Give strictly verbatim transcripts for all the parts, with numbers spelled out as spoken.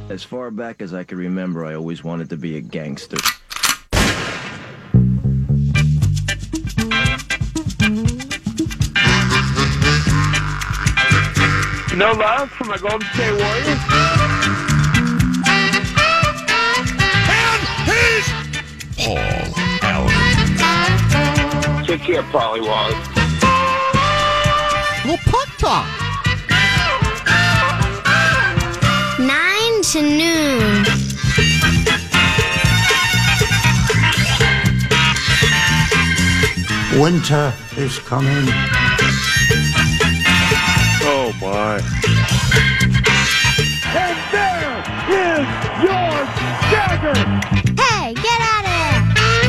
As far back as I can remember, I always wanted to be a gangster. No love for my Golden State Warriors. And he's Paul Allen. Take care, Polly Wally. Little puck talk. Nine to noon. Winter is coming. Oh, my. And there is your dagger! Hey, get out of there!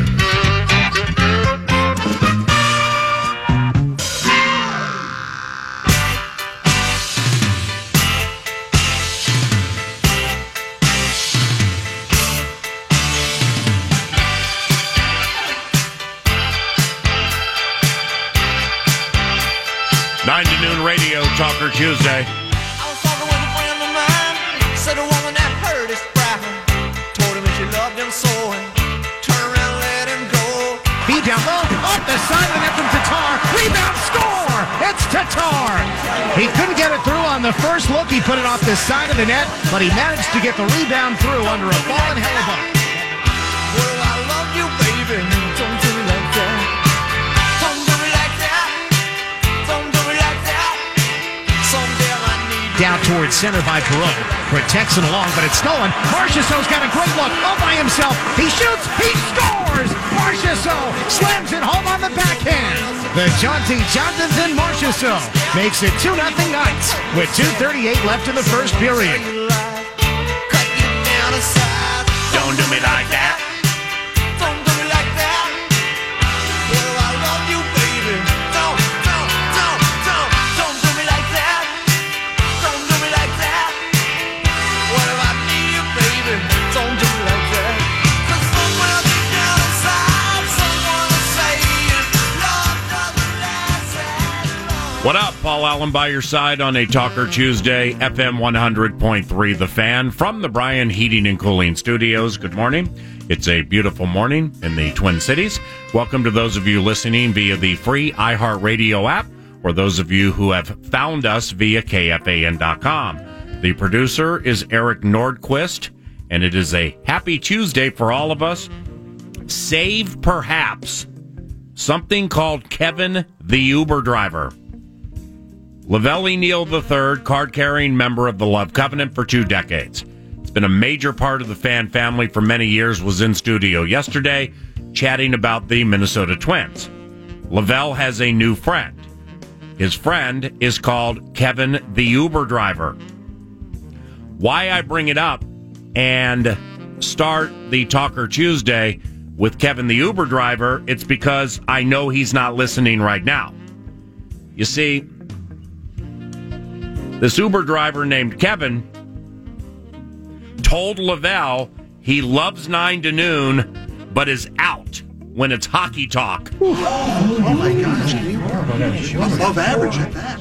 nine to noon radio, Talker Tuesday. I was talking with a friend of mine, said a woman that hurt his pride, told him that she loved him so, and turned around and let him go. Feed down low, off the side of the net from Tatar. Rebound, score! It's Tatar! He couldn't get it through on the first look. He put it off the side of the net, but he managed to get the rebound through under a ball and hellebuck. Well, I love you, baby. Don't do me like that. Don't do me like that. Don't do me like that. Someday I need you. Down towards center by Perot. Protects it along, but it's stolen. Marchessault's got a great look. All by himself. He shoots. He scores! Marchessault slams it home on the backhand. The jaunty Jonathan Marchessault makes it two nothing Knights with two thirty-eight left in the first period. Cut you down to size. Don't do me like that. Don't do me like that. Well, I love you, baby. Don't, don't, don't, don't, don't do me like that. Don't do me like that. What if I need you, baby? Don't do me like that. 'Cause somewhere deep down inside, someone is saying, love doesn't last as long. What up, Paul Allen by your side on a Talker Tuesday, F M one hundred point three The Fan, from the Bryan Heating and Cooling Studios. Good morning. It's a beautiful morning in the Twin Cities. Welcome to those of you listening via the free iHeartRadio app, or those of you who have found us via K F A N dot com. The producer is Eric Nordquist, and it is a happy Tuesday for all of us. Save, perhaps, something called Kevin the Uber driver. Lavelle Neal the third, card-carrying member of the Love Covenant for two decades. It's been a major part of the Fan family for many years, was in studio yesterday chatting about the Minnesota Twins. Lavelle has a new friend. His friend is called Kevin the Uber driver. Why I bring it up and start the Talker Tuesday with Kevin the Uber driver, it's because I know he's not listening right now. You see, this Uber driver named Kevin told Lavelle he loves nine to noon, but is out when it's hockey talk. Oh my gosh. Above average at that.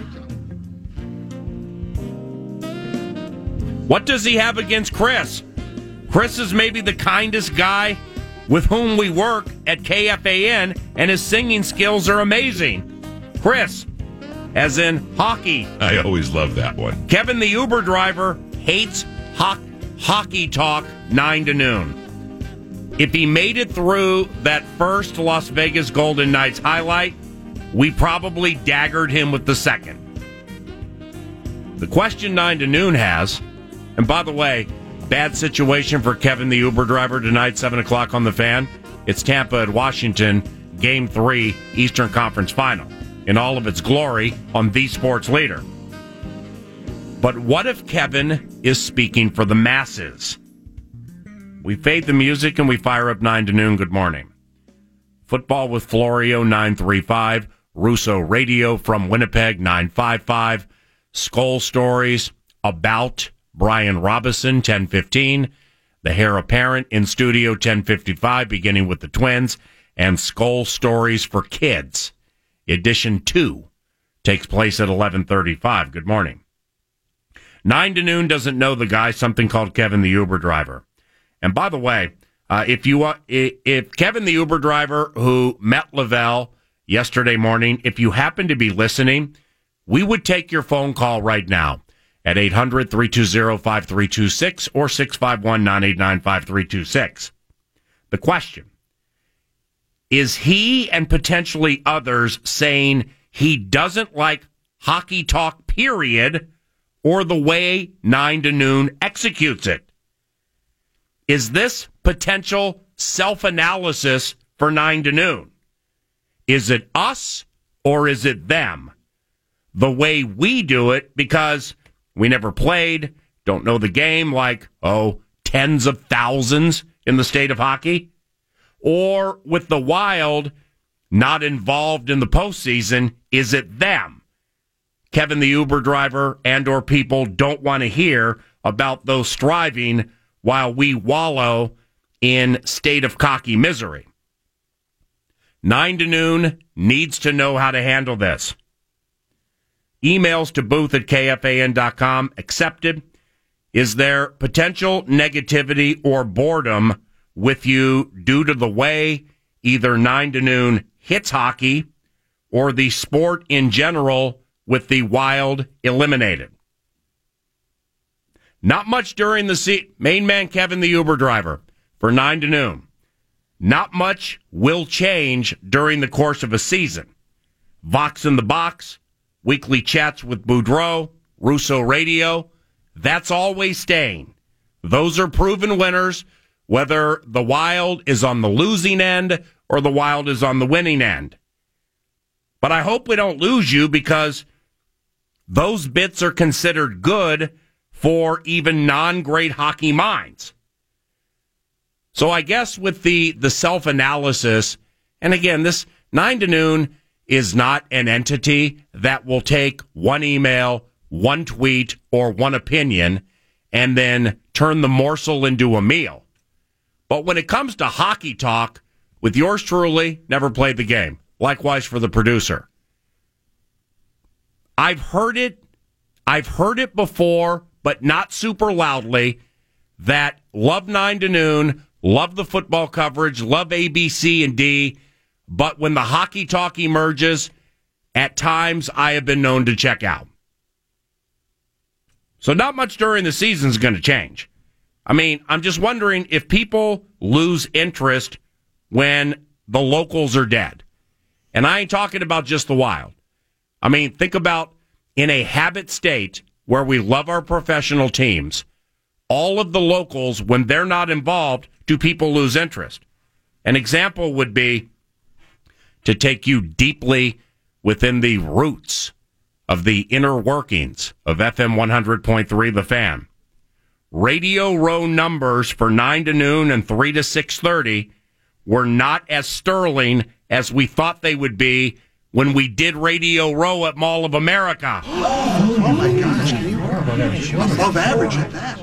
What does he have against Chris? Chris is maybe the kindest guy with whom we work at K F A N, and his singing skills are amazing. Chris, as in hockey. I always love that one. Kevin the Uber driver hates ho- hockey talk nine to noon. If he made it through that first Las Vegas Golden Knights highlight, we probably daggered him with the second. The question nine to noon has, and by the way, bad situation for Kevin the Uber driver tonight, seven o'clock on the Fan. It's Tampa at Washington, Game three, Eastern Conference Final, in all of its glory on The Sports Leader. But what if Kevin is speaking for the masses? We fade the music and we fire up nine to noon. Good morning. Football with Florio, nine three five. Russo Radio from Winnipeg, nine five five. Skull Stories about Brian Robison, ten fifteen. The Heir Apparent in studio, ten fifty-five, beginning with the Twins. And Skull Stories for Kids, edition two, takes place at eleven thirty-five. Good morning. Nine to noon doesn't know the guy, something called Kevin the Uber driver. And by the way, uh, if you uh, if Kevin the Uber driver who met Lavelle yesterday morning, if you happen to be listening, we would take your phone call right now at eight hundred, three two zero, five three two six or six five one, nine eight nine, five three two six. The question, is he and potentially others saying he doesn't like hockey talk, period, or the way nine to noon executes it? Is this potential self-analysis for nine to noon? Is it us or is it them? The way we do it, because we never played, don't know the game like, oh, tens of thousands in the state of hockey? Or with the Wild not involved in the postseason, is it them? Kevin the Uber driver and or people don't want to hear about those striving while we wallow in state of cocky misery. Nine to noon needs to know how to handle this. Emails to booth at K F A N dot com accepted. Is there potential negativity or boredom with you due to the way either nine to noon hits hockey or the sport in general with the Wild eliminated? Not much during the season. Main man Kevin the Uber driver for nine to noon. Not much will change during the course of a season. Vox in the Box, weekly chats with Boudreaux, Russo Radio, that's always staying. Those are proven winners, whether the Wild is on the losing end or the Wild is on the winning end. But I hope we don't lose you, because those bits are considered good for even non-great hockey minds. So I guess with the, the self-analysis, and again, this nine to noon is not an entity that will take one email, one tweet, or one opinion and then turn the morsel into a meal. But when it comes to hockey talk, with yours truly, never played the game. Likewise for the producer. I've heard it, I've heard it before, but not super loudly, that love nine to noon, love the football coverage, love A, B, C, and D, but when the hockey talk emerges, at times I have been known to check out. So not much during the season is going to change. I mean, I'm just wondering if people lose interest when the locals are dead. And I ain't talking about just the Wild. I mean, think about in a habit state where we love our professional teams, all of the locals, when they're not involved, do people lose interest? An example would be, to take you deeply within the roots of the inner workings of F M one hundred point three The Fan. Radio row numbers for nine to noon and three to six thirty were not as sterling as we thought they would be when we did Radio Row at Mall of America. Oh, my gosh. Above average at that.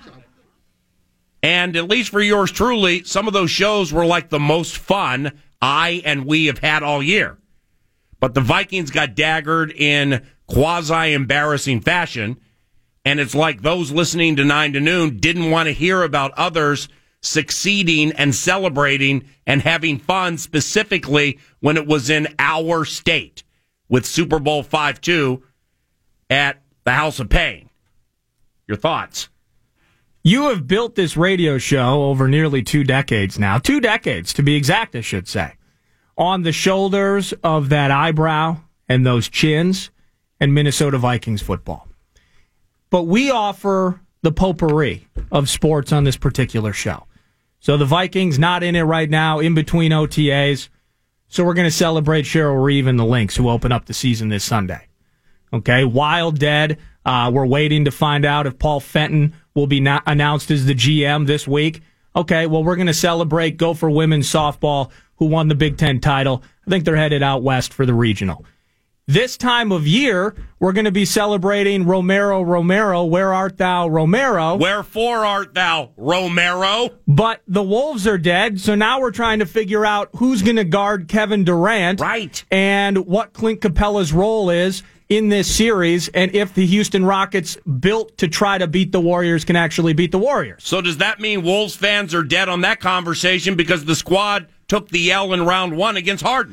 And at least for yours truly, some of those shows were like the most fun I and we have had all year. But the Vikings got daggered in quasi-embarrassing fashion, and it's like those listening to nine to noon didn't want to hear about others succeeding and celebrating and having fun, specifically when it was in our state with Super Bowl five two at the House of Pain. Your thoughts? You have built this radio show over nearly two decades now. Two decades, to be exact, I should say. On the shoulders of that eyebrow and those chins and Minnesota Vikings football. But we offer the potpourri of sports on this particular show. So the Vikings not in it right now, in between O T As. So we're going to celebrate Cheryl Reeve and the Lynx, who open up the season this Sunday. Okay, Wild dead. Uh, we're waiting to find out if Paul Fenton will be na- announced as the G M this week. Okay, well, we're going to celebrate Gopher women's softball, who won the Big Ten title. I think they're headed out west for the regional. This time of year, we're going to be celebrating Romero Romero. Where art thou, Romero? Wherefore art thou, Romero? But the Wolves are dead, so now we're trying to figure out who's going to guard Kevin Durant. Right. And what Clint Capella's role is. in this series and if the Houston Rockets built to try to beat the Warriors can actually beat the Warriors. So does that mean Wolves fans are dead on that conversation because the squad took the L in round one against Harden?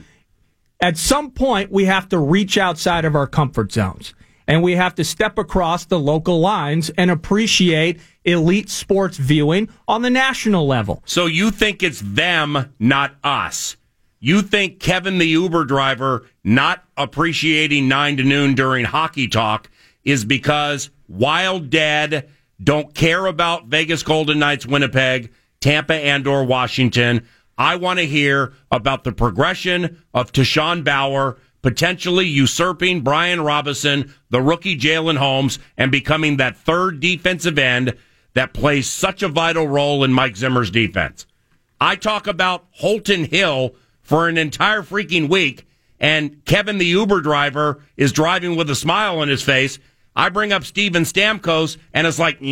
At some point, we have to reach outside of our comfort zones, and we have to step across the local lines and appreciate elite sports viewing on the national level. So you think it's them, not us. You think Kevin the Uber driver not appreciating nine to noon during hockey talk is because Wild Dad don't care about Vegas Golden Knights, Winnipeg, Tampa, and or Washington. I want to hear about the progression of Tashawn Bauer potentially usurping Brian Robinson, the rookie Jalen Holmes, and becoming that third defensive end that plays such a vital role in Mike Zimmer's defense. I talk about Holton Hill for an entire freaking week, and Kevin the Uber driver is driving with a smile on his face. I bring up Steven Stamkos, and it's like,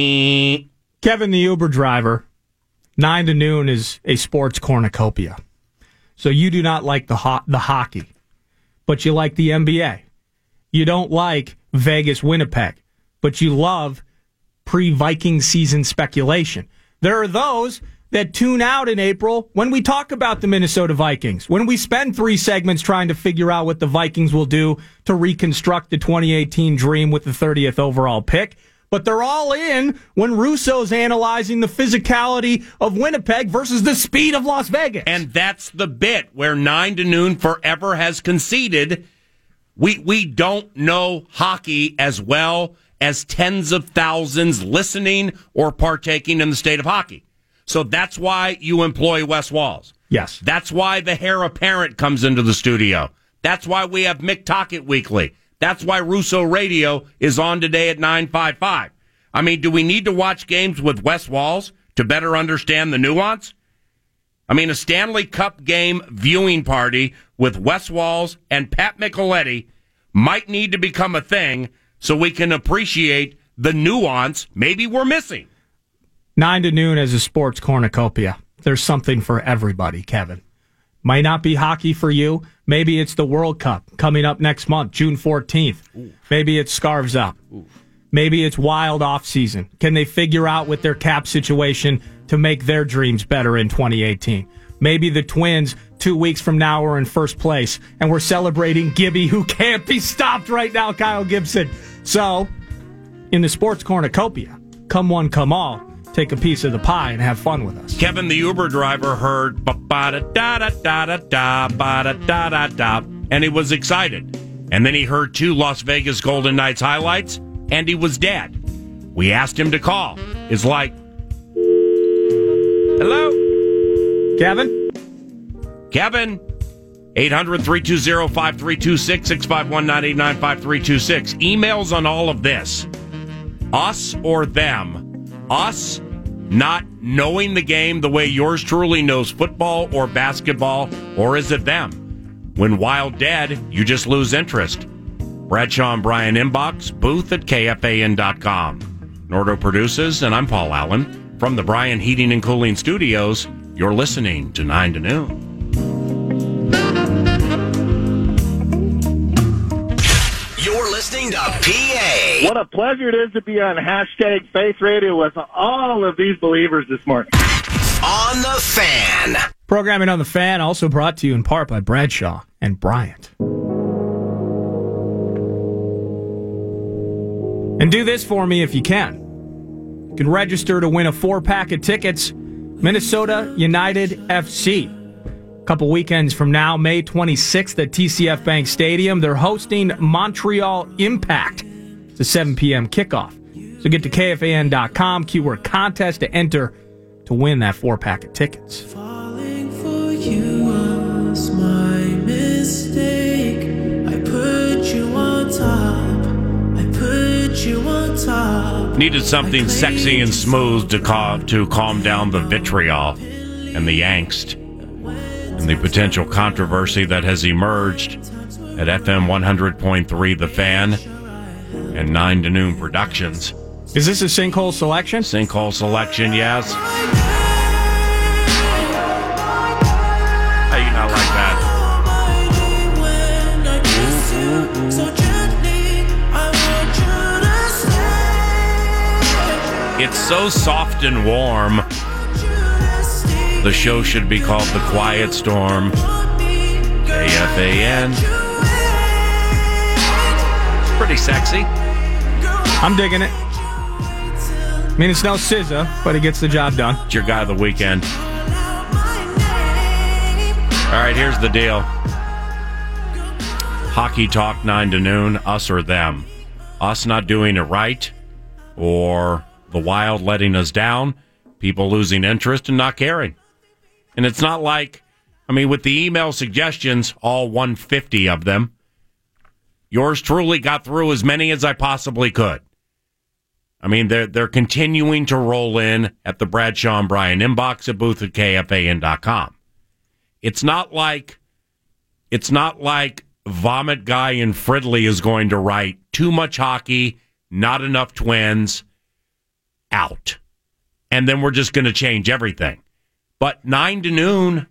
mm. Kevin the Uber driver, nine to noon is a sports cornucopia. So you do not like the ho- the hockey, but you like the N B A. You don't like Vegas, Winnipeg, but you love pre-Viking season speculation. There are those that tune out in April when we talk about the Minnesota Vikings, when we spend three segments trying to figure out what the Vikings will do to reconstruct the twenty eighteen dream with the thirtieth overall pick. But they're all in when Russo's analyzing the physicality of Winnipeg versus the speed of Las Vegas. And that's the bit where nine to noon forever has conceded. We we don't know hockey as well as tens of thousands listening or partaking in the state of hockey. So that's why you employ Wes Walls. Yes. That's why the heir apparent comes into the studio. That's why we have Mick Tocchet weekly. That's why Russo Radio is on today at nine fifty-five. I mean, do we need to watch games with Wes Walls to better understand the nuance? I mean, a Stanley Cup game viewing party with Wes Walls and Pat Micheletti might need to become a thing so we can appreciate the nuance maybe we're missing. Nine to noon as a sports cornucopia. There's something for everybody, Kevin. Might not be hockey for you. Maybe it's the World Cup coming up next month, June fourteenth. Ooh. Maybe it's Scarves Up. Ooh. Maybe it's wild off season. Can they figure out with their cap situation to make their dreams better in twenty eighteen? Maybe the Twins, two weeks from now, are in first place, and we're celebrating Gibby, who can't be stopped right now, Kyle Gibson. So, in the sports cornucopia, come one, come all, take a piece of the pie and have fun with us. Kevin the Uber driver heard ba-ba-da-da-da-da-da-ba-da-da-da-da, and he was excited. And then he heard two Las Vegas Golden Knights highlights, and he was dead. We asked him to call. It's like, hello? Kevin? Kevin? eight hundred, three two zero, five three two six, six five one, nine eight nine, five three two six. Emails on all of this. Us or them? Us not knowing the game the way yours truly knows football or basketball, or is it them? When Wild dead, you just lose interest. Bradshaw and Brian inbox, booth at K F A N dot com. Nordo produces, and I'm Paul Allen. From the Brian Heating and Cooling Studios, you're listening to nine to noon. You're listening to P A. What a pleasure it is to be on hashtag Faith Radio with all of these believers this morning. On the Fan. Programming on the Fan also brought to you in part by Bradshaw and Bryant. And do this for me if you can. You can register to win a four-pack of tickets, Minnesota United F C. A couple weekends from now, May twenty-sixth at T C F Bank Stadium, they're hosting Montreal Impact. It's a seven p.m. kickoff. So get to K F A N dot com, keyword contest to enter to win that four-pack of tickets. Falling for you was my mistake. I put you on top. I put you on top. Needed something sexy and smooth to calm, to calm down the vitriol and the angst and the potential controversy that has emerged at F M one hundred point three The Fan and nine to noon Productions. Is this a sinkhole selection? Sinkhole selection, yes. How you not like that? It's so soft and warm. The show should be called The Quiet Storm. K F A N. It's pretty sexy. I'm digging it. I mean, it's no S Z A, but it gets the job done. It's your guy of the weekend. All right, here's the deal. Hockey talk, nine to noon, us or them. Us not doing it right, or the Wild letting us down, people losing interest and not caring. And it's not like, I mean, with the email suggestions, all one hundred fifty of them, yours truly got through as many as I possibly could. I mean, they're, they're continuing to roll in at the Bradshaw and Bryan inbox at booth at K F A N dot com. It's not like, it's not like Vomit Guy in Fridley is going to write too much hockey, not enough Twins, out. And then we're just going to change everything. But nine to noon,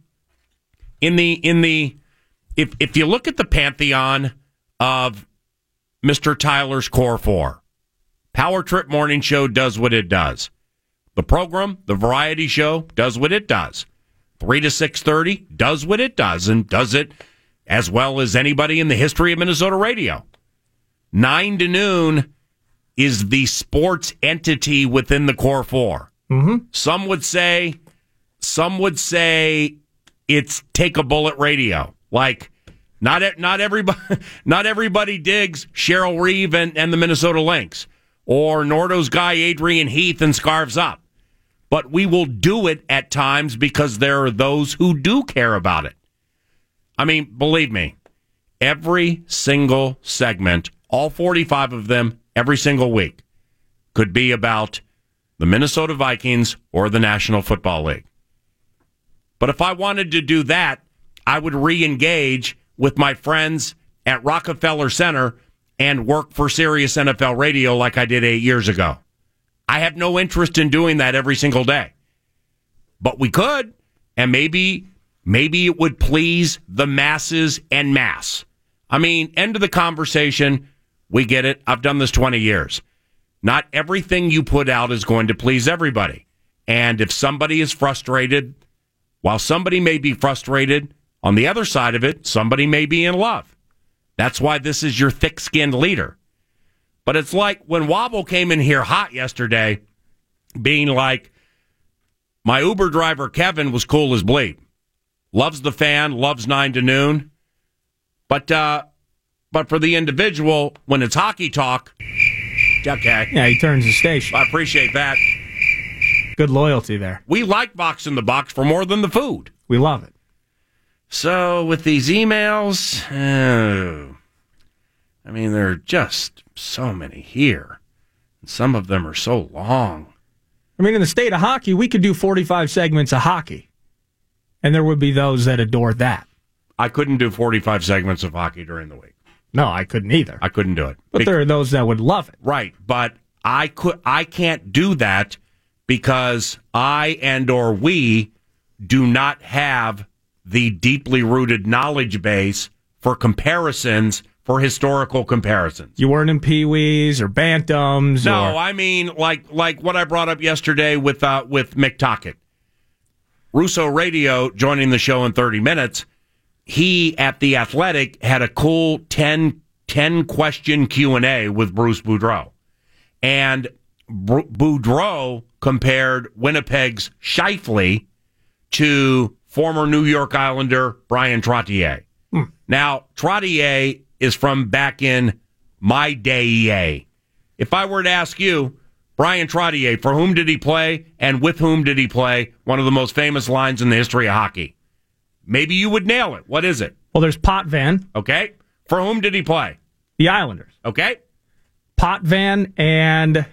in the, in the, if, if you look at the pantheon of Mister Tyler's Core Four, Power Trip Morning Show does what it does. The program, the variety show, does what it does. three to six thirty does what it does, and does it as well as anybody in the history of Minnesota radio. nine to noon is the sports entity within the Core Four. Mm-hmm. Some would say, some would say it's take a bullet radio. Like, not not everybody, not everybody digs Cheryl Reeve and, and the Minnesota Lynx, or Nordo's guy Adrian Heath and Scarves Up. But we will do it at times because there are those who do care about it. I mean, believe me, every single segment, all forty-five of them, every single week, could be about the Minnesota Vikings or the National Football League. But if I wanted to do that, I would re-engage with my friends at Rockefeller Center and work for Sirius N F L Radio like I did eight years ago. I have no interest in doing that every single day. But we could, and maybe maybe it would please the masses en masse. I mean, end of the conversation, we get it. I've done this twenty years. Not everything you put out is going to please everybody. And if somebody is frustrated, while somebody may be frustrated, on the other side of it, somebody may be in love. That's why this is your thick-skinned leader. But it's like when Wobble came in here hot yesterday, being like, my Uber driver, Kevin, was cool as bleep. Loves the fan, loves nine to noon. But uh, but for the individual, when it's hockey talk, okay. Yeah, he turns the station. I appreciate that. Good loyalty there. We like Box in the Box for more than the food. We love it. So with these emails, oh, I mean, there are just so many here. And some of them are so long. I mean, in the state of hockey, we could do forty-five segments of hockey. And there would be those that adore that. I couldn't do forty-five segments of hockey during the week. No, I couldn't either. I couldn't do it. But Be- there are those that would love it. Right, but I could I can't do that because I and or we do not have the deeply rooted knowledge base for comparisons, for historical comparisons. You weren't in Pee-wees or Bantams. No, or... I mean like like what I brought up yesterday with uh, with McTockett. Russo Radio joining the show in thirty minutes. He, at The Athletic, had a cool ten, ten question Q and A with Bruce Boudreau. And Br- Boudreau compared Winnipeg's Scheifele to former New York Islander Brian Trottier. Hmm. Now, Trottier is from back in my day. If I were to ask you, Brian Trottier, for whom did he play and with whom did he play? One of the most famous lines in the history of hockey. Maybe you would nail it. What is it? Well, there's Potvin. Okay. For whom did he play? The Islanders. Okay. Potvin, and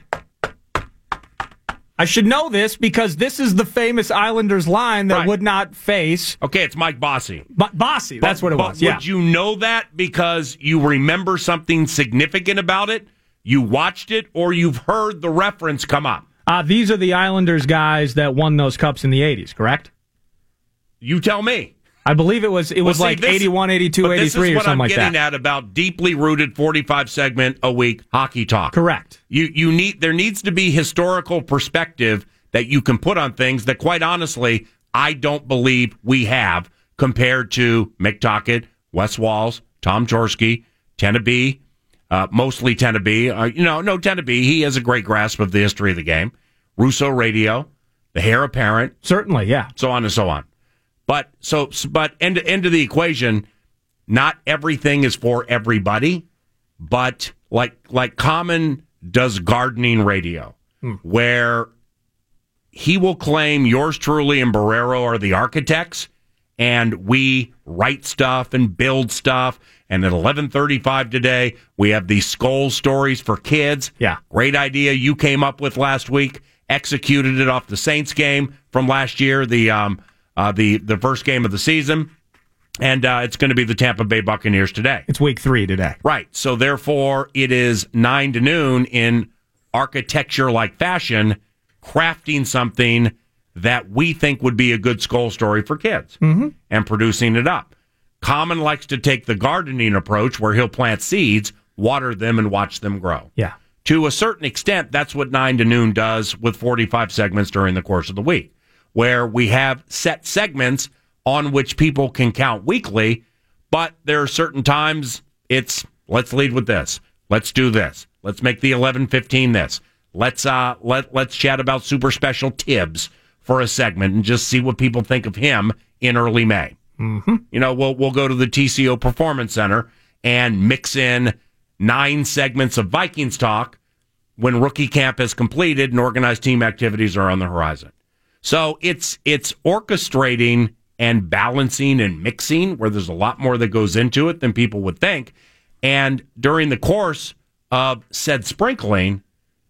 I should know this because this is the famous Islanders line that Right. would not face. Okay, it's Mike Bossy. But Bossy, that's But- what it but was. Yeah. Would you know that because you remember something significant about it? You watched it, or you've heard the reference come up? Uh, these are the Islanders guys that won those cups in the eighties, correct? You tell me. I believe it was it was Well, see, like this- eighty-one, eighty-two, but eighty-three, or this is what something I'm like getting that. at about deeply rooted forty-five segment a week hockey talk. Correct. You you need there needs to be historical perspective that you can put on things that, quite honestly, I don't believe we have compared to Mick Tocchet, Wes Walls, Tom Chorsky, Teneby, uh, mostly Teneby. Uh, you know, no Teneby. He has a great grasp of the history of the game. Russo Radio, the heir apparent, Certainly, yeah. so on and so on. But so, but end end of the equation. Not everything is for everybody, but like like Common does gardening radio, Hmm. where he will claim yours truly and Barrero are the architects, and we write stuff and build stuff. And at eleven thirty-five today, we have these Skoll stories for kids. Yeah. Great idea you came up with last week. Executed it off the Saints game from last year, the um uh, the the first game of the season, and uh, it's going to be the Tampa Bay Buccaneers today. It's week three today. Right. So therefore, it is nine to noon in architecture-like fashion, crafting something that we think would be a good Skoll story for kids Mm-hmm. and producing it up. Common likes to take the gardening approach where he'll plant seeds, water them, and watch them grow. Yeah. To a certain extent, that's what nine to noon does with forty-five segments during the course of the week, where we have set segments on which people can count weekly, but there are certain times it's, let's lead with this. Let's do this. Let's make the eleven fifteen this. Let's uh let let's chat about super special Tibbs for a segment and just see what people think of him in early May. Mm-hmm. You know, we'll we'll go to the T C O Performance Center and mix in nine segments of Vikings talk when rookie camp is completed and organized team activities are on the horizon. So it's it's orchestrating and balancing and mixing where there's a lot more that goes into it than people would think. And during the course of said sprinkling,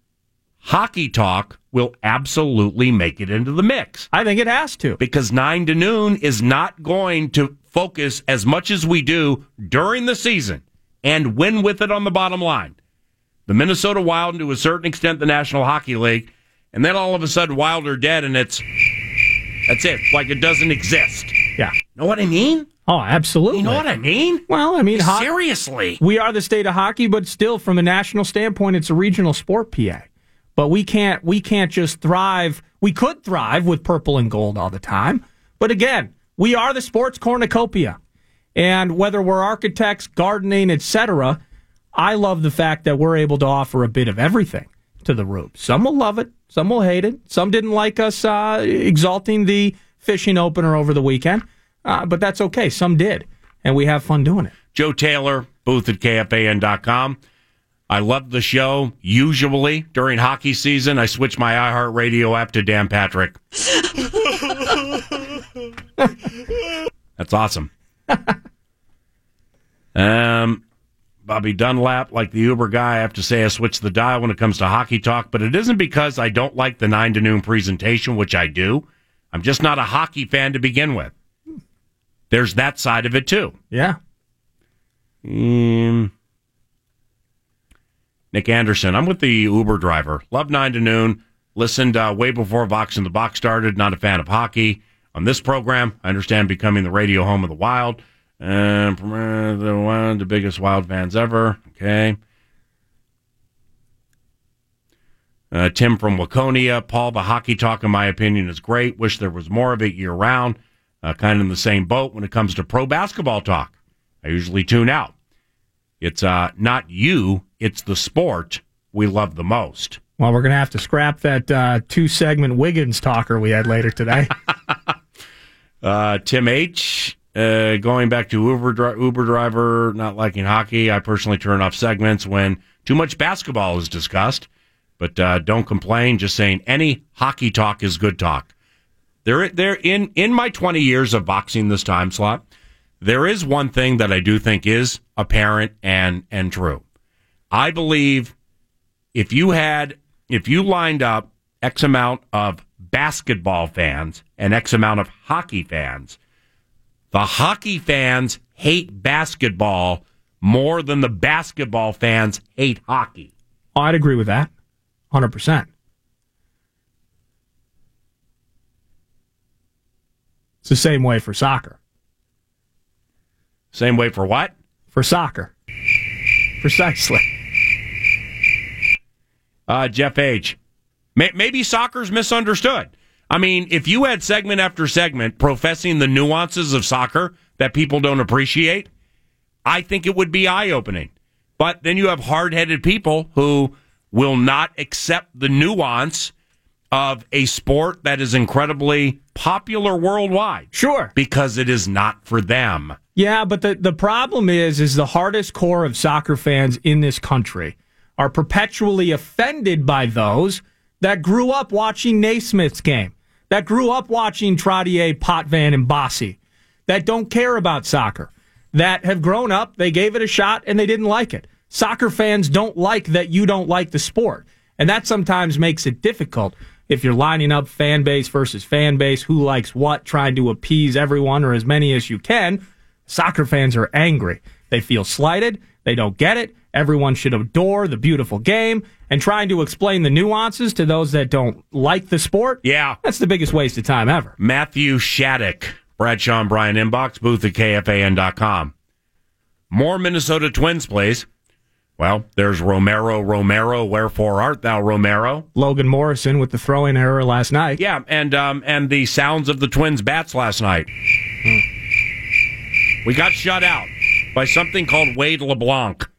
hockey talk will absolutely make it into the mix. I think it has to. Because nine to noon is not going to focus as much as we do during the season and win with it on the bottom line. The Minnesota Wild, and to a certain extent, the National Hockey League, and then all of a sudden, Wild are dead, and it's that's it, like it doesn't exist. Yeah. Know what I mean? Oh, absolutely. You know what I mean? Well, I mean, ho- seriously, we are the state of hockey, but still, from a national standpoint, it's a regional sport, P A. But we can't we can't just thrive. We could thrive with purple and gold all the time. But again, we are the sports cornucopia. And whether we're architects, gardening, et cetera, I love the fact that we're able to offer a bit of everything to the Rubes. Some will love it. Some will hate it. Some didn't like us uh, exalting the fishing opener over the weekend. Uh, but that's okay. Some did. And we have fun doing it. Joe Taylor, booth at K F A N dot com. I love the show. Usually during hockey season, I switch my iHeartRadio app to Dan Patrick. That's awesome. um, Bobby Dunlap, like the Uber guy, I have to say I switch the dial when it comes to hockey talk, but it isn't because I don't like the nine to noon presentation, which I do. I'm just not a hockey fan to begin with. There's that side of it, too. Yeah. Um, Nick Anderson, I'm with the Uber driver. Love nine to noon. Listened uh, way before Vox in the Box started. Not a fan of hockey. On this program, I understand becoming the radio home of the Wild. Uh, the one of the biggest Wild fans ever. Okay. Uh, Tim from Waconia. Paul, the hockey talk, in my opinion, is great. Wish there was more of it year-round. Uh, kind of in the same boat when it comes to pro basketball talk. I usually tune out. It's uh, not you, it's the sport we love the most. Well, we're going to have to scrap that uh, two-segment Wiggins talker we had later today. uh, Tim H., uh, going back to Uber, dri- Uber driver, not liking hockey. I personally turn off segments when too much basketball is discussed. But uh, don't complain, just saying any hockey talk is good talk. There, there in, in my twenty years of boxing this time slot, there is one thing that I do think is apparent and, and true. I believe if you had, if you lined up X amount of basketball fans and X amount of hockey fans, the hockey fans hate basketball more than the basketball fans hate hockey. Oh, I'd agree with that. one hundred percent. It's the same way for soccer. Same way for what? For soccer. Precisely. Uh, Jeff H. May- maybe soccer's misunderstood. I mean, if you had segment after segment professing the nuances of soccer that people don't appreciate, I think it would be eye-opening. But then you have hard-headed people who will not accept the nuance of a sport that is incredibly popular worldwide. Sure. Because it is not for them. Yeah, but the, the problem is, is the hardest core of soccer fans in this country are perpetually offended by those that grew up watching Naismith's game, that grew up watching Trottier, Potvin, and Bossie, that don't care about soccer, that have grown up, they gave it a shot, and they didn't like it. Soccer fans don't like that you don't like the sport. And that sometimes makes it difficult if you're lining up fan base versus fan base, who likes what, trying to appease everyone or as many as you can. Soccer fans are angry. They feel slighted. They don't get it. Everyone should adore the beautiful game. And trying to explain the nuances to those that don't like the sport, yeah, that's the biggest waste of time ever. Matthew Shattuck, Bradshaw and Bryan inbox, booth at K F A N dot com. More Minnesota Twins plays. Well, there's Romero, Romero, wherefore art thou, Romero? Logan Morrison with the throwing error last night. Yeah, and um, and the sounds of the Twins' bats last night. Hmm. We got shut out by something called Wade LeBlanc.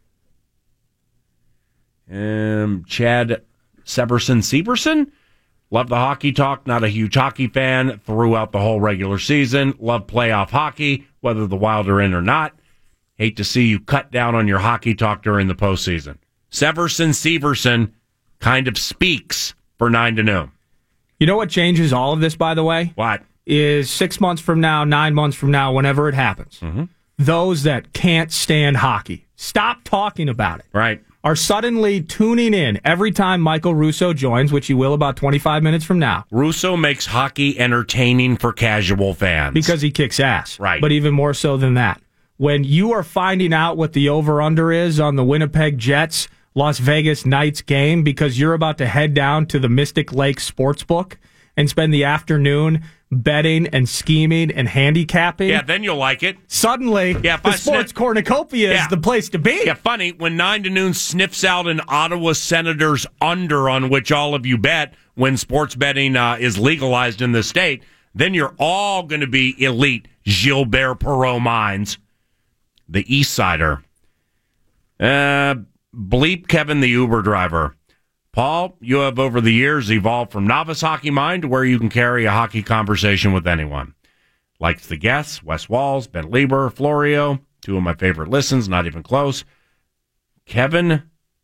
Um, Chad Severson Severson? Love the hockey talk, not a huge hockey fan throughout the whole regular season. Love playoff hockey, whether the Wild are in or not. Hate to see you cut down on your hockey talk during the postseason. Severson Severson kind of speaks for nine to noon. You know what changes all of this, by the way? What? Is six months from now, nine months from now, whenever it happens, mm-hmm. those that can't stand hockey, stop talking about it. Right. Are suddenly tuning in every time Michael Russo joins, which he will about twenty-five minutes from now. Russo makes hockey entertaining for casual fans. Because he kicks ass. Right. But even more so than that. When you are finding out what the over-under is on the Winnipeg Jets Las Vegas Knights game because you're about to head down to the Mystic Lake Sportsbook and spend the afternoon betting and scheming and handicapping. Yeah, then you'll like it. Suddenly, yeah, the Sports sniff- Cornucopia yeah. is the place to be. Yeah, funny, when nine to noon sniffs out an Ottawa Senators under on which all of you bet when sports betting uh, is legalized in the state, then you're all going to be elite Gilbert Perreault minds. The East Sider. Uh, bleep Kevin the Uber driver. Paul, you have over the years evolved from novice hockey mind to where you can carry a hockey conversation with anyone. Likes the guests, Wes Walls, Ben Lieber, Florio, two of my favorite listens, not even close. Kevin,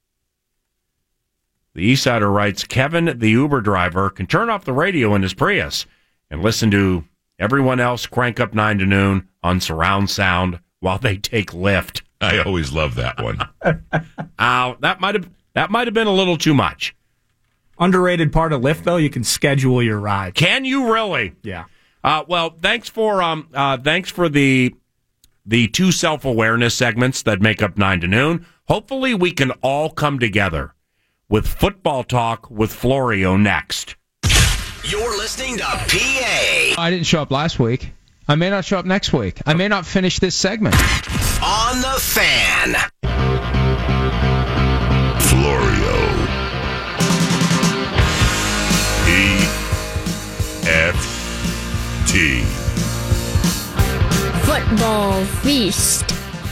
the East Sider writes, Kevin the Uber driver can turn off the radio in his Prius and listen to everyone else crank up nine to noon on surround sound while they take Lyft. I always love that one. uh, that might have that might have been a little too much. Underrated part of Lyft, though, you can schedule your ride. Can you really? Yeah. Uh, well, thanks for um, uh, thanks for the the two self awareness segments that make up nine to noon. Hopefully, we can all come together with football talk with Florio next. You're listening to P A. I didn't show up last week. I may not show up next week. I may not finish this segment. On the Fan. Florio. E F T. Football Feast.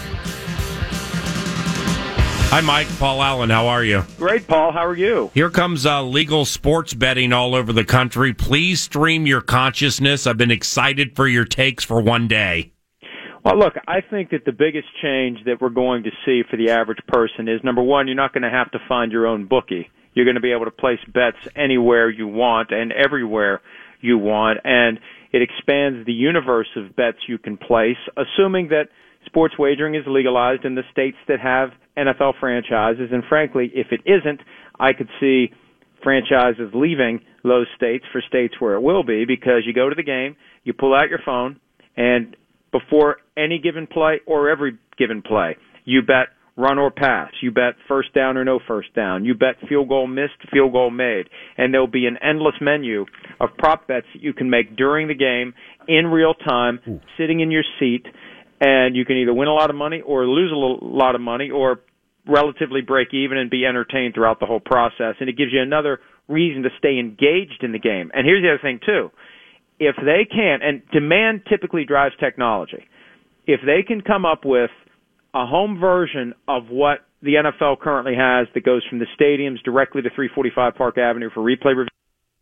Hi, Mike. Paul Allen. How are you? Great, Paul. How are you? Here comes uh, legal sports betting all over the country. Please stream your consciousness. I've been excited for your takes for one day. Well, look, I think that the biggest change that we're going to see for the average person is, number one, you're not going to have to find your own bookie. You're going to be able to place bets anywhere you want and everywhere you want, and it expands the universe of bets you can place, assuming that sports wagering is legalized in the states that have N F L franchises. And frankly, if it isn't, I could see franchises leaving those states for states where it will be, because you go to the game, you pull out your phone, and before any given play or every given play, you bet run or pass. You bet first down or no first down. You bet field goal missed, field goal made. And there'll be an endless menu of prop bets that you can make during the game in real time, Ooh. sitting in your seat. and you can either win a lot of money or lose a little, lot of money or relatively break even and be entertained throughout the whole process. And it gives you another reason to stay engaged in the game. And here's the other thing, too. If they can, and demand typically drives technology, if they can come up with a home version of what the N F L currently has that goes from the stadiums directly to three forty-five Park Avenue for replay review.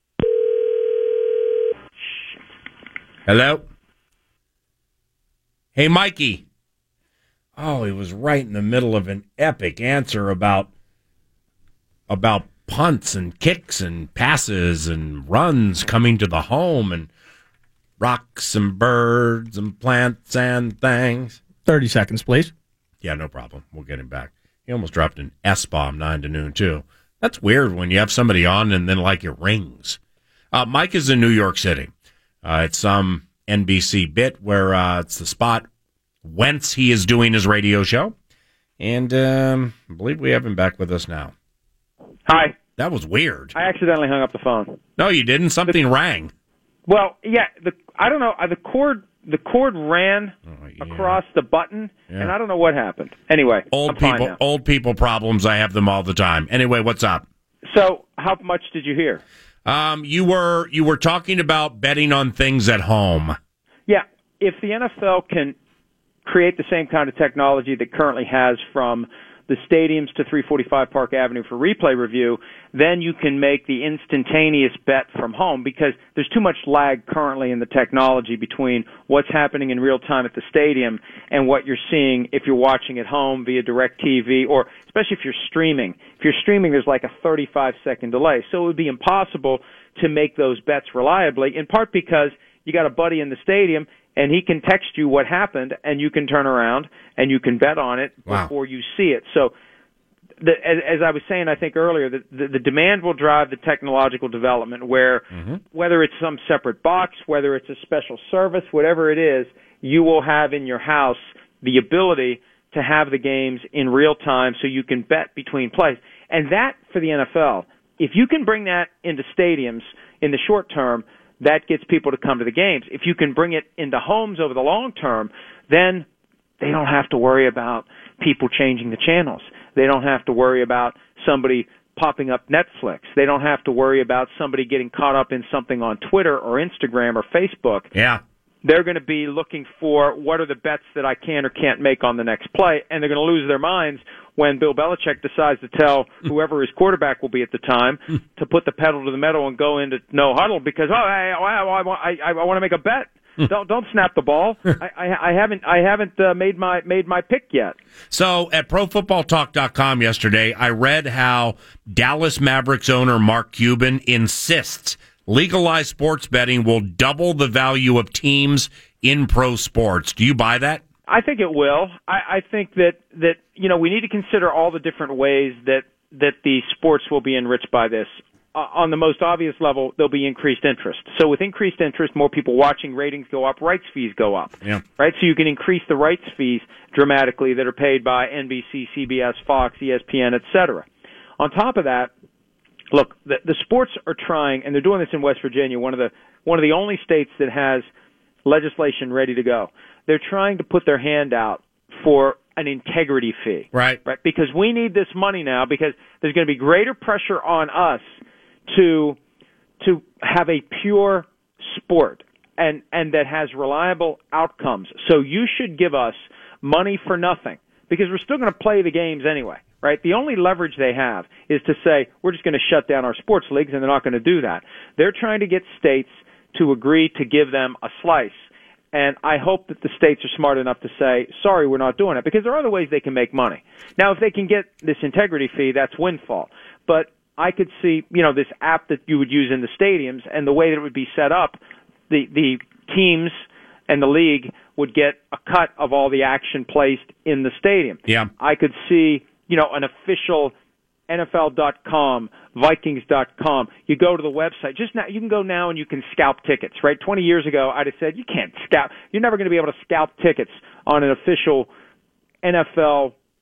Hello? Hey, Mikey. Oh, he was right in the middle of an epic answer about about punts and kicks and passes and runs coming to the home and rocks and birds and plants and things. thirty seconds, please. Yeah, no problem. We'll get him back. He almost dropped an S-bomb nine to noon, too. That's weird when you have somebody on and then, like, it rings. Uh, Mike is in New York City. Uh, it's some N B C bit where uh, it's the spot whence he is doing his radio show. And um, I believe we have him back with us now. Hi. That was weird. I accidentally hung up the phone. No, you didn't. Something rang. Well, yeah, the I don't know. uh, The cord the cord ran Oh, yeah. across the button, Yeah. and I don't know what happened. Anyway, Old I'm fine people, now. old people problems. I have them all the time. Anyway, what's up? So, how much did you hear? Um, you were you were talking about betting on things at home. Yeah, if the N F L can create the same kind of technology that currently has from the stadiums to three forty-five Park Avenue for replay review, then you can make the instantaneous bet from home because there's too much lag currently in the technology between what's happening in real time at the stadium and what you're seeing if you're watching at home via DirecTV or especially if you're streaming. If you're streaming, there's like a thirty-five second delay. So it would be impossible to make those bets reliably, in part because you got a buddy in the stadium and he can text you what happened, and you can turn around and you can bet on it Wow. before you see it. So, the, as, as I was saying, I think earlier, the, the, the demand will drive the technological development where Mm-hmm. whether it's some separate box, whether it's a special service, whatever it is, you will have in your house the ability to have the games in real time so you can bet between plays. And that, for the N F L, if you can bring that into stadiums in the short term, that gets people to come to the games. If you can bring it into homes over the long term, then they don't have to worry about people changing the channels. They don't have to worry about somebody popping up Netflix. They don't have to worry about somebody getting caught up in something on Twitter or Instagram or Facebook. Yeah. They're going to be looking for what are the bets that I can or can't make on the next play, and they're going to lose their minds when Bill Belichick decides to tell whoever his quarterback will be at the time to put the pedal to the metal and go into no huddle because oh I I, I, I, I want to make a bet. don't don't snap the ball. I, I, I haven't I haven't uh, made my made my pick yet. So at pro football talk dot com yesterday, I read how Dallas Mavericks owner Mark Cuban insists legalized sports betting will double the value of teams in pro sports. Do you buy that? I think it will. I, I think that, that, you know, we need to consider all the different ways that, that the sports will be enriched by this. Uh, on the most obvious level, there'll be increased interest. So with increased interest, more people watching, ratings go up, rights fees go up. Yeah. Right? So you can increase the rights fees dramatically that are paid by N B C, C B S, Fox, E S P N, et cetera. On top of that, look, the, the sports are trying, and they're doing this in West Virginia, one of the one of the only states that has legislation ready to go. They're trying to put their hand out for an integrity fee. Right. Right? Because we need this money now because there's going to be greater pressure on us to to have a pure sport and and that has reliable outcomes. So you should give us money for nothing because we're still going to play the games anyway. Right? The only leverage they have is to say, we're just going to shut down our sports leagues, and they're not going to do that. They're trying to get states to agree to give them a slice. And I hope that the states are smart enough to say, sorry, we're not doing it, because there are other ways they can make money. Now, if they can get this integrity fee, that's windfall. But I could see, you know, this app that you would use in the stadiums and the way that it would be set up, the, the teams and the league would get a cut of all the action placed in the stadium. Yeah. I could see, you know, an official N F L dot com, Vikings dot com. You go to the website. Just now, you can go now and you can scalp tickets, right? twenty years ago, I'd have said, you can't scalp. You're never going to be able to scalp tickets on an official N F L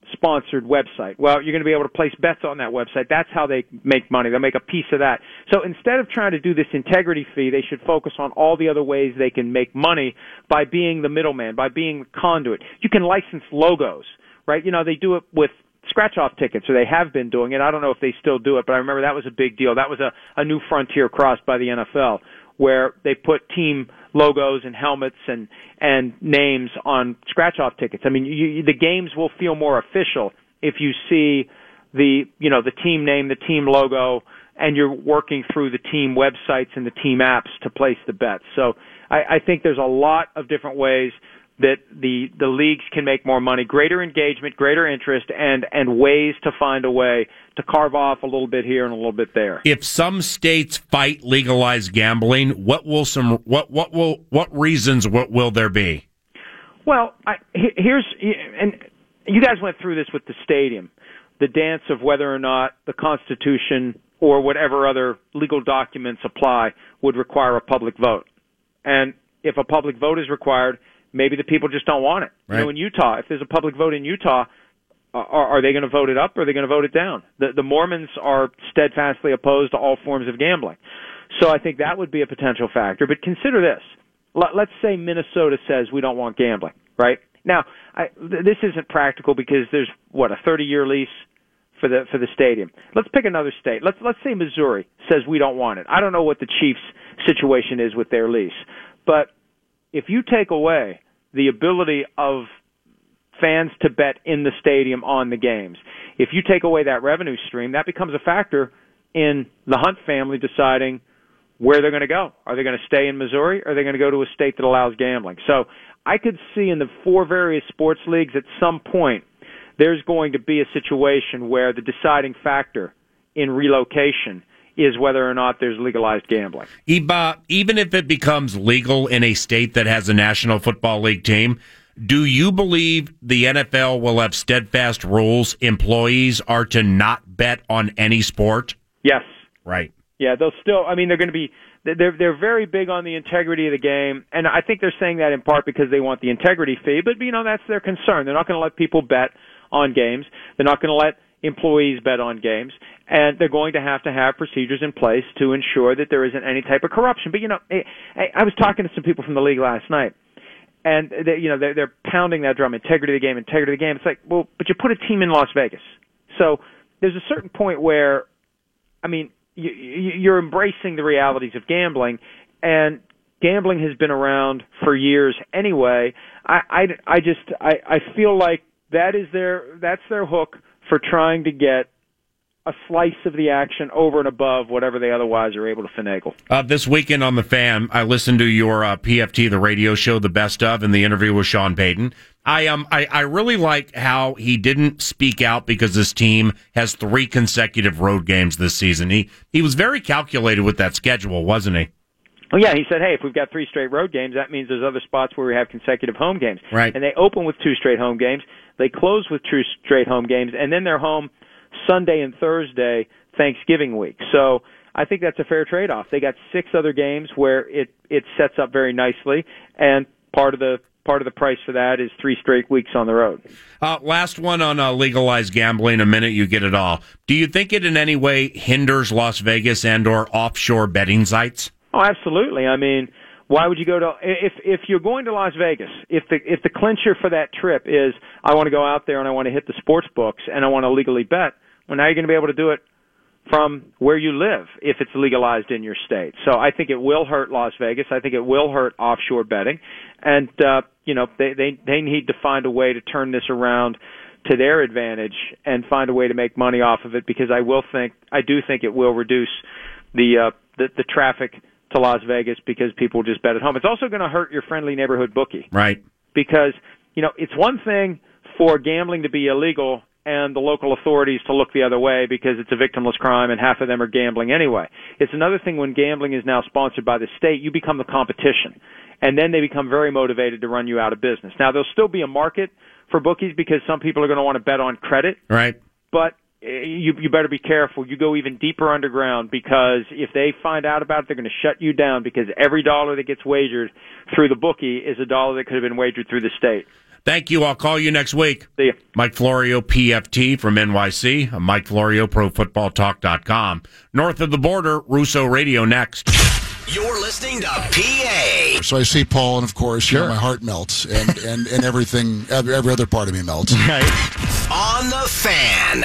sponsored website. Well, you're going to be able to place bets on that website. That's how they make money. They'll make a piece of that. So instead of trying to do this integrity fee, they should focus on all the other ways they can make money by being the middleman, by being the conduit. You can license logos, right? You know, they do it with scratch-off tickets, or they have been doing it. I don't know if they still do it, but I remember that was a big deal. That was a, a new frontier crossed by the N F L, where they put team logos and helmets and, and names on scratch-off tickets. I mean, you, the games will feel more official if you see the, you know, the team name, the team logo, and you're working through the team websites and the team apps to place the bets. So I, I think there's a lot of different ways that the, the leagues can make more money, greater engagement, greater interest, and, and ways to find a way to carve off a little bit here and a little bit there. If some states fight legalized gambling, what will some what what will what reasons what will there be? Well, I, here's and you guys went through this with the stadium, the dance of whether or not the Constitution or whatever other legal documents apply would require a public vote. And if a public vote is required, maybe the people just don't want it. Right. You know, in Utah, if there's a public vote in Utah, uh, are, are they going to vote it up or are they going to vote it down? The, the Mormons are steadfastly opposed to all forms of gambling. So I think that would be a potential factor. But consider this. Let, let's say Minnesota says we don't want gambling, right? Now, I, th- this isn't practical because there's, what, a thirty-year lease for the for the stadium. Let's pick another state. Let's let's say Missouri says we don't want it. I don't know what the Chiefs' situation is with their lease. But if you take away the ability of fans to bet in the stadium on the games, if you take away that revenue stream, that becomes a factor in the Hunt family deciding where they're going to go. Are they going to stay in Missouri, or are they going to go to a state that allows gambling? So I could see in the four various sports leagues at some point there's going to be a situation where the deciding factor in relocation is whether or not there's legalized gambling. Iba, even if it becomes legal in a state that has a National Football League team, do you believe the N F L will have steadfast rules employees are to not bet on any sport? Yes. Right. Yeah, they'll still, I mean, they're going to be, they're, they're very big on the integrity of the game, and I think they're saying that in part because they want the integrity fee, but, you know, that's their concern. They're not going to let people bet on games. They're not going to let employees bet on games, and they're going to have to have procedures in place to ensure that there isn't any type of corruption. But, you know, I, I was talking to some people from the league last night, and, they, you know, they're, they're pounding that drum, integrity of the game, integrity of the game. It's like, well, but you put a team in Las Vegas. So there's a certain point where, I mean, you, you're embracing the realities of gambling, and gambling has been around for years anyway. I, I, I just, I, I feel like that is their, that's their hook for trying to get a slice of the action over and above whatever they otherwise are able to finagle. Uh, this weekend on The Fan, I listened to your uh, P F T, the radio show, The Best Of, and the interview with Sean Payton. I um I, I really like how he didn't speak out because this team has three consecutive road games this season. He he was very calculated with that schedule, wasn't he? Well, yeah, he said, hey, if we've got three straight road games, that means there's other spots where we have consecutive home games. Right. And they open with two straight home games. They close with two straight home games, and then they're home Sunday and Thursday, Thanksgiving week. So I think that's a fair trade-off. They got six other games where it, it sets up very nicely, and part of the part of the price for that is three straight weeks on the road. Uh, last one on uh, legalized gambling. A minute, you get it all. Do you think it in any way hinders Las Vegas and or offshore betting sites? Oh, absolutely. I mean, why would you go to if if you're going to Las Vegas? If the if the clincher for that trip is I want to go out there and I want to hit the sports books and I want to legally bet, well, now you're going to be able to do it from where you live if it's legalized in your state. So I think it will hurt Las Vegas. I think it will hurt offshore betting, and uh, you know they they they need to find a way to turn this around to their advantage and find a way to make money off of it, because I will think I do think it will reduce the uh, the, the traffic to Las Vegas because people just bet at home. It's also going to hurt your friendly neighborhood bookie. Right. Because, you know, it's one thing for gambling to be illegal and the local authorities to look the other way because it's a victimless crime and half of them are gambling anyway. It's another thing when gambling is now sponsored by the state, you become the competition. And then they become very motivated to run you out of business. Now, there'll still be a market for bookies because some people are going to want to bet on credit. Right. But You, you better be careful. You go even deeper underground, because if they find out about it, they're going to shut you down, because every dollar that gets wagered through the bookie is a dollar that could have been wagered through the state. Thank you. I'll call you next week. See ya. Mike Florio, P F T from N Y C. I'm Mike Florio, pro football talk dot com. North of the border, Russo Radio next. You're listening to P A. So I see Paul, and of course, Sure. you know, my heart melts, and, and, and everything, every, every other part of me melts. On the Fan.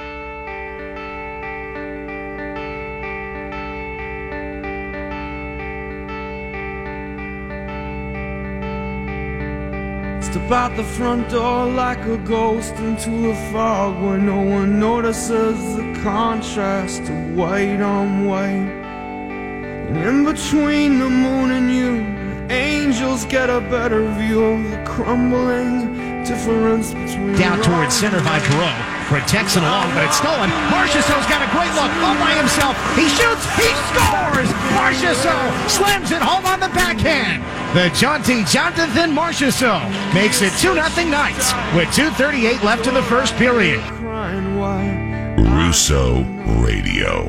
Step out the front door like a ghost into a fog where no one notices the contrast of white on white. And in between the moon and you, angels get a better view of the crumbling difference between Down towards center by Perot. Protects it along, but it's stolen. Marchessault's got a great look all by himself. He shoots. He scores. Marchessault slams it home on the backhand. The jaunty Jonathan Marchessault makes it two nothing Knights with two thirty-eight left in the first period. crying white. Russo Radio.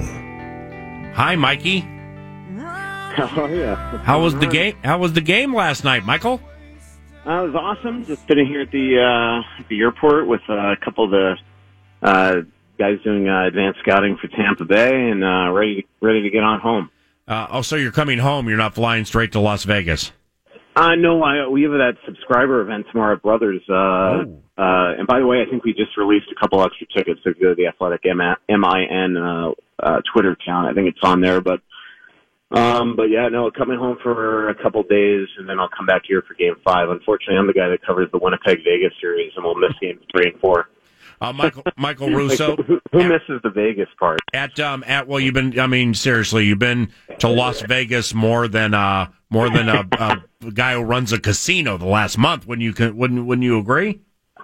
Hi, Mikey. How are you? How was the game? How was the game last night, Michael? Uh, it was awesome. Just sitting here at the uh, at the airport with uh, a couple of the uh, guys doing uh, advanced scouting for Tampa Bay, and uh, ready ready to get on home. Uh, oh, so you're coming home. You're not flying straight to Las Vegas. Uh, no, I, we have that subscriber event tomorrow at Brothers. Uh, Oh. uh, and by the way, I think we just released a couple extra tickets to go to the Athletic M I N uh, uh, Twitter account. I think it's on there, but. Um, but yeah, no, coming home for a couple days, and then I'll come back here for Game Five. Unfortunately, I'm the guy that covers the Winnipeg Vegas series, and we'll miss Games Three and Four. Uh, Michael Michael Russo. Like, who, who misses the Vegas part? At um at well, you've been. I mean, seriously, you've been to Las Vegas more than uh more than a, a guy who runs a casino the last month. Wouldn't you? can- Wouldn't Wouldn't you agree?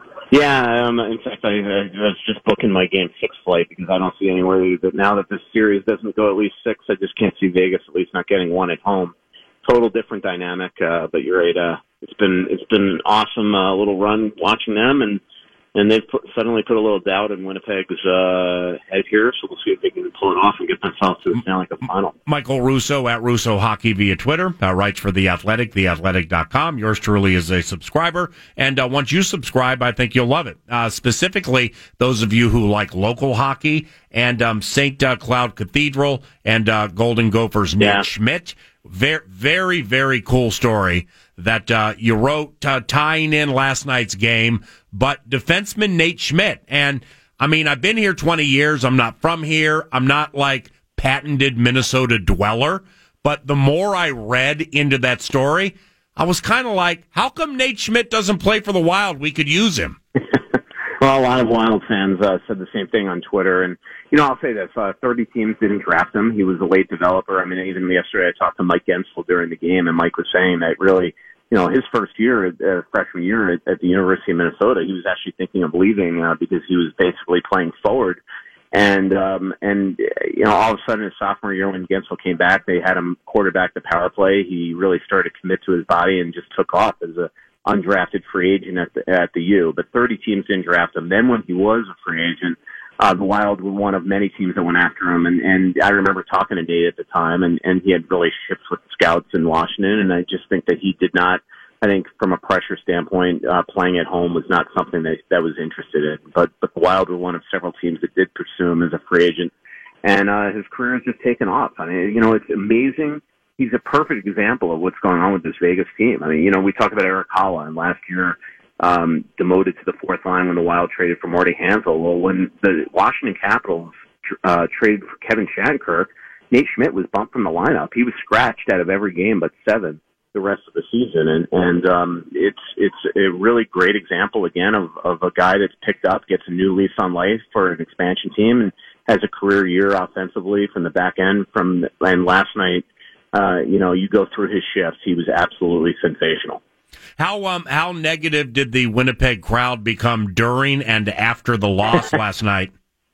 Yeah, um, in fact, I, I was just booking my Game Six flight because I don't see anywhere that now that this series doesn't go at least six, I just can't see Vegas at least not getting one at home. Total different dynamic, uh, but you're right. Uh, it's been it's been an awesome uh, little run watching them, and and they've put, suddenly put a little doubt in Winnipeg's uh, head here. So we'll see if they can pull it off and get themselves to the Stanley Cup final. Michael Russo at Russo Hockey via Twitter, uh, writes for The Athletic, the athletic dot com. Yours truly is a subscriber. And uh, once you subscribe, I think you'll love it. Uh, specifically, those of you who like local hockey and um, Saint Uh, Cloud Cathedral and uh, Golden Gophers Nate Yeah. Schmidt. Very, very, very cool story that uh, you wrote uh, tying in last night's game, but defenseman Nate Schmidt. And, I mean, I've been here twenty years. I'm not from here. I'm not like patented Minnesota dweller. But the more I read into that story, I was kind of like, how come Nate Schmidt doesn't play for the Wild? We could use him. Well, a lot of Wild fans uh, said the same thing on Twitter. And, you know, I'll say this, uh, thirty teams didn't draft him. He was a late developer. I mean, even yesterday I talked to Mike Gensel during the game, and Mike was saying that really, you know, his first year, uh, freshman year at, at the University of Minnesota, he was actually thinking of leaving uh, because he was basically playing forward. And, um, and, you know, all of a sudden his sophomore year when Gensel came back, they had him quarterback the power play. He really started to commit to his body and just took off as a undrafted free agent at the, at the U. But thirty teams didn't draft him. Then when he was a free agent, uh, the Wild were one of many teams that went after him. And, and I remember talking to Nate at the time, and, and he had relationships with scouts in Washington. And I just think that he did not, I think from a pressure standpoint, uh, playing at home was not something that, that was interested in. But, but the Wild were one of several teams that did pursue him as a free agent. And, uh, his career has just taken off. I mean, you know, it's amazing. He's a perfect example of what's going on with this Vegas team. I mean, you know, we talk about Eric Halla, and last year, um, demoted to the fourth line when the Wild traded for Marty Hansel. Well, when the Washington Capitals, uh, traded for Kevin Shattenkirk, Nate Schmidt was bumped from the lineup. He was scratched out of every game but seven the rest of the season. And, and, um, it's, it's a really great example again of, of a guy that's picked up, gets a new lease on life for an expansion team, and has a career year offensively from the back end from, and last night, uh, you know, you go through his shifts. He was absolutely sensational. How um how negative did the Winnipeg crowd become during and after the loss last night?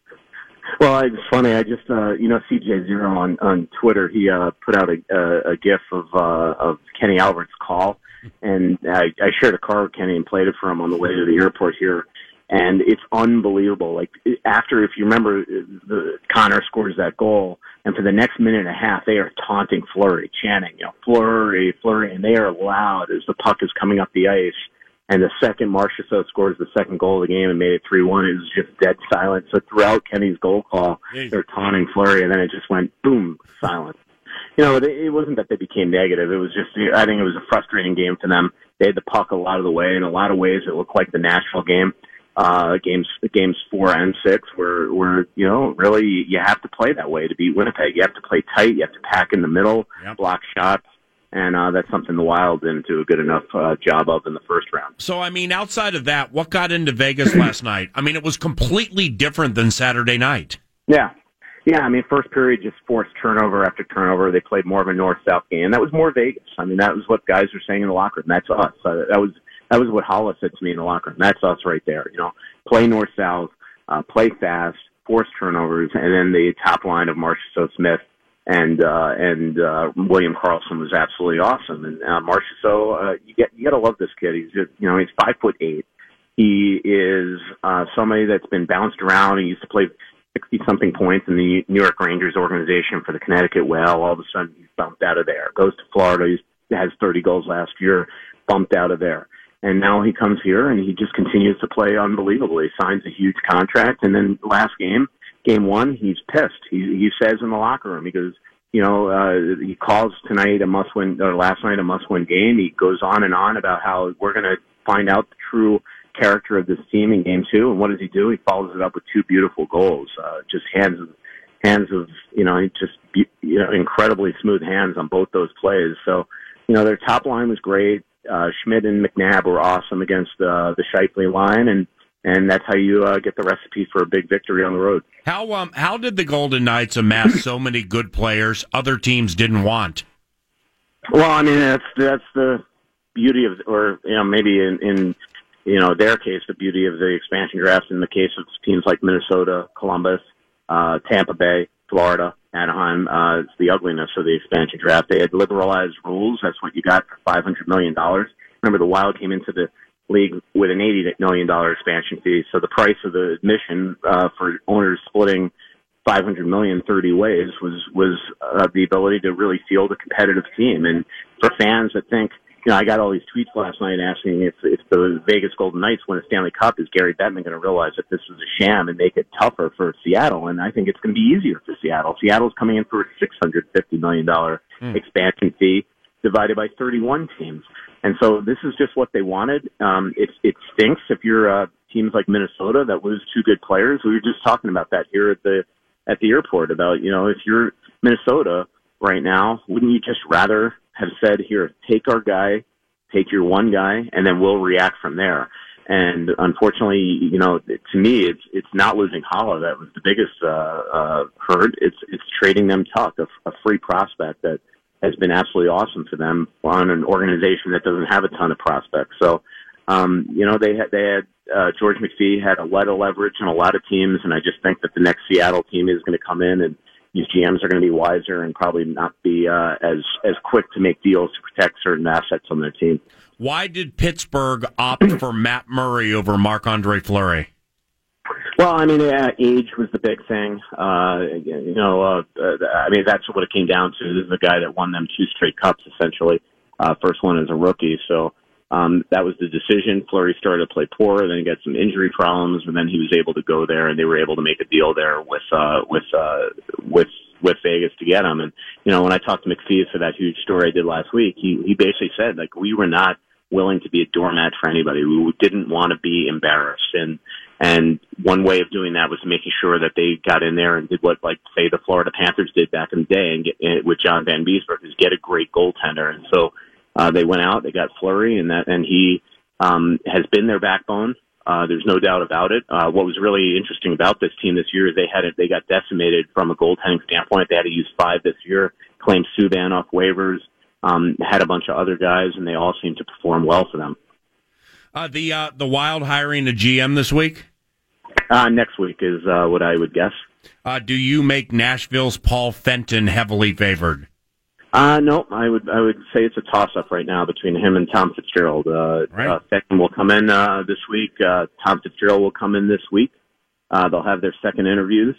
Well, it's funny. I just, uh, you know, C J Zero on, on Twitter, he, uh, put out a, a, a gif of, uh, of Kenny Albert's call. And I, I shared a car with Kenny and played it for him on the way to the airport here. And it's unbelievable. Like after, if you remember, the Connor scores that goal, and for the next minute and a half, they are taunting Fleury, chanting, you know, Fleury, Fleury, and they are loud as the puck is coming up the ice. And the second Marchessault scores the second goal of the game and made it three one, it was just dead silent. So throughout Kenny's goal call, they're taunting Fleury, and then it just went boom, silent. You know, it wasn't that they became negative. It was just, I think it was a frustrating game for them. They had the puck a lot of the way. In a lot of ways, it looked like the Nashville game. Uh, games, games four and six were, were, you know, really, you have to play that way to beat Winnipeg. You have to play tight. You have to pack in the middle, yep. block shots. And uh, that's something the Wild didn't do a good enough uh, job of in the first round. So, I mean, outside of that, what got into Vegas last night? I mean, it was completely different than Saturday night. Yeah. Yeah, I mean, first period just forced turnover after turnover. They played more of a north-south game. That was more Vegas. I mean, that was what guys were saying in the locker room. That's us. Uh, that was that was what Hollis said to me in the locker room. That's us right there. You know, play north-south, uh, play fast, force turnovers, and then the top line of Marchessault, Smith, and uh, and uh, William Karlsson was absolutely awesome. And uh, Marchessault, uh, you get you got to love this kid. He's just, you know, he's five foot eight. He is uh, somebody that's been bounced around. He used to play sixty-something points in the New York Rangers organization for the Connecticut Whale. All of a sudden, he's bumped out of there. Goes to Florida. He has thirty goals last year, bumped out of there. And now he comes here, and he just continues to play unbelievably. Signs a huge contract, and then last game, game one, he's pissed. He, he says in the locker room, he goes, you know, uh, he calls tonight a must-win, or last night a must-win game. He goes on and on about how we're going to find out the true character of this team in game two. And what does he do? He follows it up with two beautiful goals. Uh, just hands of, hands of, you know, just, you know, incredibly smooth hands on both those plays. So, you know, their top line was great. Uh, Schmidt and McNabb were awesome against uh, the Shifley line, and and that's how you uh, get the recipe for a big victory on the road. How um how did the Golden Knights amass so many good players other teams didn't want? Well, I mean, that's that's the beauty of, or you know, maybe in, in you know their case, the beauty of the expansion draft. In the case of teams like Minnesota, Columbus, uh, Tampa Bay, Florida, Anaheim, uh, it's the ugliness of the expansion draft. They had liberalized rules. That's what you got for five hundred million dollars. Remember, the Wild came into the league with an eighty million dollars expansion fee. So the price of the admission uh, for owners splitting five hundred million dollars thirty ways was was uh, the ability to really field a competitive team. And for fans that think, you know, I got all these tweets last night asking if, if the Vegas Golden Knights win a Stanley Cup, is Gary Bettman going to realize that this is a sham and make it tougher for Seattle? And I think it's going to be easier for Seattle. Seattle's coming in for a six hundred fifty million dollars mm. expansion fee divided by thirty-one teams. And so this is just what they wanted. Um, it, it stinks if you're uh, teams like Minnesota that lose two good players. We were just talking about that here at the at the airport about, you know, if you're Minnesota right now, wouldn't you just rather have said, here, take our guy, take your one guy, and then we'll react from there. And unfortunately, you know, to me, it's it's not losing Holla that was the biggest uh, uh, hurt. It's it's trading them Tuck, a, a free prospect that has been absolutely awesome for them on an organization that doesn't have a ton of prospects. So, um, you know, they had they had uh, George McPhee had a lot of leverage on a lot of teams, and I just think that the next Seattle team is going to come in and these G Ms are going to be wiser and probably not be uh, as as quick to make deals to protect certain assets on their team. Why did Pittsburgh opt for Matt Murray over Marc-Andre Fleury? Well, I mean, uh, age was the big thing. Uh, you know, uh, uh, I mean, that's what it came down to. This is a guy that won them two straight cups, essentially. Uh, first one as a rookie. So um, that was the decision. Fleury started to play poor, then he got some injury problems, and then he was able to go there, and they were able to make a deal there with uh, with uh, with with Vegas to get him. And you know, when I talked to McPhee for that huge story I did last week, he he basically said, like, we were not willing to be a doormat for anybody. We didn't want to be embarrassed, and and one way of doing that was making sure that they got in there and did what, like, say, the Florida Panthers did back in the day, and get with John Van Beesbroek, is get a great goaltender. And so uh, they went out, they got Fleury, and that, and he um, has been their backbone. Uh, there's no doubt about it. Uh, what was really interesting about this team this year is they had it, they got decimated from a goaltending standpoint. They had to use five this year, claimed Subban off waivers, um, had a bunch of other guys, and they all seemed to perform well for them. Uh, the uh, the Wild hiring a G M this week? Uh, next week is uh, what I would guess. Uh, do you make Nashville's Paul Fenton heavily favored? Uh, no, I would I would say it's a toss-up right now between him and Tom Fitzgerald. Uh, right. uh, Fenton will come in uh, this week. Uh, Tom Fitzgerald will come in this week. Uh, they'll have their second interviews.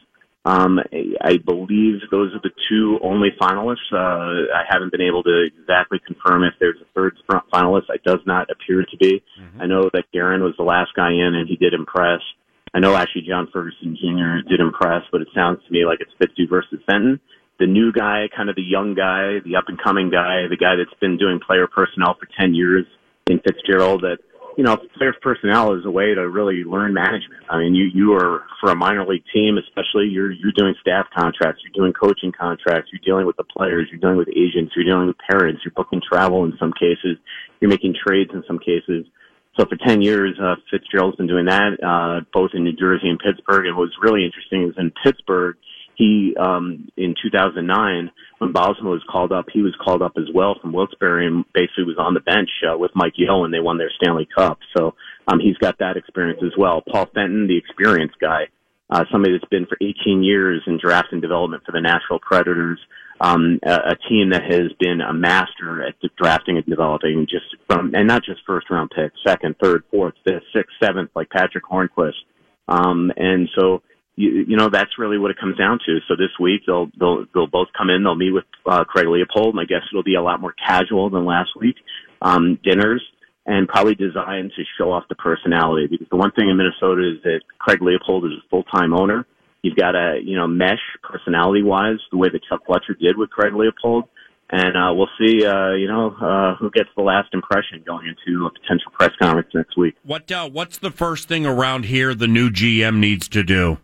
Um, I believe those are the two only finalists. Uh, I haven't been able to exactly confirm if there's a third finalist. It does not appear to be. Mm-hmm. I know that Guerin was the last guy in, and he did impress. I know actually John Ferguson Junior did impress, but it sounds to me like it's Fitzhugh versus Fenton. The new guy, kind of the young guy, the up-and-coming guy, the guy that's been doing player personnel for ten years in Fitzgerald, that, you know, player personnel is a way to really learn management. I mean, you, you are, for a minor league team especially, you're, you're doing staff contracts, you're doing coaching contracts, you're dealing with the players, you're dealing with agents, you're dealing with parents, you're booking travel in some cases, you're making trades in some cases. So for ten years, uh, Fitzgerald's been doing that, uh, both in New Jersey and Pittsburgh. And what's really interesting is in Pittsburgh, he, um, in two thousand nine, when Bosma was called up, he was called up as well from Wilkes-Barre and basically was on the bench, uh, with Mike Yeo when they won their Stanley Cup. So, um, he's got that experience as well. Paul Fenton, the experienced guy, uh, somebody that's been for eighteen years in draft and development for the Nashville Predators. Um, a, a team that has been a master at drafting and developing just from, and not just first round picks, second, third, fourth, fifth, sixth, seventh, like Patrick Hornquist. Um, and so, you, you know, that's really what it comes down to. So this week they'll, they'll, they'll both come in, they'll meet with, uh, Craig Leopold, and I guess it'll be a lot more casual than last week. Um, dinners, and probably designed to show off the personality, because the one thing in Minnesota is that Craig Leopold is a full-time owner. You've got to, you know, mesh personality-wise the way that Chuck Fletcher did with Craig Leopold. And uh, we'll see, uh, you know, uh, who gets the last impression going into a potential press conference next week. What uh, What's the first thing around here the new G M needs to do?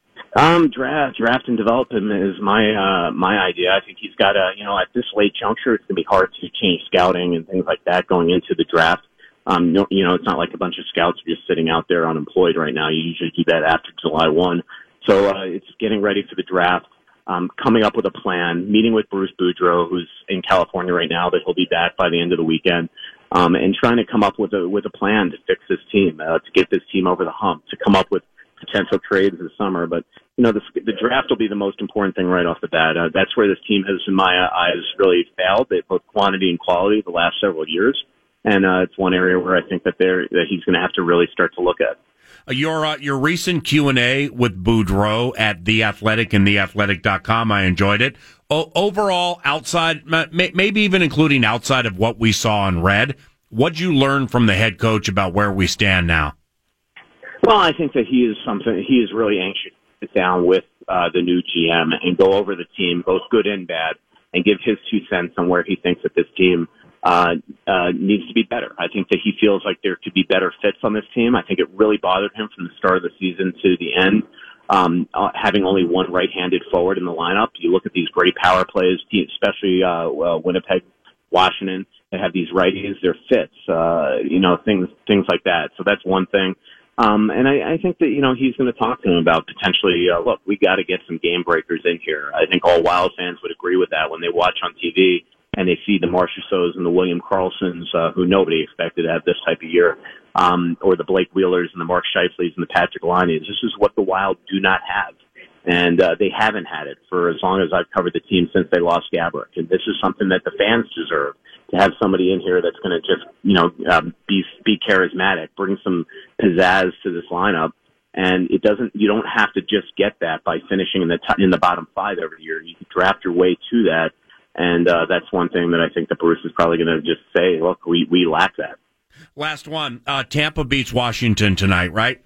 Um, draft, draft and develop him is my uh, my idea. I think he's got to, you know, at this late juncture, it's going to be hard to change scouting and things like that going into the draft. Um, no, you know, it's not like a bunch of scouts are just sitting out there unemployed right now. You usually do that after July first. So uh, it's getting ready for the draft, um, coming up with a plan, meeting with Bruce Boudreau, who's in California right now, but he'll be back by the end of the weekend, um, and trying to come up with a with a plan to fix this team, uh, to get this team over the hump, to come up with potential trades this summer. But you know, the, the draft will be the most important thing right off the bat. Uh, that's where this team has, in my eyes, really failed. They both quantity and quality the last several years, and uh, it's one area where I think that they're that he's going to have to really start to look at. Your uh, your recent Q and A with Boudreau at The Athletic and the athletic dot com, I enjoyed it. O- overall, outside, maybe even including outside of what we saw and read, what'd you learn from the head coach about where we stand now? Well, I think that he is something. He is really anxious to sit down with uh, the new G M and go over the team, both good and bad, and give his two cents on where he thinks that this team Uh, uh, needs to be better. I think that he feels like there could be better fits on this team. I think it really bothered him from the start of the season to the end, um, uh, having only one right-handed forward in the lineup. You look at these great power plays, especially uh, uh, Winnipeg, Washington, that have these righties, their fits, uh, you know, things things like that. So that's one thing. Um, and I, I think that, you know, he's going to talk to him about potentially, uh, look, we got to get some game breakers in here. I think all Wild fans would agree with that when they watch on T V and they see the Marchessaults and the William Karlssons, uh, who nobody expected to have this type of year, um, or the Blake Wheelers and the Mark Scheifele's and the Patrick Laine's. This is what the Wild do not have. And uh, they haven't had it for as long as I've covered the team since they lost Gaborik. And this is something that the fans deserve, to have somebody in here that's going to just, you know, um, be be charismatic, bring some pizzazz to this lineup. And it doesn't. You don't have to just get that by finishing in the t- in the bottom five every year. You can draft your way to that. And uh, that's one thing that I think that Bruce is probably going to just say, look, we, we lack that. Last one. Uh, Tampa beats Washington tonight, right?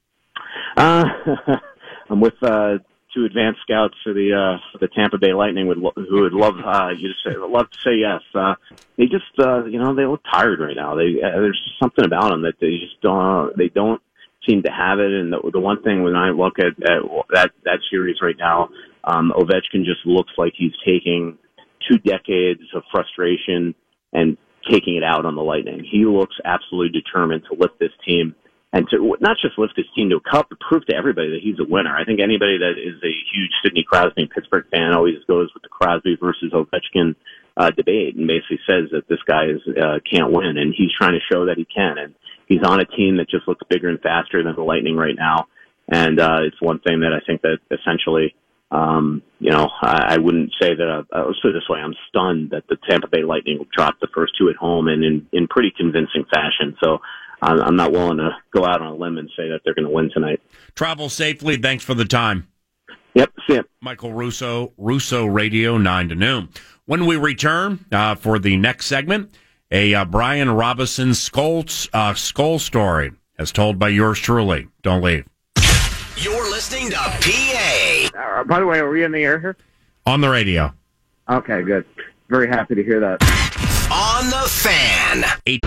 Uh, I'm with uh, two advanced scouts for the uh, for the Tampa Bay Lightning would lo- who would love uh, you to say love to say yes. Uh, they just uh, you know they look tired right now. They uh, there's just something about them that they just don't they don't seem to have it. And the, the one thing when I look at, at that that series right now, um, Ovechkin just looks like he's taking two decades of frustration and taking it out on the Lightning. He looks absolutely determined to lift this team, and to not just lift this team to a cup, but prove to everybody that he's a winner. I think anybody that is a huge Sidney Crosby Pittsburgh fan always goes with the Crosby versus Ovechkin uh, debate and basically says that this guy is uh, can't win, and he's trying to show that he can. And he's on a team that just looks bigger and faster than the Lightning right now, and uh, it's one thing that I think that essentially – Um, you know, I, I wouldn't say that, uh, let's put it this way, I'm stunned that the Tampa Bay Lightning dropped the first two at home and in, in pretty convincing fashion. So I'm, I'm not willing to go out on a limb and say that they're going to win tonight. Travel safely. Thanks for the time. Yep, see it. Michael Russo, Russo Radio, nine to noon. When we return uh, for the next segment, a uh, Brian Robison skull, uh, skull story, as told by yours truly. Don't leave. You're listening to P A. Uh, by the way, are we in the air here? On the radio. Okay, good. Very happy to hear that. On the Fan. Eight.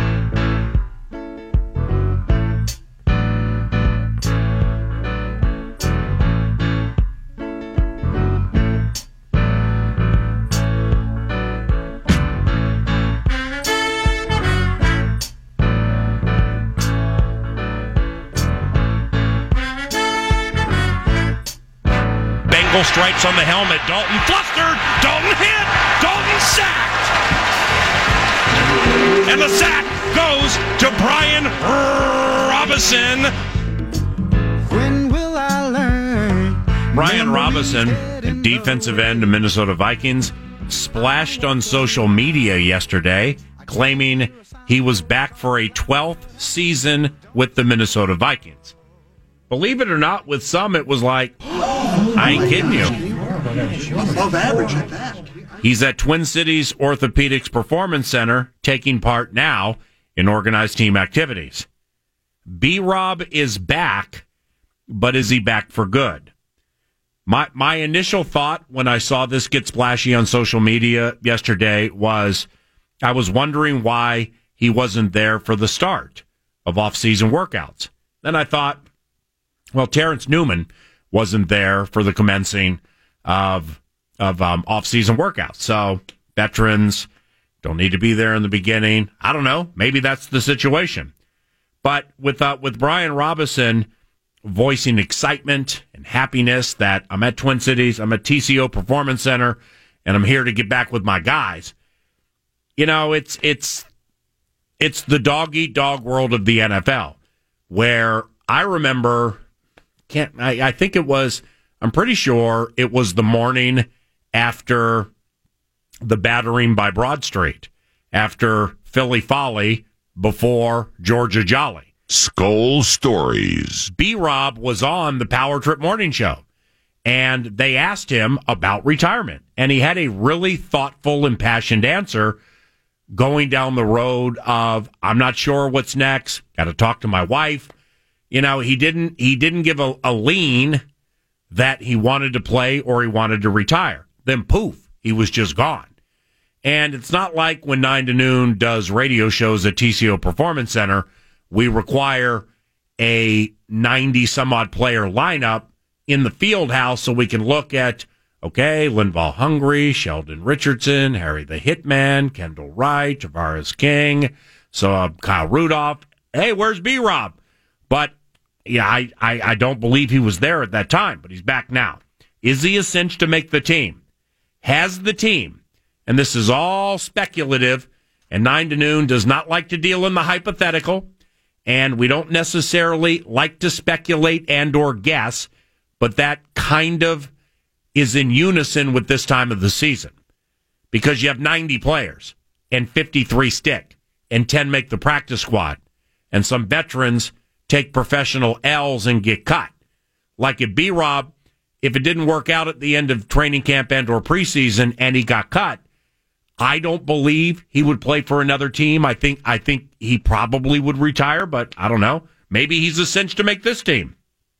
Bengal stripes on the helmet. Dalton flustered. Dalton hit. Dalton sacked. And the sack goes to Brian Robison. When will I learn? Brian Robison, a defensive end of Minnesota Vikings, splashed on social media yesterday, claiming he was back for a twelfth season with the Minnesota Vikings. Believe it or not, with some, it was like, I ain't kidding you. Above average at that. He's at Twin Cities Orthopedics Performance Center, taking part now in organized team activities. B-Rob is back, but is he back for good? My my initial thought when I saw this get splashy on social media yesterday was I was wondering why he wasn't there for the start of off-season workouts. Then I thought, well, Terrence Newman wasn't there for the commencing of of um, off-season workouts. So veterans don't need to be there in the beginning. I don't know. Maybe that's the situation. But with uh, with Brian Robison voicing excitement and happiness that I'm at Twin Cities, I'm at T C O Performance Center, and I'm here to get back with my guys. You know, it's it's it's the dog-eat-dog world of the N F L, where I remember, can't I, I think it was, I'm pretty sure it was the morning after the battering by Broad Street, after Philly Folly, before Georgia Jolly. Skull Stories. B-Rob was on the Power Trip Morning Show, and they asked him about retirement. And he had a really thoughtful, impassioned answer going down the road of, I'm not sure what's next, got to talk to my wife. You know, he didn't he didn't give a, a lean that he wanted to play or he wanted to retire. Then poof, he was just gone. And it's not like when nine to noon does radio shows at T C O Performance Center, we require a ninety-some-odd player lineup in the field house so we can look at, okay, Linval Hungry, Sheldon Richardson, Harry the Hitman, Kendall Wright, Tavares King, so uh, Kyle Rudolph. Hey, where's B-Rob? But, yeah, I, I, I don't believe he was there at that time, but he's back now. Is he a cinch to make the team? Has the team, and this is all speculative, and nine to noon does not like to deal in the hypothetical, and we don't necessarily like to speculate and or guess, but that kind of is in unison with this time of the season. Because you have ninety players, and fifty-three stick, and ten make the practice squad, and some veterans take professional L's and get cut. Like if B-Rob, if it didn't work out at the end of training camp and or preseason and he got cut, I don't believe he would play for another team. I think I think he probably would retire, but I don't know. Maybe he's a cinch to make this team.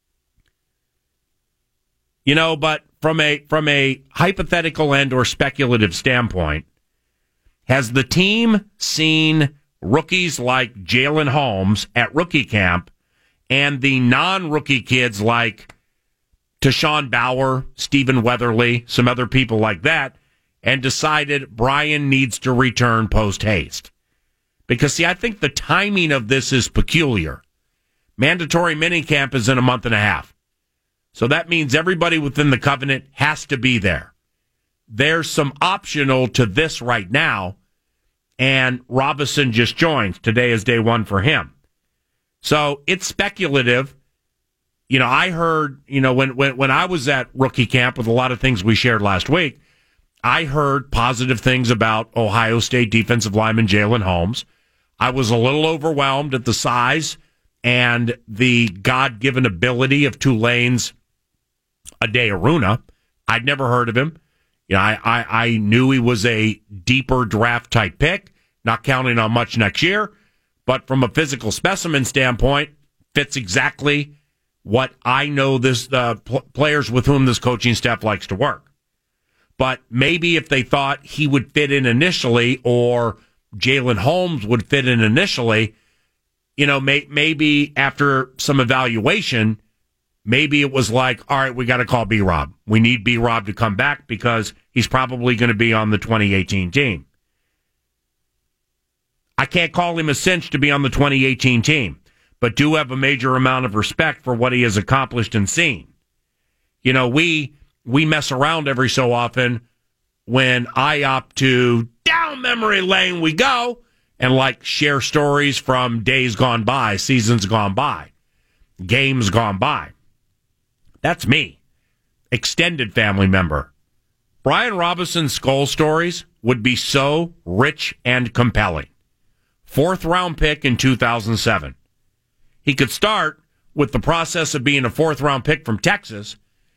You know, but from a from a hypothetical and or speculative standpoint, has the team seen rookies like Jalen Holmes at rookie camp and the non-rookie kids like Tashawn Bauer, Stephen Weatherly, some other people like that, and decided Brian needs to return post-haste? Because, see, I think the timing of this is peculiar. Mandatory minicamp is in a month and a half. So that means everybody within the covenant has to be there. There's some optional to this right now, and Robison just joins. Today is day one for him. So it's speculative. You know, I heard, you know, when, when, when I was at rookie camp with a lot of things we shared last week, I heard positive things about Ohio State defensive lineman Jalen Holmes. I was a little overwhelmed at the size and the God-given ability of Tulane's Ade Aruna. I'd never heard of him. You know, I, I, I knew he was a deeper draft type pick, not counting on much next year. But from a physical specimen standpoint, fits exactly what I know this uh, pl- players with whom this coaching staff likes to work. But maybe if they thought he would fit in initially, or Jalen Holmes would fit in initially, you know, may, maybe after some evaluation, maybe it was like, all right, we got to call B-Rob. We need B-Rob to come back because he's probably going to be on the twenty eighteen team. I can't call him a cinch to be on the twenty eighteen team, but do have a major amount of respect for what he has accomplished and seen. You know, we we mess around every so often when I opt to down memory lane we go and like share stories from days gone by, seasons gone by, games gone by. That's me. Extended family member. Brian Robinson's Skull stories would be so rich and compelling. Fourth round pick in two thousand seven. He could start with the process of being a fourth round pick from Texas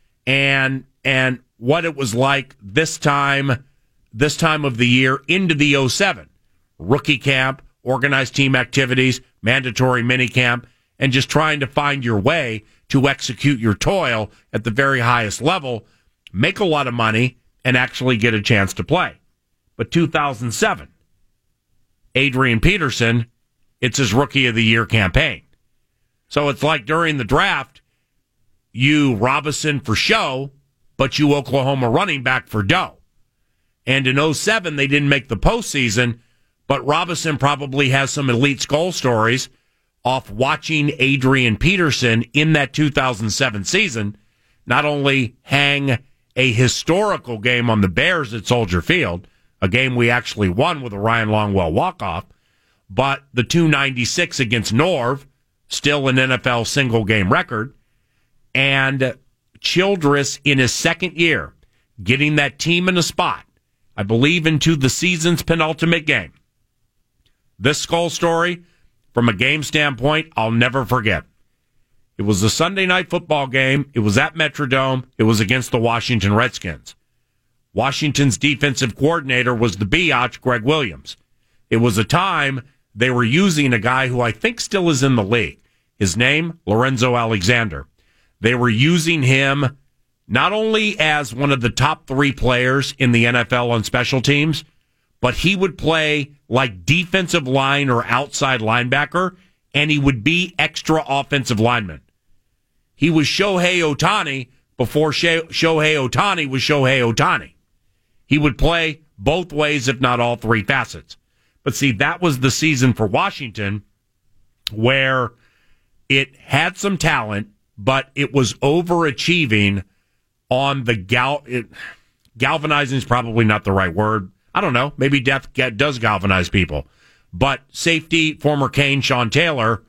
and and what it was like this time this time of the year into the oh seven. Rookie camp, organized team activities, mandatory minicamp, and just trying to find your way to execute your toil at the very highest level, make a lot of money, and actually get a chance to play. But two thousand seven, Adrian Peterson, it's his Rookie of the Year campaign. So it's like during the draft, you Robinson for show, but you Oklahoma running back for dough. And in oh seven, they didn't make the postseason, but Robinson probably has some elite Skull stories off watching Adrian Peterson in that two thousand seven season not only hang a historical game on the Bears at Soldier Field, a game we actually won with a Ryan Longwell walk-off, but the two ninety-six against Norv, still an N F L single-game record, and Childress in his second year, getting that team in a spot, I believe into the season's penultimate game. This Skull story, from a game standpoint, I'll never forget. It was a Sunday night football game. It was at Metrodome. It was against the Washington Redskins. Washington's defensive coordinator was the biatch, Greg Williams. It was a time they were using a guy who I think still is in the league. His name, Lorenzo Alexander. They were using him not only as one of the top three players in the N F L on special teams, but he would play like defensive line or outside linebacker, and he would be extra offensive lineman. He was Shohei Ohtani before Shohei Ohtani was Shohei Ohtani. He would play both ways, if not all three facets. But see, that was the season for Washington where it had some talent, but it was overachieving on the gal. It, galvanizing is probably not the right word. I don't know. Maybe death does galvanize people. But safety, former Kane, Sean Taylor,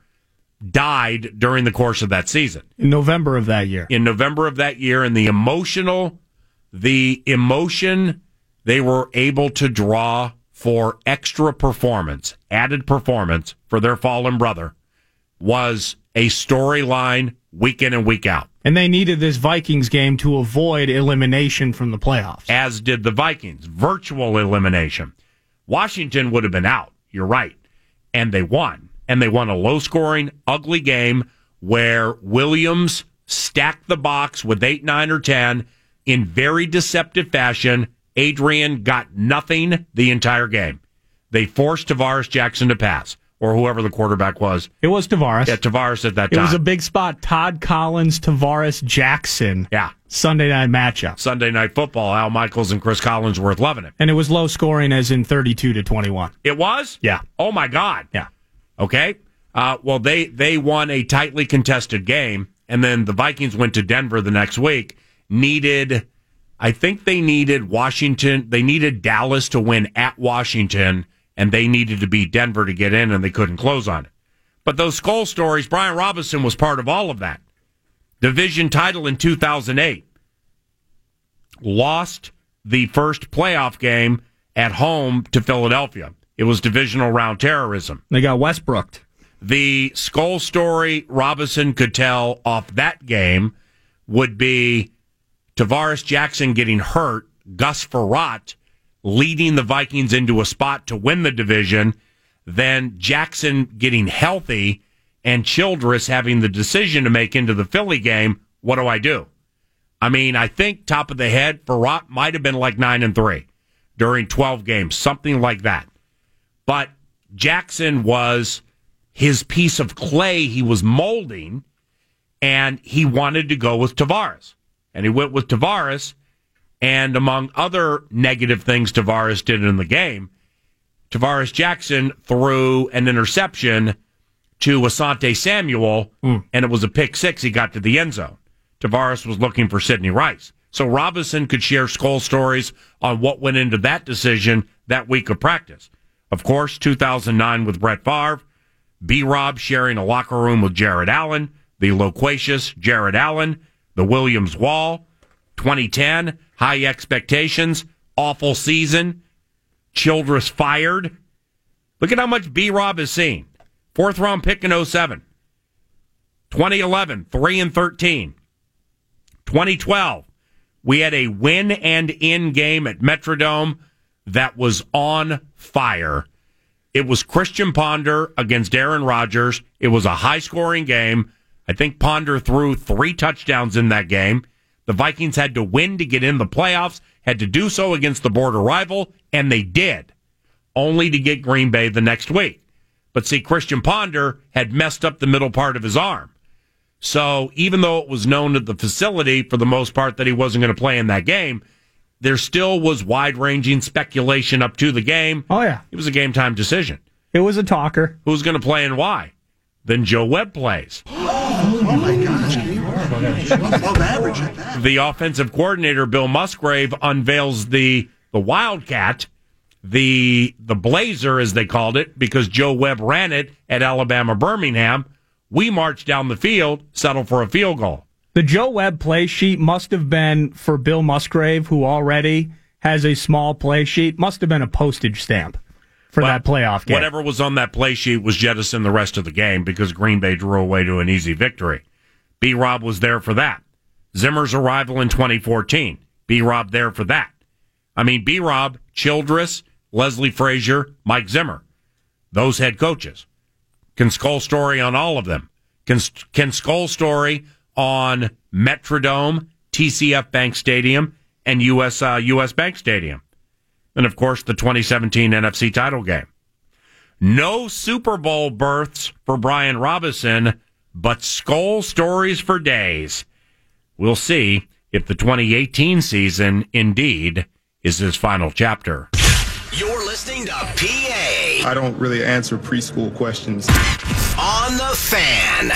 died during the course of that season. In November of that year. In November of that year, and the emotional, the emotion they were able to draw for extra performance, added performance for their fallen brother, was a storyline week in and week out. And they needed this Vikings game to avoid elimination from the playoffs. As did the Vikings. Virtual elimination. Washington would have been out. You're right. And they won. And they won a low-scoring, ugly game where Williams stacked the box with eight, nine, or ten in very deceptive fashion. Adrian got nothing the entire game. They forced Tavares Jackson to pass, or whoever the quarterback was. It was Tavares. Yeah, Tavares at that time. It was a big spot. Todd Collins, Tavares Jackson. Yeah. Sunday night matchup. Sunday night football. Al Michaels and Chris Collinsworth loving it. And it was low scoring, as in thirty-two to twenty-one. It was? Yeah. Oh, my God. Yeah. Okay. Uh, well, they, they won a tightly contested game, and then the Vikings went to Denver the next week. Needed, I think they needed Washington. They needed Dallas to win at Washington, and they needed to beat Denver to get in, and they couldn't close on it. But those Skull stories, Brian Robinson was part of all of that. Division title in two thousand eight. Lost the first playoff game at home to Philadelphia. It was divisional round terrorism. They got Westbrooked. The Skull story Robinson could tell off that game would be Tavares Jackson getting hurt, Gus Frerotte leading the Vikings into a spot to win the division, then Jackson getting healthy, and Childress having the decision to make into the Philly game. What do I do? I mean, I think top of the head, Frerotte might have been like nine and three during twelve games, something like that. But Jackson was his piece of clay he was molding, and he wanted to go with Tavares. And he went with Tavares, and among other negative things Tavares did in the game, Tavares Jackson threw an interception to Asante Samuel, mm. and it was a pick six. He got to the end zone. Tavares was looking for Sidney Rice. So Robinson could share Skull stories on what went into that decision that week of practice. Of course, two thousand nine with Brett Favre, B-Rob sharing a locker room with Jared Allen, the loquacious Jared Allen, the Williams Wall, twenty ten, high expectations, awful season, Childress fired. Look at how much B-Rob has seen. Fourth round pick in oh seven. twenty eleven, three and thirteen. twenty twelve, we had a win and in game at Metrodome that was on fire. It was Christian Ponder against Aaron Rodgers. It was a high-scoring game. I think Ponder threw three touchdowns in that game. The Vikings had to win to get in the playoffs, had to do so against the border rival, and they did, only to get Green Bay the next week. But see, Christian Ponder had messed up the middle part of his arm. So even though it was known at the facility for the most part that he wasn't going to play in that game, there still was wide-ranging speculation up to the game. Oh, yeah. It was a game-time decision. It was a talker. Who's going to play and why? Then Joe Webb plays. Oh, my gosh. Above average at that. The offensive coordinator, Bill Musgrave, unveils the the Wildcat, the the Blazer, as they called it, because Joe Webb ran it at Alabama Birmingham. We marched down the field, settled for a field goal. The Joe Webb play sheet must have been, for Bill Musgrave, who already has a small play sheet, must have been a postage stamp for but that playoff game. Whatever was on that play sheet was jettisoned the rest of the game because Green Bay drew away to an easy victory. B-Rob was there for that. Zimmer's arrival in twenty fourteen. B-Rob there for that. I mean, B-Rob, Childress, Leslie Frazier, Mike Zimmer. Those head coaches. Can Skull story on all of them. Can, can Skull story on Metrodome, T C F Bank Stadium, and U S Uh, U S Bank Stadium. And, of course, the twenty seventeen N F C title game. No Super Bowl berths for Brian Robinson, but Skull stories for days. We'll see if the twenty eighteen season, indeed, is his final chapter. You're listening to P A. I don't really answer preschool questions. On the Fan.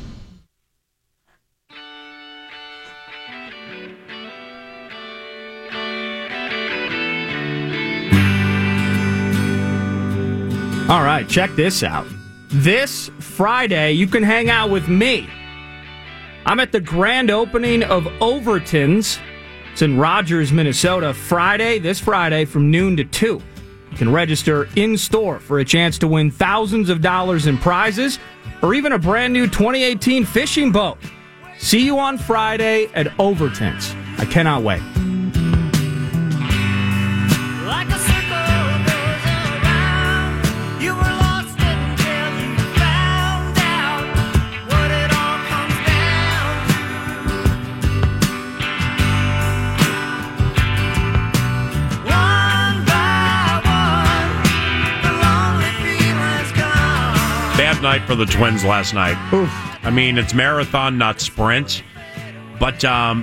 All right, check this out. This Friday, you can hang out with me. I'm at the grand opening of Overton's. It's in Rogers, Minnesota. Friday, this Friday, from noon to two. You can register in-store for a chance to win thousands of dollars in prizes or even a brand new twenty eighteen fishing boat. See you on Friday at Overton's. I cannot wait. Bad night for the Twins last night. Oof. I mean, it's marathon, not sprint. But um,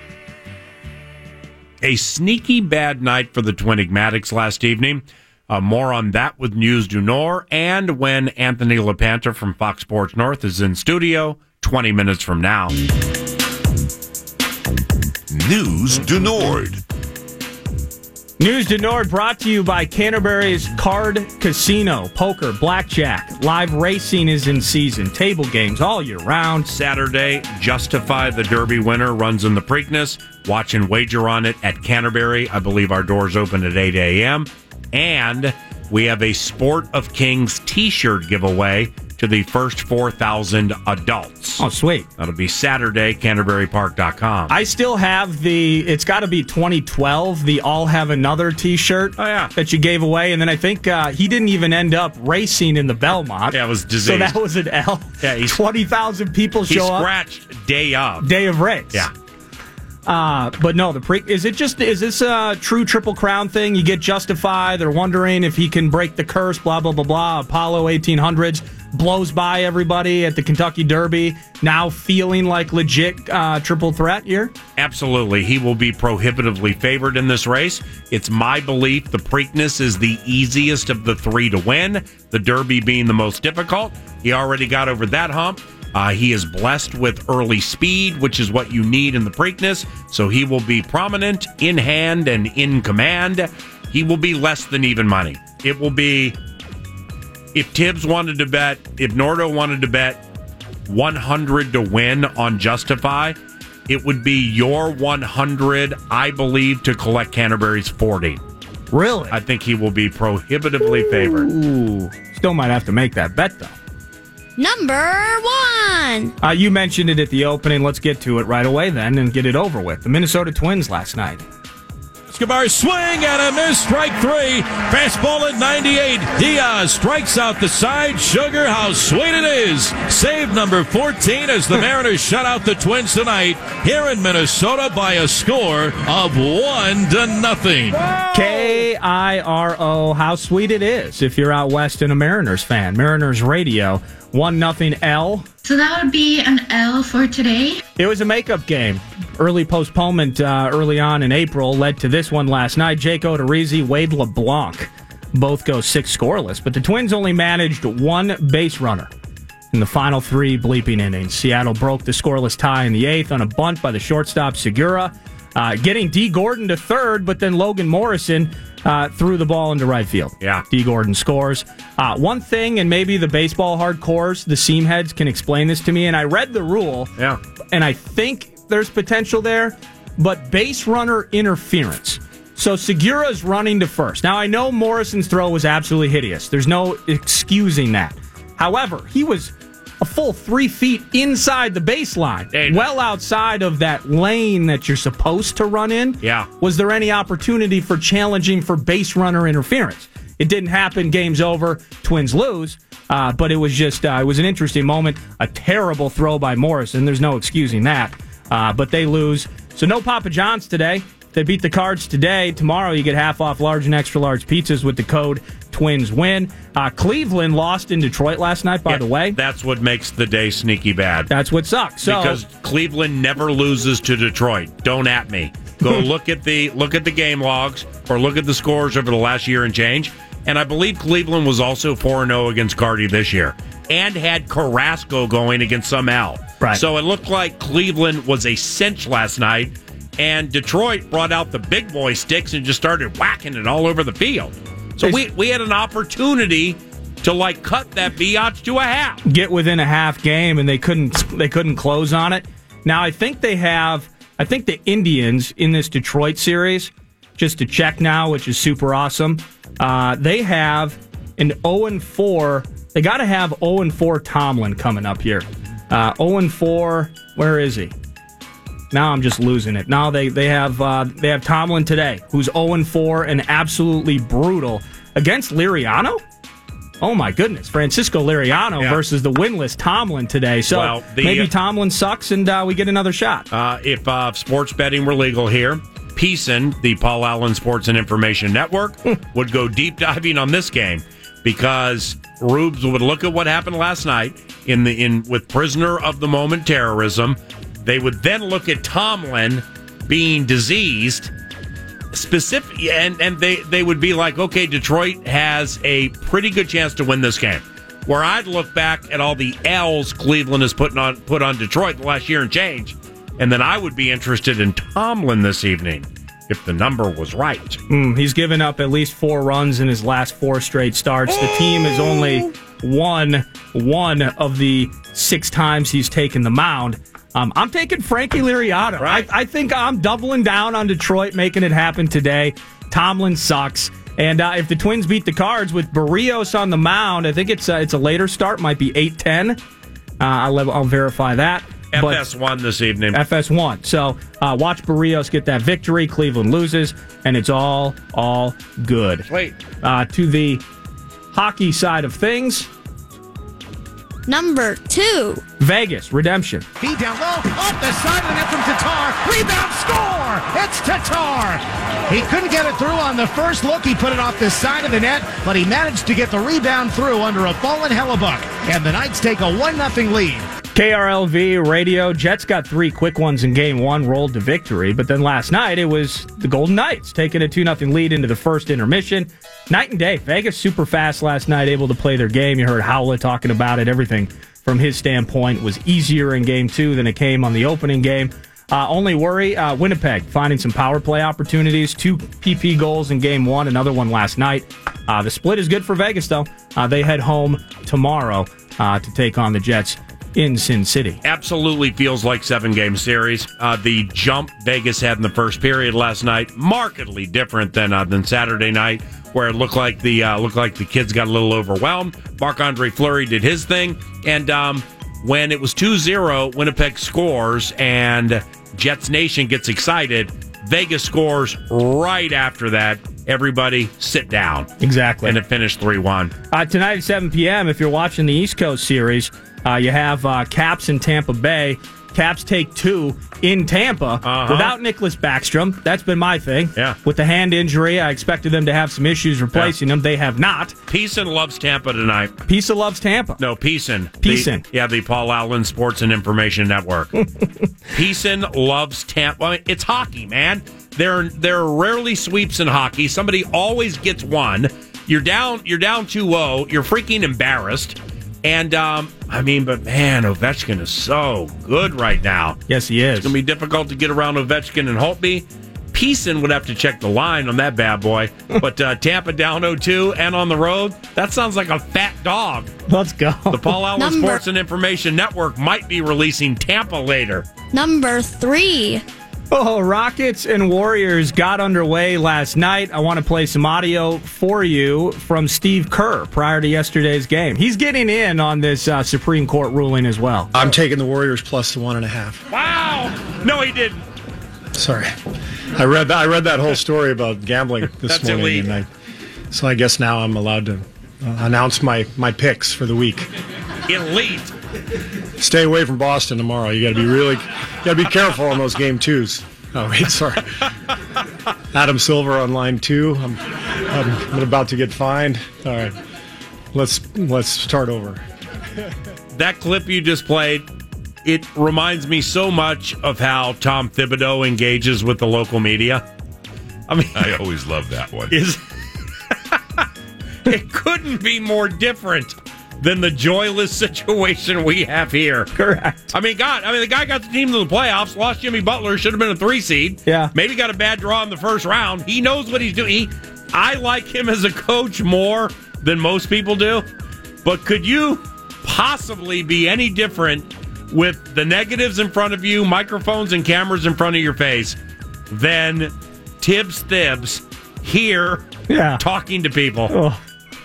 a sneaky bad night for the Twinigmatics last evening. Uh, more on that with News du Nord. And when Anthony LaPanta from Fox Sports North is in studio, twenty minutes from now. News du Nord. News du Nord brought to you by Canterbury's Card Casino. Poker, blackjack, live racing is in season. Table games all year round. Saturday, Justify the Derby winner runs in the Preakness. Watch and wager on it at Canterbury. I believe our doors open at eight a.m. And we have a Sport of Kings t-shirt giveaway to the first four thousand adults. Oh, sweet. That'll be Saturday, Canterbury Park dot com. I still have the, it's got to be twenty twelve, the I'll Have Another t-shirt oh, yeah. that you gave away. And then I think uh, he didn't even end up racing in the Belmont. Yeah, it was diseased. So that was an L. Yeah, twenty thousand people he show up. He scratched day of. Day of race. Yeah. Uh, but no, the pre, is it just, is this a true Triple Crown thing? You get Justify, they're wondering if he can break the curse, blah, blah, blah, blah. Apollo eighteen hundreds blows by everybody at the Kentucky Derby, now feeling like legit uh, triple threat here? Absolutely. He will be prohibitively favored in this race. It's my belief the Preakness is the easiest of the three to win, the Derby being the most difficult. He already got over that hump. Uh, he is blessed with early speed, which is what you need in the Preakness, so he will be prominent, in hand, and in command. He will be less than even money. It will be, if Tibbs wanted to bet, if Nordo wanted to bet one hundred to win on Justify, it would be your one hundred, I believe, to collect Canterbury's forty. Really? I think he will be prohibitively favored. Ooh. Still might have to make that bet, though. Number one. Uh, you mentioned it at the opening. Let's get to it right away then and get it over with. The Minnesota Twins last night. Escobar swing and a miss, strike three. Fastball at ninety-eight. Diaz strikes out the side. Sugar, how sweet it is. Save number fourteen as the Mariners shut out the Twins tonight here in Minnesota by a score of one to nothing. K I R O, how sweet it is if you're out west and a Mariners fan. Mariners radio, one nothing L. So that would be an L for today? It was a makeup game. Early postponement uh, early on in April led to this one last night. Jake Odorizzi, Wade LeBlanc both go six scoreless, but the Twins only managed one base runner in the final three bleeping innings. Seattle broke the scoreless tie in the eighth on a bunt by the shortstop Segura, uh, getting D. Gordon to third, but then Logan Morrison uh, threw the ball into right field. Yeah. D. Gordon scores. Uh, one thing, and maybe the baseball hardcores, the seam heads, can explain this to me, and I read the rule, yeah, and I think there's potential there, but base runner interference. So Segura's running to first. Now, I know Morrison's throw was absolutely hideous. There's no excusing that. However, he was a full three feet inside the baseline, hey, well outside of that lane that you're supposed to run in. Yeah. Was there any opportunity for challenging for base runner interference? It didn't happen. Game's over. Twins lose. Uh, but it was just, uh, it was an interesting moment. A terrible throw by Morrison. There's no excusing that. Uh, but they lose. So no Papa John's today. They beat the Cards today. Tomorrow you get half off large and extra large pizzas with the code Twins Win. Uh, Cleveland lost in Detroit last night, by yeah, the way. That's what makes the day sneaky bad. That's what sucks. So, because Cleveland never loses to Detroit. Don't at me. Go look at the look at the game logs or look at the scores over the last year and change. And I believe Cleveland was also four and oh against Cardi this year and had Carrasco going against some Al. Right. So it looked like Cleveland was a cinch last night, and Detroit brought out the big boy sticks and just started whacking it all over the field. So we, we had an opportunity to like cut that biatch to a half. Get within a half game, and they couldn't they couldn't close on it. Now I think they have I think the Indians in this Detroit series, just to check now, which is super awesome. Uh, they have an oh and four. They got to have oh and four Tomlin coming up here. Uh, oh and four. Where is he? Now I'm just losing it. Now they they have uh, they have Tomlin today, who's oh and four and absolutely brutal against Liriano. Oh my goodness, Francisco Liriano yeah. versus the winless Tomlin today. So well, the, maybe Tomlin sucks and uh, we get another shot. Uh, if uh, sports betting were legal here, Peason, the Paul Allen Sports and Information Network, would go deep diving on this game because Rubes would look at what happened last night in the in with prisoner of the moment terrorism. They would then look at Tomlin being diseased, specific, and and they they would be like, okay, Detroit has a pretty good chance to win this game. Where I'd look back at all the L's Cleveland has put on put on Detroit the last year and change. And then I would be interested in Tomlin this evening if the number was right. Mm, he's given up at least four runs in his last four straight starts. The team has only won one of the six times he's taken the mound. Um, I'm taking Frankie Liriano. Right. I, I think I'm doubling down on Detroit, making it happen today. Tomlin sucks. And uh, if the Twins beat the Cards with Barrios on the mound, I think it's uh, it's a later start, might be eight ten. Uh, I'll, I'll verify that. F S one this evening. F S one. So uh, watch Barrios get that victory. Cleveland loses, and it's all, all good. Wait. Uh, to the hockey side of things. Number two. Vegas, redemption. Feed down low, off the side of the net from Tatar. Rebound, score! It's Tatar. He couldn't get it through on the first look. He put it off the side of the net, but he managed to get the rebound through under a fallen Hellebuck. And the Knights take a one nothing lead. K R L V radio. Jets got three quick ones in game one, rolled to victory. But then last night, it was the Golden Knights taking a two nothing lead into the first intermission. Night and day. Vegas super fast last night, able to play their game. You heard Howlett talking about it. Everything from his standpoint was easier in game two than it came on the opening game. Uh, only worry, uh, Winnipeg finding some power play opportunities. Two P P goals in game one, another one last night. Uh, the split is good for Vegas, though. Uh, they head home tomorrow uh, to take on the Jets in Sin City. Absolutely feels like seven-game series. Uh, the jump Vegas had in the first period last night, markedly different than uh, than Saturday night, where it looked like the uh, looked like the kids got a little overwhelmed. Marc-Andre Fleury did his thing, and um, when it was two zero, Winnipeg scores, and Jets Nation gets excited. Vegas scores right after that. Everybody sit down. Exactly. And it finished three one. Uh, tonight at seven p.m., if you're watching the East Coast series, uh, you have uh, Caps in Tampa Bay. Caps take two in Tampa uh-huh. without Nicholas Backstrom. That's been my thing. Yeah. With the hand injury, I expected them to have some issues replacing yeah. him. They have not. Peason loves Tampa tonight. Pisa loves Tampa. No, Peason. Peason. The, yeah, the Paul Allen Sports and Information Network. Peason loves Tampa. I mean, it's hockey, man. There, there are rarely sweeps in hockey. Somebody always gets one. You're down. You're down two oh. You're freaking embarrassed. And, um, I mean, but man, Ovechkin is so good right now. Yes, he is. It's going to be difficult to get around Ovechkin and Holtby. Peason would have to check the line on that bad boy. But uh, Tampa down oh two and on the road, that sounds like a fat dog. Let's go. The Paul Allen Number- Sports and Information Network might be releasing Tampa later. Number three. Oh, Rockets and Warriors got underway last night. I want to play some audio for you from Steve Kerr prior to yesterday's game. He's getting in on this uh, Supreme Court ruling as well. I'm taking the Warriors plus the one and a half. Wow! No, he didn't. Sorry, I read that. I read that whole story about gambling this That's morning, elite. and I, so I guess now I'm allowed to uh, announce my my picks for the week. Elite. Stay away from Boston tomorrow. You got to be really, you got to be careful on those game twos. Oh wait, sorry. Adam Silver on line two. I'm, I'm, I'm about to get fined. All right, let's let's start over. That clip you just played, it reminds me so much of how Tom Thibodeau engages with the local media. I mean, I always love that one. Is it couldn't be more different than the joyless situation we have here. Correct. I mean, God, I mean, the guy got the team to the playoffs, lost Jimmy Butler, should have been a three seed. Yeah. Maybe got a bad draw in the first round. He knows what he's doing. He, I like him as a coach more than most people do. But could you possibly be any different with the negatives in front of you, microphones and cameras in front of your face, than Tibbs Thibs here yeah. talking to people? Oh.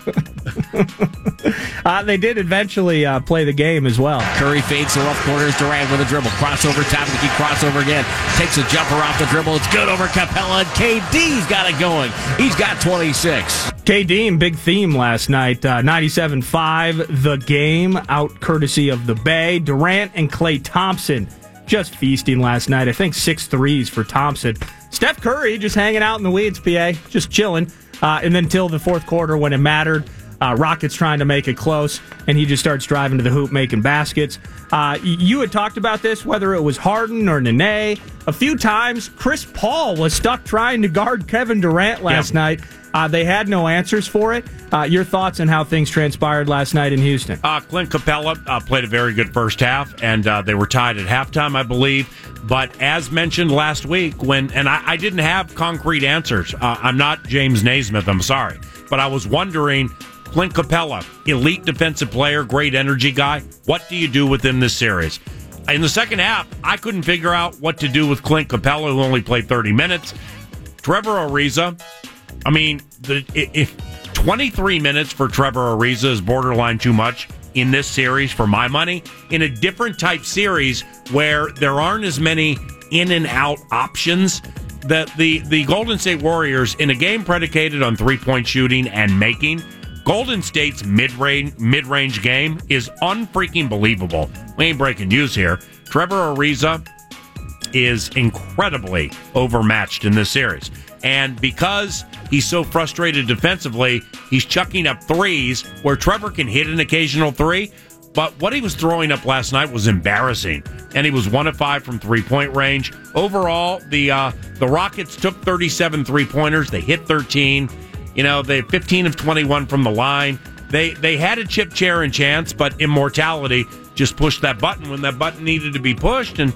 uh, they did eventually uh, play the game as well. Curry fades to left corner. Durant with a dribble. Crossover, Tavnicki crossover again. Takes a jumper off the dribble. It's good over Capella. And K D's got it going. He's got twenty-six. K D, big theme last night. Uh, ninety-seven point five, the game, out courtesy of the Bay. Durant and Klay Thompson just feasting last night. I think six threes for Thompson. Steph Curry just hanging out in the weeds, P A. Just chilling. Uh, and then till the fourth quarter when it mattered, uh, Rockets trying to make it close, and he just starts driving to the hoop, making baskets. Uh, you had talked about this, whether it was Harden or Nene. A few times, Chris Paul was stuck trying to guard Kevin Durant last Yep. night. Uh, they had no answers for it. Uh, your thoughts on how things transpired last night in Houston? Uh, Clint Capella uh, played a very good first half, and uh, they were tied at halftime, I believe. But as mentioned last week, when and I, I didn't have concrete answers. Uh, I'm not James Naismith, I'm sorry. But I was wondering, Clint Capella, elite defensive player, great energy guy, what do you do with him this series? In the second half, I couldn't figure out what to do with Clint Capella, who only played thirty minutes. Trevor Ariza, I mean, the if twenty-three minutes for Trevor Ariza is borderline too much in this series for my money. In a different type series where there aren't as many in and out options, that the the Golden State Warriors in a game predicated on three point shooting and making, Golden State's mid range mid range game is unfreaking believable. We ain't breaking news here. Trevor Ariza is incredibly overmatched in this series. And because he's so frustrated defensively, he's chucking up threes where Trevor can hit an occasional three. But what he was throwing up last night was embarrassing. And he was one of five from three-point range. Overall, the uh, the Rockets took thirty-seven three-pointers. They hit thirteen. You know, they fifteen of twenty-one from the line. They they had a chip, chair, and chance, but immortality just pushed that button when that button needed to be pushed. And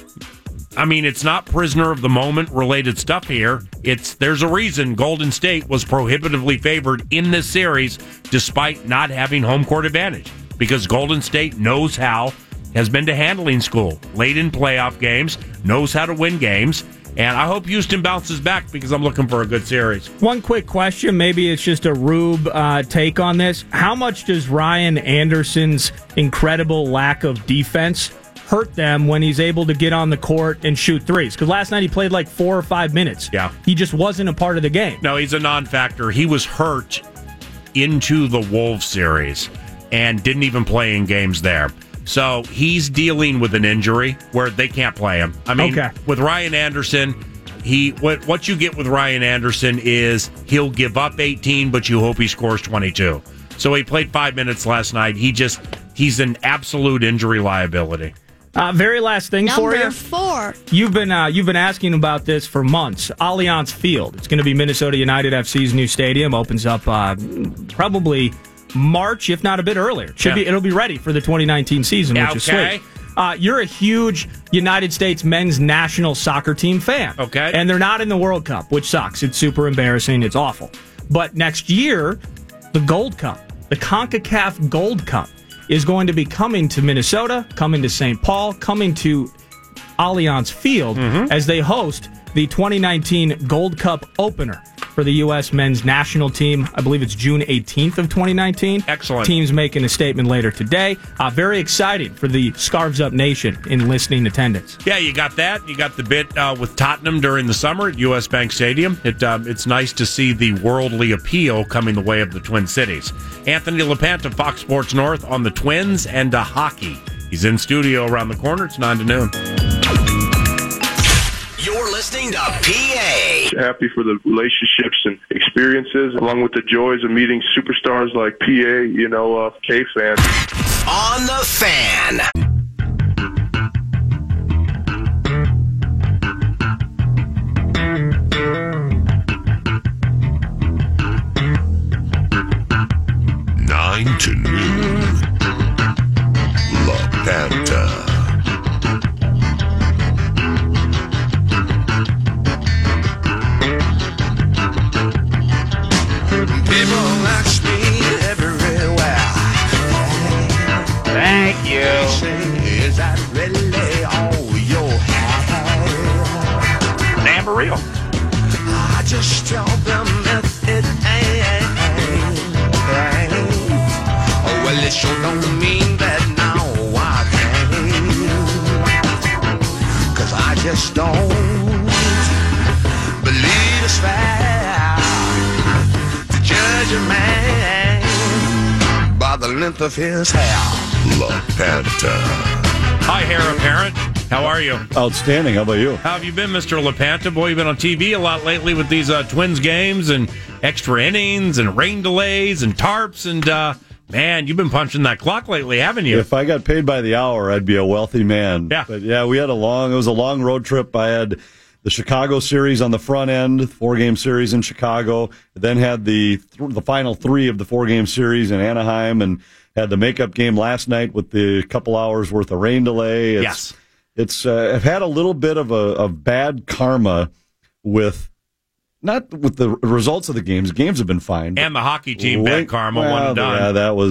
I mean, it's not prisoner of the moment related stuff here. It's there's a reason Golden State was prohibitively favored in this series despite not having home court advantage, because Golden State knows how, has been to handling school late in playoff games, knows how to win games. And I hope Houston bounces back because I'm looking for a good series. One quick question, maybe it's just a Rube uh, take on this. How much does Ryan Anderson's incredible lack of defense hurt them when he's able to get on the court and shoot threes? Because last night he played like four or five minutes. Yeah. He just wasn't a part of the game. No, he's a non-factor. He was hurt into the Wolves series and didn't even play in games there. So he's dealing with an injury where they can't play him. I mean, okay. With Ryan Anderson, he what what you get with Ryan Anderson is he'll give up eighteen, but you hope he scores twenty-two. So he played five minutes last night. He just he's an absolute injury liability. Uh, very last thing Number for you. Number four. You've been uh, you've been asking about this for months. Allianz Field. It's going to be Minnesota United F C's new stadium. Opens up uh, probably March, if not a bit earlier. Should yeah. be it'll be ready for the twenty nineteen season, which okay. is sweet. Uh, you're a huge United States men's national soccer team fan. Okay. And they're not in the World Cup, which sucks. It's super embarrassing. It's awful. But next year, the Gold Cup, the CONCACAF Gold Cup, is going to be coming to Minnesota, coming to Saint Paul, coming to Allianz Field mm-hmm. as they host the twenty nineteen Gold Cup opener for the U S men's national team. I believe it's June eighteenth of twenty nineteen. Excellent. Team's making a statement later today. Uh, very exciting for the Scarves Up Nation in listening attendance. Yeah, you got that. You got the bit uh, with Tottenham during the summer at U S Bank Stadium. It um, It's nice to see the worldly appeal coming the way of the Twin Cities. Anthony LaPanta, Fox Sports North on the Twins and uh, hockey. He's in studio around the corner. It's nine to noon. You're listening to P A. Happy for the relationships and experiences, along with the joys of meeting superstars like P A, you know, uh, K-Fan. On the Fan. Nine to noon. La Panta. People ask me everywhere. Thank you. Is that really all you have? Amber real. I just tell them if it ain't. Oh, well, it sure don't mean that now I can't. Cause I just don't believe it's fair to judge a man by the length of his hair. La Panta. Hi, Hair Apparent. How are you? Outstanding. How about you? How have you been, Mister LaPanta? Boy, you've been on T V a lot lately with these uh, Twins games and extra innings and rain delays and tarps. And, uh, man, you've been punching that clock lately, haven't you? If I got paid by the hour, I'd be a wealthy man. Yeah. But, yeah, we had a long, it was a long road trip. I had the Chicago series on the front end, four-game series in Chicago, then had the th- the final three of the four-game series in Anaheim, and had the makeup game last night with the couple hours worth of rain delay. It's, yes. It's uh, I've had a little bit of a of bad karma with not with the results of the games. Games have been fine, and the hockay team, way, bad karma, well, one and done. Yeah, that was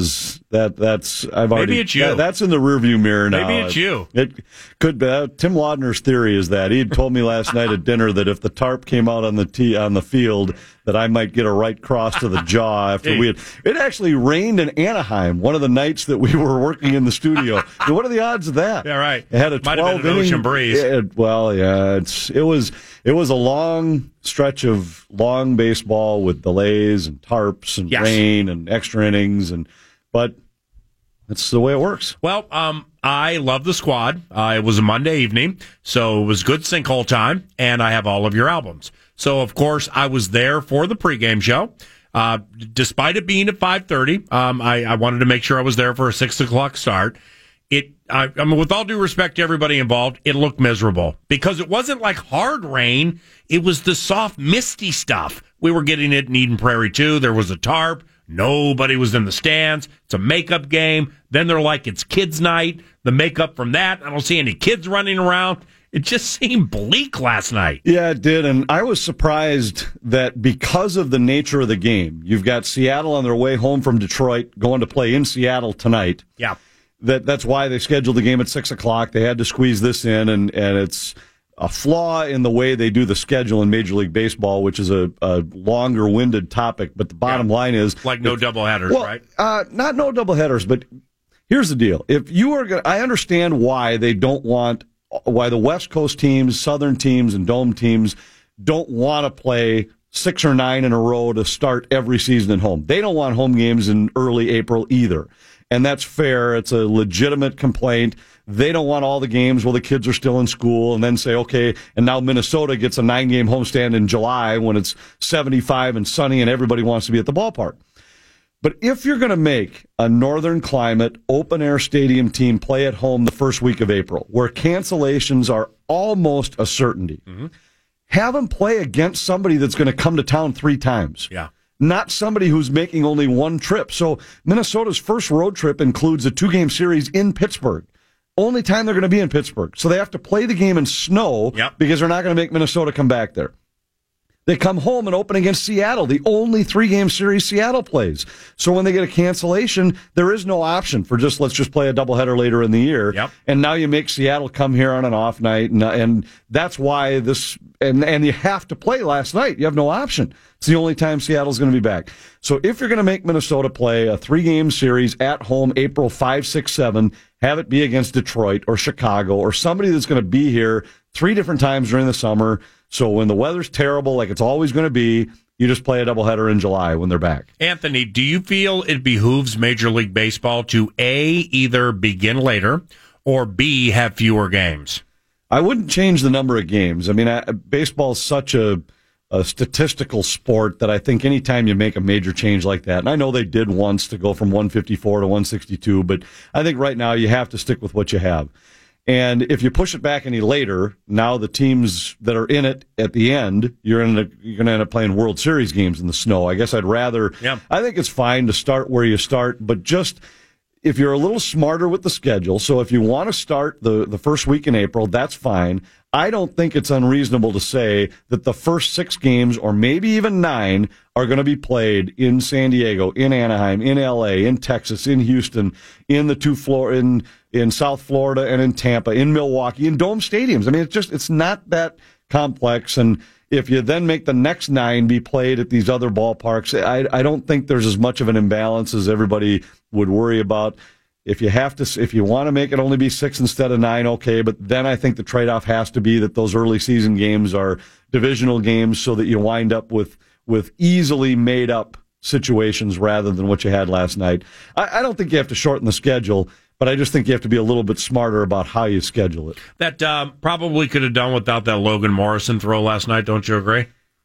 That that's I've Maybe already. it's you. That, that's in the rearview mirror now. Maybe it's you. It could be. Uh, Tim Laudner's theory is that he had told me last night at dinner that if the tarp came out on the tee on the field, that I might get a right cross to the jaw after Hey. we had. It actually rained in Anaheim one of the nights that we were working in the studio. And what are the odds of that? Yeah, right. It had a Might have twelve been an inning ocean breeze. it- well, yeah, it's it was it was a long stretch of long baseball with delays and tarps and Yes. rain and extra innings and but that's the way it works. Well, um, I love the squad. Uh, it was a Monday evening, so it was good sinkhole time, and I have all of your albums. So, of course, I was there for the pregame show. Uh, despite it being at five thirty, um, I, I wanted to make sure I was there for a six o'clock start. It, I, I mean, with all due respect to everybody involved, it looked miserable because it wasn't like hard rain. It was the soft, misty stuff. We were getting it in Eden Prairie, too. There was a tarp. Nobody was in the stands. It's a makeup game. Then they're like, it's kids' night. The makeup from that. I don't see any kids running around. It just seemed bleak last night. Yeah, it did. And I was surprised that because of the nature of the game, you've got Seattle on their way home from Detroit going to play in Seattle tonight. Yeah. That That's why they scheduled the game at six o'clock. They had to squeeze this in, and, and it's a flaw in the way they do the schedule in Major League Baseball, which is a, a longer-winded topic. But the bottom Yeah. line is... Like no if- doubleheaders, well, right? Uh, not no doubleheaders, but here's the deal. If you are going I understand why they don't want... why the West Coast teams, Southern teams, and Dome teams don't want to play six or nine in a row to start every season at home. They don't want home games in early April either. And that's fair. It's a legitimate complaint. They don't want all the games while the kids are still in school and then say, okay, and now Minnesota gets a nine-game homestand in July when it's seventy-five and sunny and everybody wants to be at the ballpark. But if you're going to make a northern climate open-air stadium team play at home the first week of April, where cancellations are almost a certainty, Mm-hmm. have them play against somebody that's going to come to town three times. Yeah. Not somebody who's making only one trip. So Minnesota's first road trip includes a two-game series in Pittsburgh. Only time they're going to be in Pittsburgh. So they have to play the game in snow Yep. because they're not going to make Minnesota come back there. They come home and open against Seattle, the only three-game series Seattle plays. So when they get a cancellation, there is no option for just, let's just play a doubleheader later in the year. Yep. And now you make Seattle come here on an off night, and, and that's why this, and, and you have to play last night. You have no option. It's the only time Seattle's going to be back. So if you're going to make Minnesota play a three-game series at home April fifth, sixth, seventh, have it be against Detroit or Chicago or somebody that's going to be here three different times during the summer. So when the weather's terrible, like it's always going to be, you just play a doubleheader in July when they're back. Anthony, do you feel it behooves Major League Baseball to A, either begin later, or B, have fewer games? I wouldn't change the number of games. I mean, I, baseball is such a, a statistical sport that I think anytime you make a major change like that, and I know they did once to go from one fifty-four to one sixty-two, but I think right now you have to stick with what you have. And if you push it back any later, now the teams that are in it at the end, you're in a, you're going to end up playing World Series games in the snow. I guess I'd rather. Yeah. I think it's fine to start where you start, but just if you're a little smarter with the schedule. So if you want to start the the first week in April, that's fine. I don't think it's unreasonable to say that the first six games, or maybe even nine, are going to be played in San Diego, in Anaheim, in L A, in Texas, in Houston, in the two Flor- in in South Florida, and in Tampa, in Milwaukee, in dome stadiums. I mean, it's just it's not that complex. And if you then make the next nine be played at these other ballparks, I I don't think there's as much of an imbalance as everybody would worry about. If you have to, if you want to make it only be six instead of nine, okay. But then I think the trade-off has to be that those early season games are divisional games, so that you wind up with with easily made up situations rather than what you had last night. I, I don't think you have to shorten the schedule, but I just think you have to be a little bit smarter about how you schedule it. That um, probably could have done without that Logan Morrison throw last night. Don't you agree?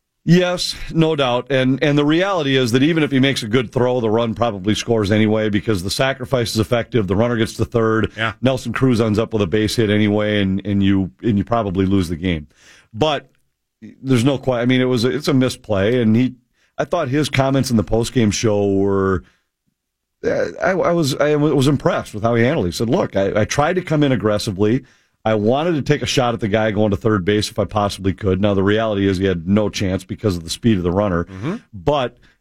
Yes, no doubt. And and the reality is that even if he makes a good throw, the run probably scores anyway because the sacrifice is effective. The runner gets to third. Yeah. Nelson Cruz ends up with a base hit anyway, and, and you and you probably lose the game. But there's no question. I mean, it was a, it's a misplay, and he. I thought his comments in the postgame show were. I, I was I was impressed with how he handled it. He said, "Look, I, I tried to come in aggressively. I wanted to take a shot at the guy going to third base if I possibly could. Now, the reality is he had no chance because of the speed of the runner. Mm-hmm. But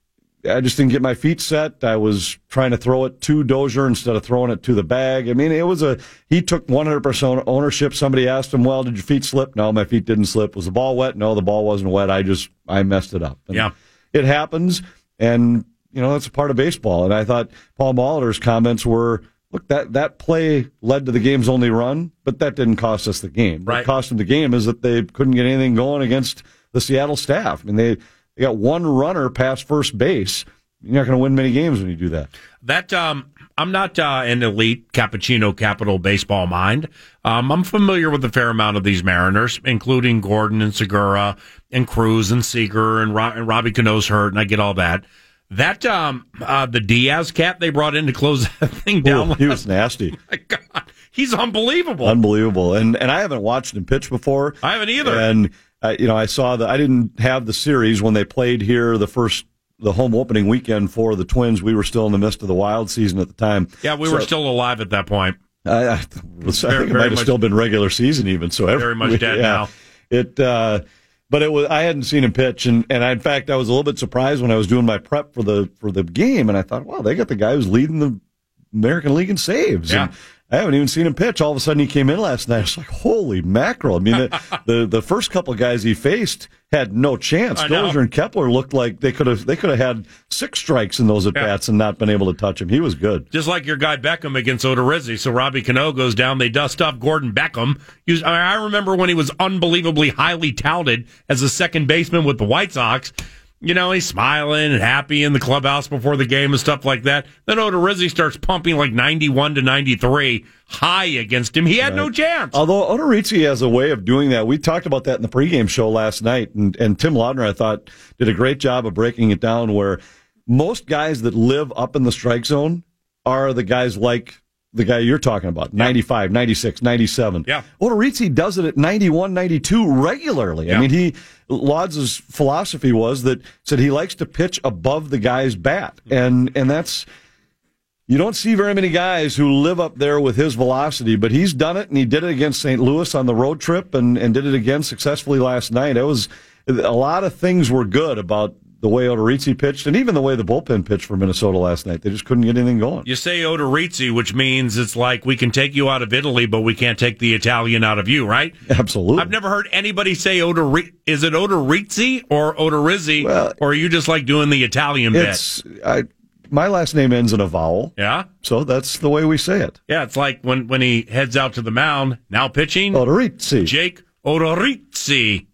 I just didn't get my feet set. I was trying to throw it to Dozier instead of throwing it to the bag. I mean, it was a, he took one hundred percent ownership. Somebody asked him, well, did your feet slip? No, my feet didn't slip. Was the ball wet? No, the ball wasn't wet. I just, I messed it up. And yeah. It happens. And, you know, that's a part of baseball. And I thought Paul Molitor's comments were, look, that, that play led to the game's only run, but that didn't cost us the game. Right. What cost them the game is that they couldn't get anything going against the Seattle staff. I mean, they, they got one runner past first base. You're not going to win many games when you do that. That um, I'm not uh, an elite Cappuccino Capital baseball mind. Um, I'm familiar with a fair amount of these Mariners, including Gordon and Segura and Cruz and Seager and, Ro- and Robbie Cano's hurt, and I get all that. That um, uh, the Diaz cat they brought in to close that thing down. Ooh, he was nasty. My God, he's unbelievable. Unbelievable. And and I haven't watched him pitch before. I haven't either. And uh, you know, I saw the. I didn't have the series when they played here the first the home opening weekend for the Twins. We were still in the midst of the Wild season at the time. Yeah, we so, were still alive at that point. I, I, was, I very, think it might have much, still been regular season even. So every, very much dead yeah, now. It. Uh, But it was I hadn't seen him pitch, and, and I, in fact I was a little bit surprised when I was doing my prep for the for the game, and I thought, wow, they got the guy who's leading the American League in saves. Yeah. And I haven't even seen him pitch. All of a sudden he came in last night. I was like, holy mackerel! I mean, the, the the first couple of guys he faced had no chance. I know. Dozier and Kepler looked like they could have they could have had six strikes in those at bats yeah. and not been able to touch him. He was good, just like your guy Beckham against Odorizzi. So Robbie Cano goes down. They dust off Gordon Beckham. He was, I, mean, I remember when he was unbelievably highly touted as a second baseman with the White Sox. You know, he's smiling and happy in the clubhouse before the game and stuff like that. Then Odorizzi starts pumping like ninety-one to ninety-three high against him. He had right. no chance. Although Odorizzi has a way of doing that. We talked about that in the pregame show last night, and, and Tim Laudner, I thought, did a great job of breaking it down where most guys that live up in the strike zone are the guys like the guy you're talking about, yeah. ninety-five, ninety-six, ninety-seven. Yeah. Odorizzi does it at ninety-one, ninety-two regularly. Yeah. I mean, he Lauds' philosophy was that said he likes to pitch above the guy's bat. And and that's you don't see very many guys who live up there with his velocity, but he's done it, and he did it against Saint Louis on the road trip and, and did it again successfully last night. It was a lot of things were good about the way Odorizzi pitched, and even the way the bullpen pitched for Minnesota last night. They just couldn't get anything going. You say Odorizzi, which means it's like we can take you out of Italy, but we can't take the Italian out of you, right? Absolutely. I've never heard anybody say Odorizzi. Is it Odorizzi or Odorizzi, well, or are you just like doing the Italian it's, bit? I, my last name ends in a vowel. Yeah? So that's the way we say it. Yeah, it's like when, when he heads out to the mound, now pitching. Odorizzi. Jake Odorizzi.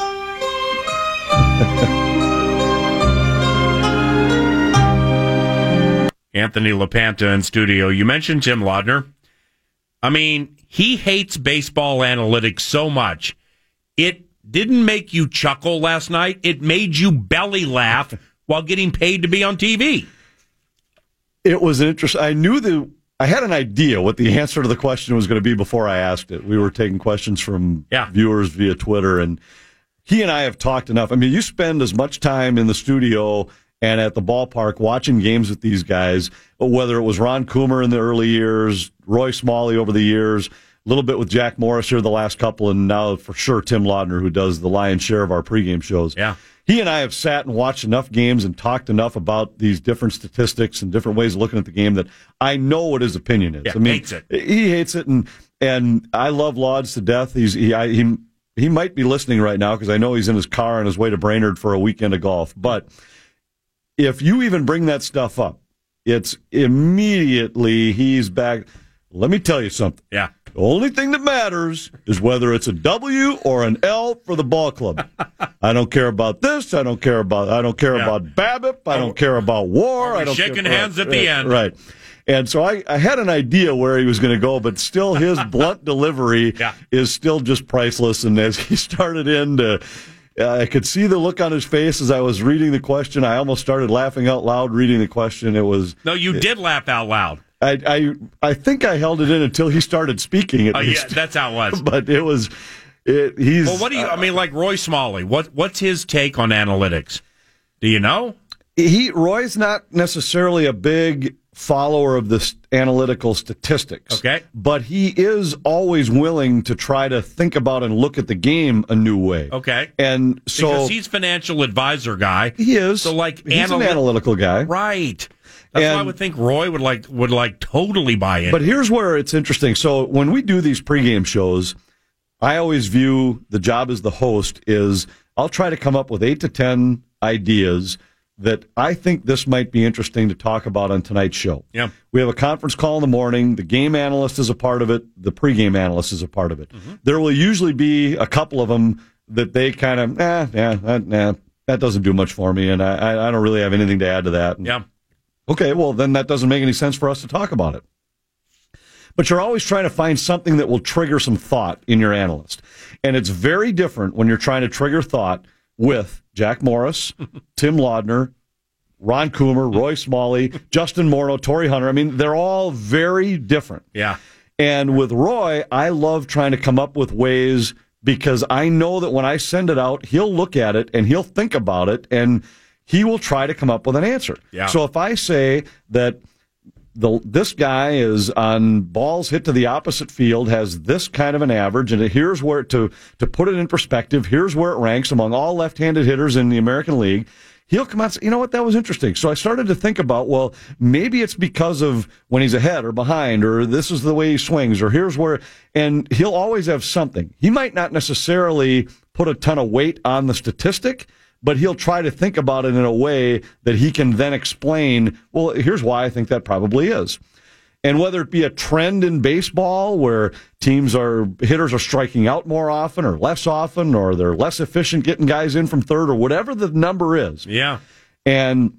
Anthony LaPanta in studio. You mentioned Tim Laudner. I mean, he hates baseball analytics so much. It didn't make you chuckle last night. It made you belly laugh while getting paid to be on T V. It was interesting. I knew the. I had an idea what the answer to the question was going to be before I asked it. We were taking questions from yeah. viewers via Twitter, and he and I have talked enough. I mean, you spend as much time in the studio and at the ballpark watching games with these guys, whether it was Ron Coomer in the early years, Roy Smalley over the years, a little bit with Jack Morris here the last couple, and now for sure Tim Laudner, who does the lion's share of our pregame shows. Yeah. He and I have sat and watched enough games and talked enough about these different statistics and different ways of looking at the game that I know what his opinion is. Yeah, I mean, hates it. He hates it, and and I love Lauds to death. He's he I, he he might be listening right now because I know he's in his car on his way to Brainerd for a weekend of golf, but if you even bring that stuff up, it's immediately he's back. Let me tell you something. Yeah. The only thing that matters is whether it's a W or an L for the ball club. I don't care about this. I don't care about. I don't care yeah. about BABIP. I don't care about WAR. I don't shaking care, hands right, at the right, end. Right. And so I, I had an idea where he was going to go, but still his blunt delivery yeah. is still just priceless. And as he started into. Uh, I could see the look on his face as I was reading the question. I almost started laughing out loud reading the question. It was no, you it, did laugh out loud. I, I I think I held it in until he started speaking. At oh least. yeah, that's how it was. But it was, it, he's. Well, what do you? Uh, I mean, like Roy Smalley. What what's his take on analytics? Do you know? He Roy's not necessarily a big follower of the st- analytical statistics. Okay. But he is always willing to try to think about and look at the game a new way. Okay. And so because he's financial advisor guy. He is. So like he's analy- an analytical guy. Right. That's And- why I would think Roy would like would like totally buy in. But here's where it's interesting. So when we do these pregame shows, I always view the job as the host is I'll try to come up with eight to ten ideas that I think this might be interesting to talk about on tonight's show. Yeah. We have a conference call in the morning. The game analyst is a part of it. The pregame analyst is a part of it. Mm-hmm. There will usually be a couple of them that they kind of, eh, yeah, that, nah, that doesn't do much for me, and I, I don't really have anything to add to that. Yeah. Okay, well, then that doesn't make any sense for us to talk about it. But you're always trying to find something that will trigger some thought in your analyst. And it's very different when you're trying to trigger thought with Jack Morris, Tim Laudner, Ron Coomer, Roy Smalley, Justin Morneau, Torrey Hunter. I mean, they're all very different. Yeah. And with Roy, I love trying to come up with ways because I know that when I send it out, he'll look at it and he'll think about it and he will try to come up with an answer. Yeah. So if I say that the this guy is on balls hit to the opposite field, has this kind of an average, and here's where, to, to put it in perspective, here's where it ranks among all left-handed hitters in the American League, he'll come out and say, you know what, that was interesting. So I started to think about, well, maybe it's because of when he's ahead or behind, or this is the way he swings, or here's where, and he'll always have something. He might not necessarily put a ton of weight on the statistic, but he'll try to think about it in a way that he can then explain, well, here's why I think that probably is. And whether it be a trend in baseball where teams are, hitters are striking out more often or less often, or they're less efficient getting guys in from third, or whatever the number is. Yeah. And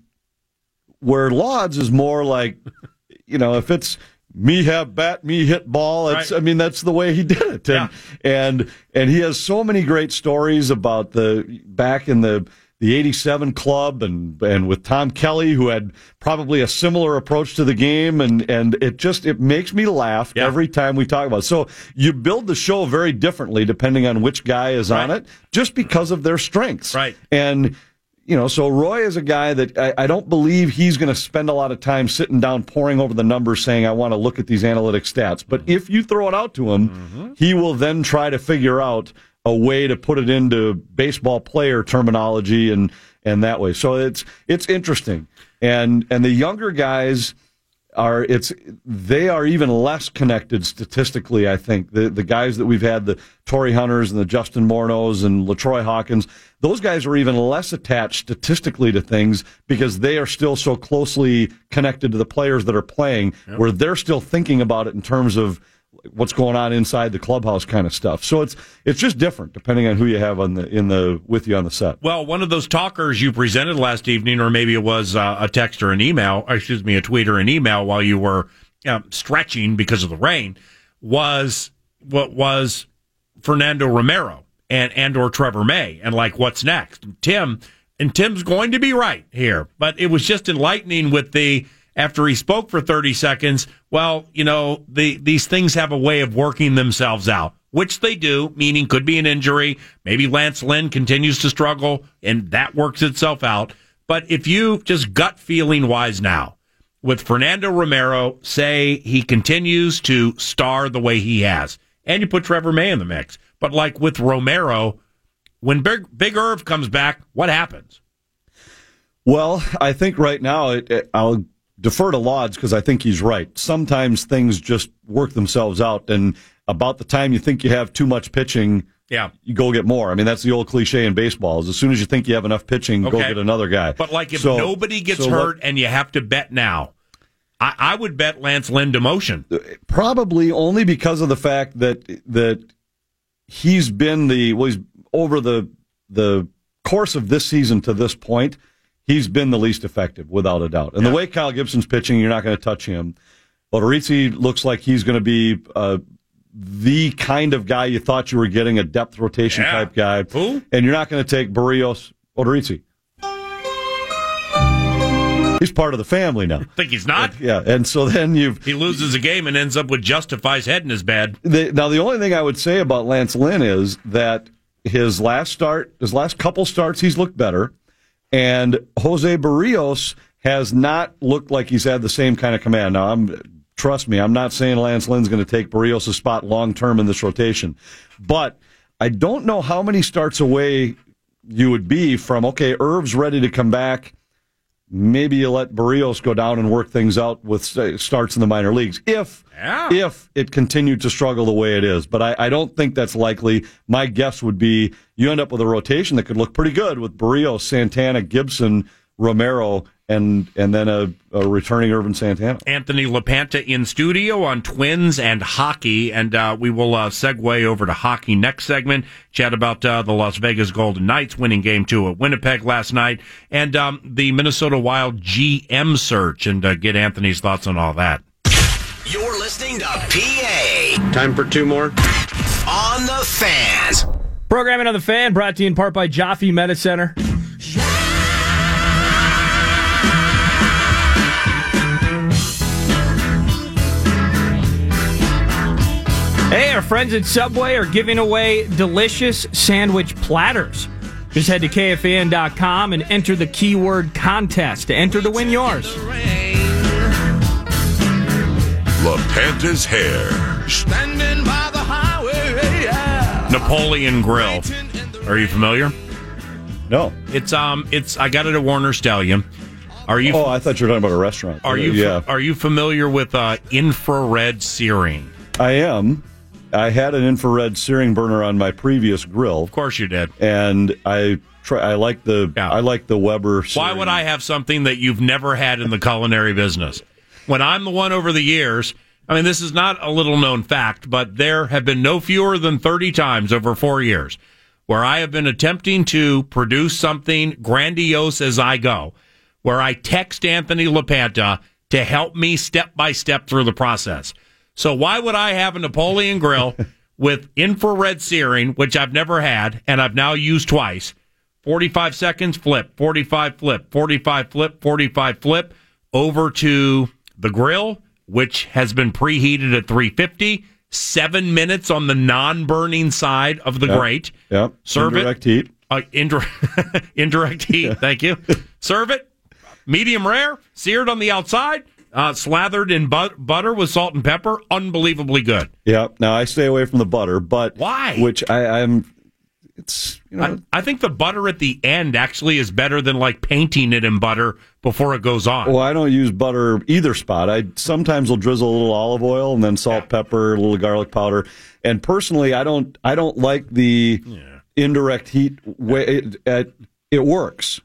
where Lauds is more like, you know, if it's me have bat, me hit ball, it's, Right. I mean, that's the way he did it. And, Yeah. and, and he has so many great stories about the, back in the, the eighty-seven club and, and with Tom Kelly, who had probably a similar approach to the game. And, and it just, it makes me laugh Yeah. every time we talk about it. So you build the show very differently depending on which guy is on Right. it, just because of their strengths. Right. And, you know, so Roy is a guy that I, I don't believe he's going to spend a lot of time sitting down, poring over the numbers, saying, I want to look at these analytic stats. But if you throw it out to him, Mm-hmm. he will then try to figure out a way to put it into baseball player terminology and, and that way. So it's, it's interesting. And, and the younger guys are, it's, they are even less connected statistically, I think. The, the guys that we've had, the Torrey Hunters and the Justin Morneaus and LaTroy Hawkins, those guys are even less attached statistically to things because they are still so closely connected to the players that are playing, Yep. where they're still thinking about it in terms of what's going on inside the clubhouse kind of stuff. So it's it's just different depending on who you have on the in the with you on the set. Well, one of those talkers you presented last evening, or maybe it was uh, a text or an email, or excuse me, a tweet or an email while you were uh, stretching because of the rain, was what was Fernando Romero and and or Trevor May, and like what's next, Tim. And Tim's going to be right here, but it was just enlightening with the. After he spoke for thirty seconds, well, you know, the, these things have a way of working themselves out, which they do, meaning could be an injury. Maybe Lance Lynn continues to struggle, and that works itself out. But if you just gut feeling wise now, with Fernando Romero, say he continues to star the way he has, and you put Trevor May in the mix. But like with Romero, when Big, Big Irv comes back, what happens? Well, I think right now, it, it, I'll defer to Lauds because I think he's right. Sometimes things just work themselves out, and about the time you think you have too much pitching, yeah, you go get more. I mean, that's the old cliche in baseball, is as soon as you think you have enough pitching, Okay. go get another guy. But like if So- nobody gets so hurt what- and you have to bet now, I, I would bet Lance Lynn demotion. Probably only because of the fact that that he's been the well, he's over the the course of this season to this point, he's been the least effective without a doubt. And Yeah. the way Kyle Gibson's pitching, you're not going to touch him. Odorizzi looks like he's going to be uh, the kind of guy you thought you were getting, a depth rotation Yeah. type guy. Who? And you're not going to take Barrios Odorizzi. He's part of the family now. Think he's not? Yeah, and so then you've He loses a game and ends up with Justify's head in his bed. The, now, the only thing I would say about Lance Lynn is that his last start, his last couple starts, he's looked better. And Jose Barrios has not looked like he's had the same kind of command. Now, I'm trust me, I'm not saying Lance Lynn's going to take Barrios' spot long term in this rotation, but I don't know how many starts away you would be from, okay, Irv's ready to come back. Maybe you let Barrios go down and work things out with starts in the minor leagues if yeah. if it continued to struggle the way it is. But I, I don't think that's likely. My guess would be you end up with a rotation that could look pretty good with Barrios, Santana, Gibson, Romero, and and then a, a returning Irvin Santana. Anthony LaPanta in studio on Twins and hockey, and uh, we will uh, segue over to hockey next segment. Chat about uh, the Las Vegas Golden Knights winning Game Two at Winnipeg last night, and um, the Minnesota Wild G M search, and uh, get Anthony's thoughts on all that. You're listening to P A. Time for two more. On the Fans. Programming on the Fan brought to you in part by Jaffe Medicenter. Hey, our friends at Subway are giving away delicious sandwich platters. Just head to K F A N dot com and enter the keyword contest to enter to win yours. LaPanta's hair. Standing by the highway, yeah. Napoleon Grill. Are you familiar? No. It's um it's I got it at Warner Stallion. Are you Oh, I thought you were talking about a restaurant. Are you yeah. are you familiar with uh, infrared searing? I am. I had an infrared searing burner on my previous grill. Of course you did. And I try I like the yeah. I like the Weber searing. Why would I have something that you've never had in the culinary business? When I'm the one over the years, I mean, this is not a little known fact, but there have been no fewer than thirty times over four years where I have been attempting to produce something grandiose as I go, where I text Anthony LaPanta to help me step by step through the process. So why would I have a Napoleon Grill with infrared searing, which I've never had and I've now used twice? forty-five seconds, flip, forty-five, flip, forty-five, flip, forty-five, flip, over to the grill, which has been preheated at three fifty, seven minutes on the non-burning side of the yep. grate. Yep. Serve indirect it. heat. Uh, indir- indirect heat, yeah. Thank you. Serve it, medium rare, seared on the outside, uh, slathered in but- butter with salt and pepper. Unbelievably good. Yeah. Now, I stay away from the butter, but... Why? Which I, I'm... It's, you know... I, I think the butter at the end actually is better than, like, painting it in butter before it goes on. Well, I don't use butter either spot. I sometimes will drizzle a little olive oil and then salt, yeah. pepper, a little garlic powder. And personally, I don't I don't like the yeah. indirect heat way. It, it, it works.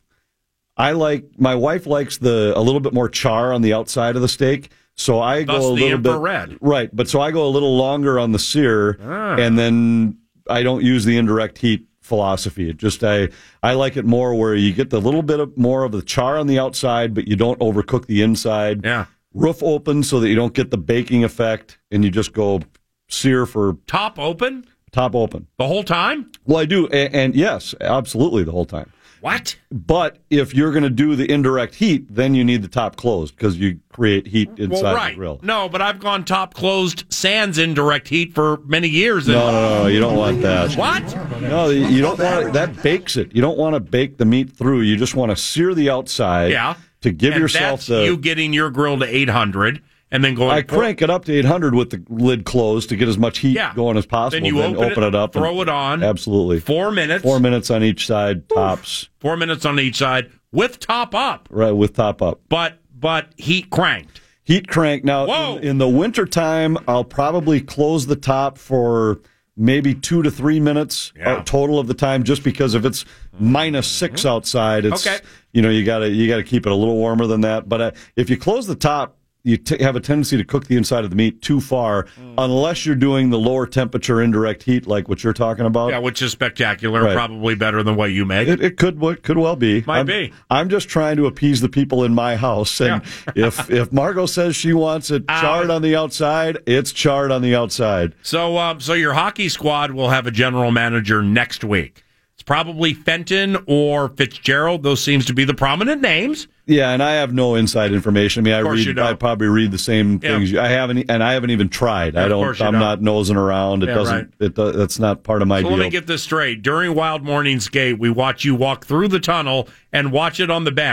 I like, my wife likes the a little bit more char on the outside of the steak. So I Thus go a the little infrared. bit right, but so I go a little longer on the sear, ah. and then I don't use the indirect heat philosophy. It just I I like it more where you get the little bit of more of the char on the outside, but you don't overcook the inside. Yeah, roof open so that you don't get the baking effect, and you just go sear for top open. Top open the whole time. Well, I do, and, and yes, absolutely the whole time. What? But if you're going to do the indirect heat, then you need the top closed because you create heat inside well, right. the grill. No, but I've gone top closed sans indirect heat for many years. No, no, no, you don't want that. What? No, you don't want it. That bakes it. You don't want to bake the meat through. You just want to sear the outside. Yeah. To give and yourself that's the. You getting your grill to eight hundred. And then going. I crank it up to eight hundred with the lid closed to get as much heat yeah. going as possible. Then you then open, open it, it up, throw and, it on. Absolutely, four minutes. Four minutes on each side, tops. Four minutes on each side with top up. Right, with top up. But but heat cranked. Heat cranked. Now Whoa. in, in the wintertime, I'll probably close the top for maybe two to three minutes yeah. uh, total of the time, just because if it's minus six mm-hmm. outside, it's okay. you know you gotta you gotta keep it a little warmer than that. But uh, if you close the top, you t- have a tendency to cook the inside of the meat too far, mm. unless you're doing the lower temperature indirect heat like what you're talking about. Yeah, which is spectacular, right. probably better than what you make. It, it could could well be. Might I'm, be. I'm just trying to appease the people in my house, and yeah. if if Margot says she wants it charred on the outside, it's charred on the outside. So, um, so your hockey squad will have a general manager next week. It's probably Fenton or Fitzgerald. Those seems to be the prominent names. Yeah, and I have no inside information. I mean, I read. I probably read the same things. Yeah. I haven't, and I haven't even tried. Yeah, I don't. I'm don't. not nosing around. It yeah, doesn't. Right. It does, that's not part of my so deal. Let me get this straight. During Wild Morning Skate, we watch you walk through the tunnel and watch it on the bench,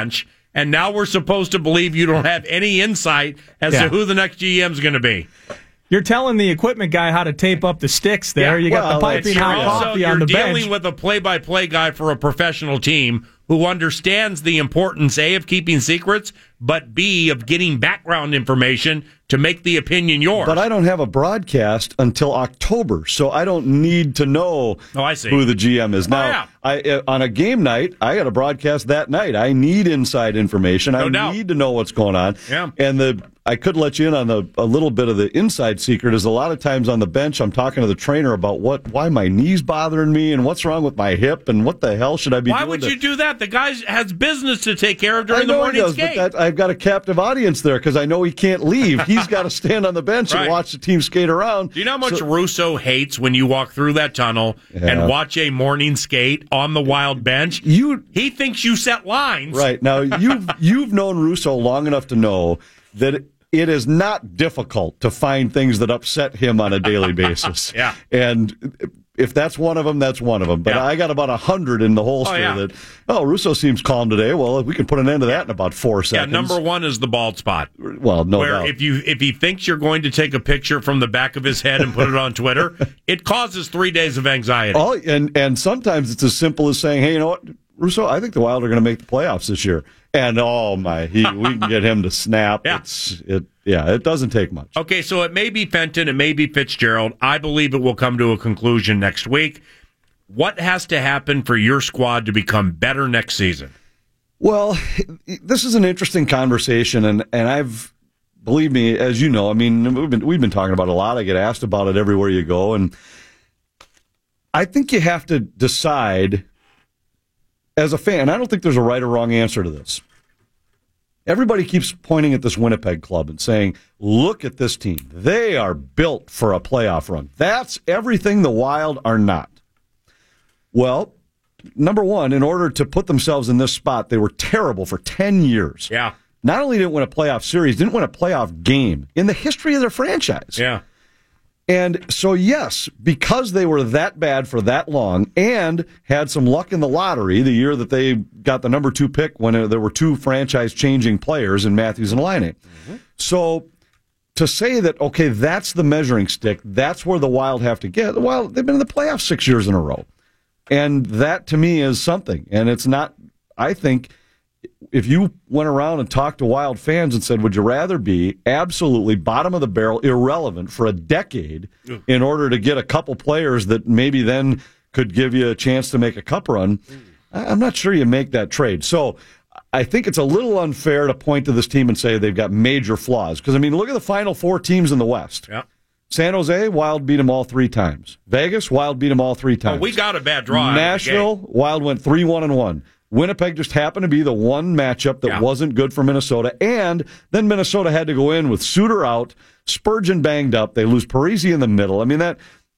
and now we're supposed to believe you don't have any insight as Yeah. to who the next G M is going to be. You're telling the equipment guy how to tape up the sticks there. Yeah, you got well, the piping you're hot also- coffee you're on the dealing bench. with a play-by-play guy for a professional team who understands the importance, A, of keeping secrets, but B, of getting background information to make the opinion yours. But I don't have a broadcast until October, so I don't need to know Oh, I see. who the G M is. Now, yeah. I, uh, on a game night, I got a broadcast that night. I need inside information. No I doubt. need to know what's going on. Yeah. And the I could let you in on the, a little bit of the inside secret is a lot of times on the bench I'm talking to the trainer about what why my knee's bothering me and what's wrong with my hip and what the hell should I be Why doing. would to- you do that? The guy has business to take care of during I the know morning he does, skate. but that, I've got a captive audience there because I know he can't leave. He's got to stand on the bench Right. and watch the team skate around. Do you know how much So- Russo hates when you walk through that tunnel Yeah. and watch a morning skate on the wild bench? You, he thinks you set lines. Right. Now, you've, you've known Russo long enough to know that it is not difficult to find things that upset him on a daily basis. Yeah. And if that's one of them, that's one of them. But Yeah. I got about a hundred in the holster Oh, yeah. that, oh, Russo seems calm today. Well, we can put an end to that in about four Yeah, seconds. number one is the bald spot. Well, no Where doubt. if you if he thinks you're going to take a picture from the back of his head and put it on Twitter, it causes three days of anxiety. Oh, and and sometimes it's as simple as saying, "Hey, you know what, Russo? I think the Wild are going to make the playoffs this year." And oh my, he we can get him to snap. Yeah. It's it. Yeah, it doesn't take much. Okay, so it may be Fenton, it may be Fitzgerald. I believe it will come to a conclusion next week. What has to happen for your squad to become better next season? Well, this is an interesting conversation, and, and I've, believe me, as you know, I mean, we've been, we've been talking about it a lot. I get asked about it everywhere you go, and I think you have to decide as a fan. I don't think there's a right or wrong answer to this. Everybody keeps pointing at this Winnipeg club and saying, look at this team. They are built for a playoff run. That's everything the Wild are not. Well, number one, in order to put themselves in this spot, they were terrible for ten years. Yeah. Not only didn't win a playoff series, didn't win a playoff game in the history of their franchise. Yeah. And so, yes, because they were that bad for that long and had some luck in the lottery the year that they got the number two pick when there were two franchise-changing players in Matthews and Laine. Mm-hmm. So to say that, okay, that's the measuring stick, that's where the Wild have to get. The Wild, they've been in the playoffs six years in a row. And that, to me, is something. And it's not, I think, if you went around and talked to Wild fans and said, would you rather be absolutely bottom of the barrel, irrelevant for a decade Ugh. in order to get a couple players that maybe then could give you a chance to make a cup run, I'm not sure you make that trade. So I think it's a little unfair to point to this team and say they've got major flaws. Because, I mean, look at the final four teams in the West. Yeah. San Jose, Wild beat them all three times. Vegas, Wild beat them all three times. Oh, we got a bad draw. out of the Nashville, gate. Wild went three one and one. Winnipeg just happened to be the one matchup that Yeah. wasn't good for Minnesota, and then Minnesota had to go in with Suter out, Spurgeon banged up. They lose Parisi in the middle. I mean, that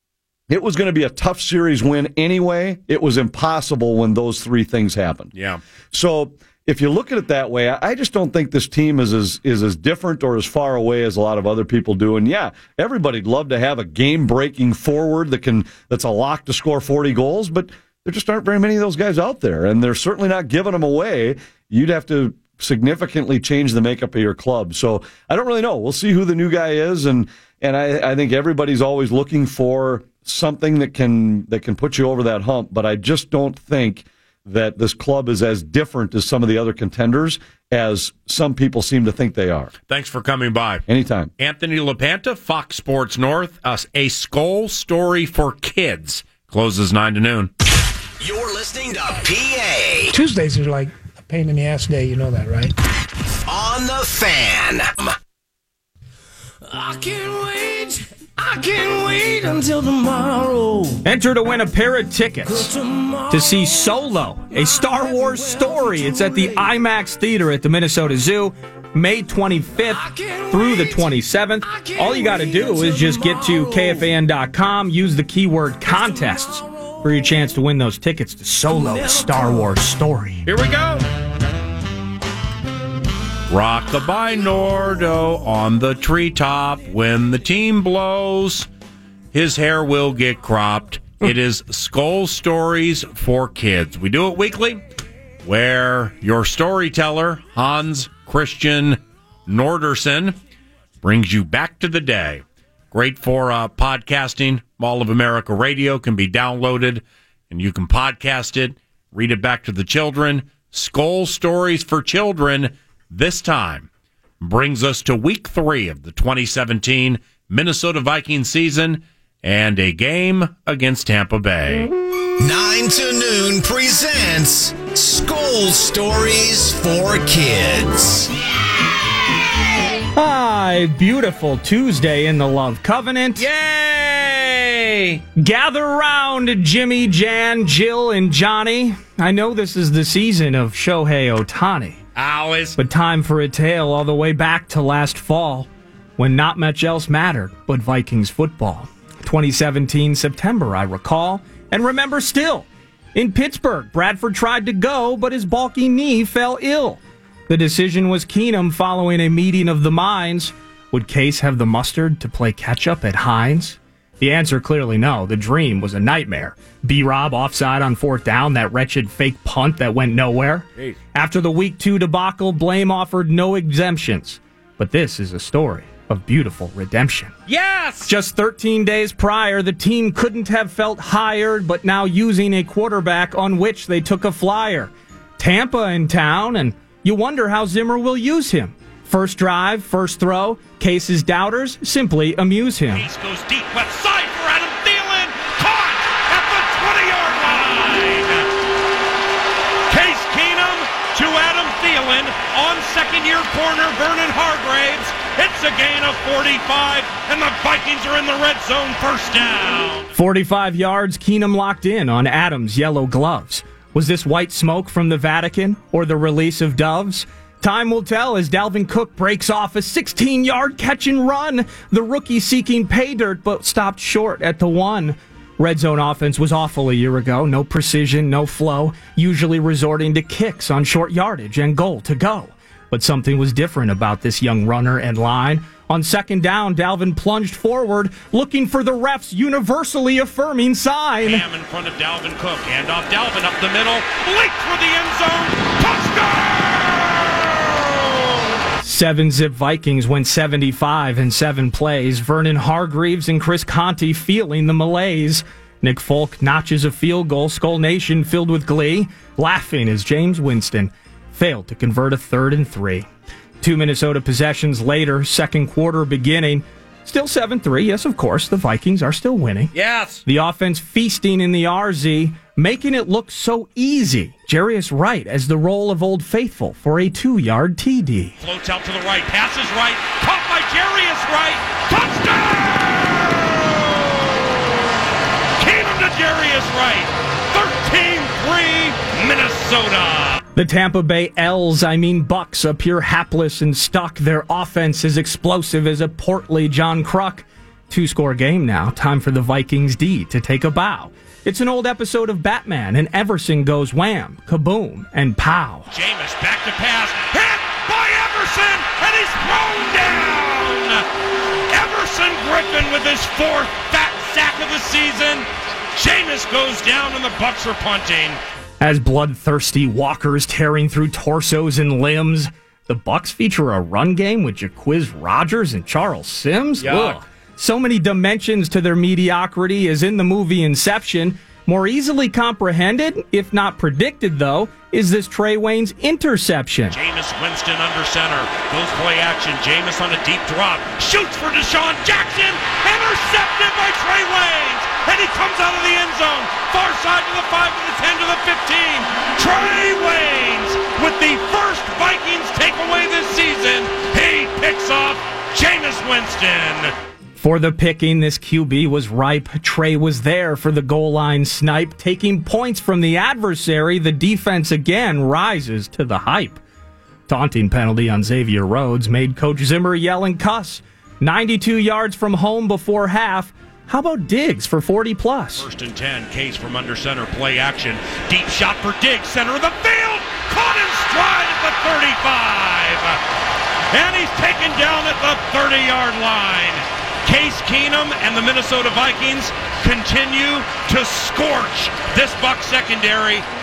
it was going to be a tough series win anyway. It was impossible when those three things happened. Yeah. So if you look at it that way, I just don't think this team is as is as different or as far away as a lot of other people do. And yeah, everybody'd love to have a game-breaking forward that can that's a lock to score forty goals, but there just aren't very many of those guys out there, and they're certainly not giving them away. You'd have to significantly change the makeup of your club. So I don't really know. We'll see who the new guy is, and and I, I think everybody's always looking for something that can that can put you over that hump. But I just don't think that this club is as different as some of the other contenders as some people seem to think they are. Thanks for coming by. Anytime. Anthony LaPanta, Fox Sports North, uh, a Skull Story for Kids. Closes nine to noon. You're listening to P A. Tuesdays are like a pain in the ass day, you know that, right? On the Fan. I can't wait. I can't wait until tomorrow. Enter to win a pair of tickets to see Solo, a Star Wars story. It's at the IMAX Theater at the Minnesota Zoo, May twenty-fifth through the twenty-seventh. All you got to do is just get to K F A N dot com, use the keyword contests for your chance to win those tickets to Solo, a Star Wars story. Here we go. Rockabye Nordo on the treetop. When the team blows, his hair will get cropped. It is Skull Stories for Kids. We do it weekly. where your storyteller, Hans Christian Norderson, brings you back to the day. Great for uh, podcasting. Mall of America Radio can be downloaded, and you can podcast it, read it back to the children. Skull Stories for Children this time brings us to week three of the twenty seventeen Minnesota Vikings season and a game against Tampa Bay. nine to noon presents Skull Stories for Kids. Hi, beautiful Tuesday in the Love Covenant. Yay! Gather round, Jimmy, Jan, Jill, and Johnny. I know this is the season of Shohei Ohtani. Always. But time for a tale all the way back to last fall, when not much else mattered but Vikings football. twenty seventeen September, I recall, and remember still. In Pittsburgh, Bradford tried to go, but his bulky knee fell ill. The decision was Keenum following a meeting of the minds. Would Case have the mustard to play catch-up at Heinz? The answer clearly no. The dream was a nightmare. B-Rob offside on fourth down, that wretched fake punt that went nowhere. Jeez. After the week two debacle, blame offered no exemptions. But this is a story of beautiful redemption. Yes! Just thirteen days prior, the team couldn't have felt hired, but now using a quarterback on which they took a flyer. Tampa in town, and you wonder how Zimmer will use him. First drive, first throw, Case's doubters simply amuse him. Case goes deep left side for Adam Thielen. Caught at the twenty-yard line. Case Keenum to Adam Thielen on second-year corner Vernon Hargraves. It's a gain of forty-five, and the Vikings are in the red zone, first down. forty-five yards, Keenum locked in on Adams' yellow gloves. Was this white smoke from the Vatican or the release of doves? Time will tell as Dalvin Cook breaks off a sixteen-yard catch and run. The rookie seeking pay dirt, but stopped short at the one. Red zone offense was awful a year ago. No precision, no flow, usually resorting to kicks on short yardage and goal to go. But something was different about this young runner and line. On second down, Dalvin plunged forward, looking for the ref's universally affirming sign. Ham in front of Dalvin Cook. Hand off Dalvin up the middle. Leap for the end zone. Touchdown! Seven zip Vikings went seventy-five in seven plays. Vernon Hargreaves and Chris Conti feeling the malaise. Nick Folk notches a field goal. Skull Nation filled with glee, laughing as James Winston failed to convert a third and three. Two Minnesota possessions later, second quarter beginning. Still seven three. Yes, of course, the Vikings are still winning. Yes. The offense feasting in the R Z, making it look so easy. Jarius Wright as the role of Old Faithful for a two-yard T D. Floats out to the right. Passes right. Caught by Jarius Wright. Touchdown! Came to Jarius Wright. thirteen three Minnesota. The Tampa Bay L's, I mean Bucks, appear hapless and stuck. Their offense is explosive as a portly John Kruk. Two-score game now. Time for the Vikings D to take a bow. It's an old episode of Batman, and Everson goes wham, kaboom, and pow. Jameis back to pass. Hit by Everson, and he's thrown down. Everson Griffin with his fourth fat sack of the season. Jameis goes down, and the Bucks are punting. As bloodthirsty walkers tearing through torsos and limbs, the Bucks feature a run game with Jaquiz Rogers and Charles Sims. Yuck. Ugh. So many dimensions to their mediocrity as in the movie Inception. More easily comprehended, if not predicted, though, is this Trey Waynes interception. Jameis Winston under center. Goes play action. Jameis on a deep drop. Shoots for Deshaun Jackson. Intercepted by Trey Waynes. And he comes out of the end zone. Far side to the five, to the ten, to the fifteen. Trey Waynes with the first Vikings takeaway this season. He picks off Jameis Winston. For the picking, this Q B was ripe. Trey was there for the goal line snipe. Taking points from the adversary, the defense again rises to the hype. Taunting penalty on Xavier Rhodes made Coach Zimmer yell and cuss. ninety-two yards from home before half. How about Diggs for forty plus? First and ten, Case from under center, play action. Deep shot for Diggs, center of the field. Caught in stride at the thirty-five. And he's taken down at the thirty-yard line. Case Keenum and the Minnesota Vikings continue to scorch this Bucs secondary.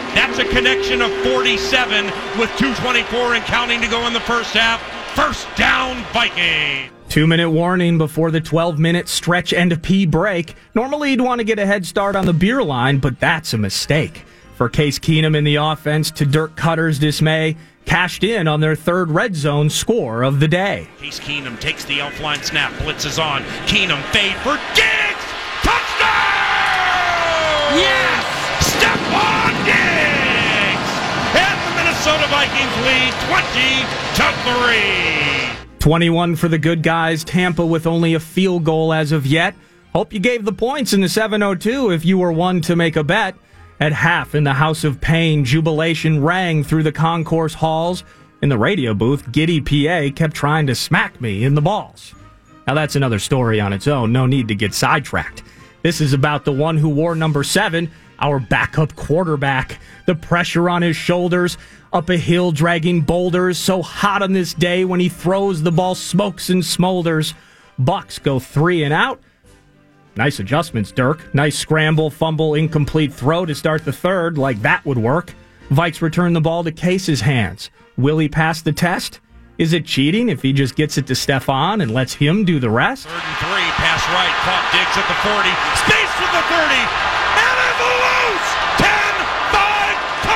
That's a connection of forty-seven with two twenty-four and counting to go in the first half. First down, Vikings. Two-minute warning before the twelve-minute stretch and pee break. Normally you'd want to get a head start on the beer line, but that's a mistake. For Case Keenum in the offense, to Dirk Cutter's dismay, cashed in on their third red zone score of the day. Case Keenum takes the Elfline snap, blitzes on. Keenum fade for Diggs! Touchdown! Yes! Stephon Diggs! And the Minnesota Vikings lead twenty to three. twenty-one for the good guys, Tampa with only a field goal as of yet. Hope you gave the points in the seven oh two if you were one to make a bet. At half, in the House of Pain, jubilation rang through the concourse halls. In the radio booth, Giddy P A kept trying to smack me in the balls. Now that's another story on its own, no need to get sidetracked. This is about the one who wore number seven, our backup quarterback. The pressure on his shoulders, up a hill dragging boulders, so hot on this day when he throws the ball smokes and smolders. Bucks go three and out. Nice adjustments, Dirk. Nice scramble, fumble, incomplete throw to start the third, like that would work. Vikes return the ball to Case's hands. Will he pass the test? Is it cheating if he just gets it to Stephon and lets him do the rest? Third and three, pass right, caught Diggs at the forty, space for the thirty, and in the loose, ten five,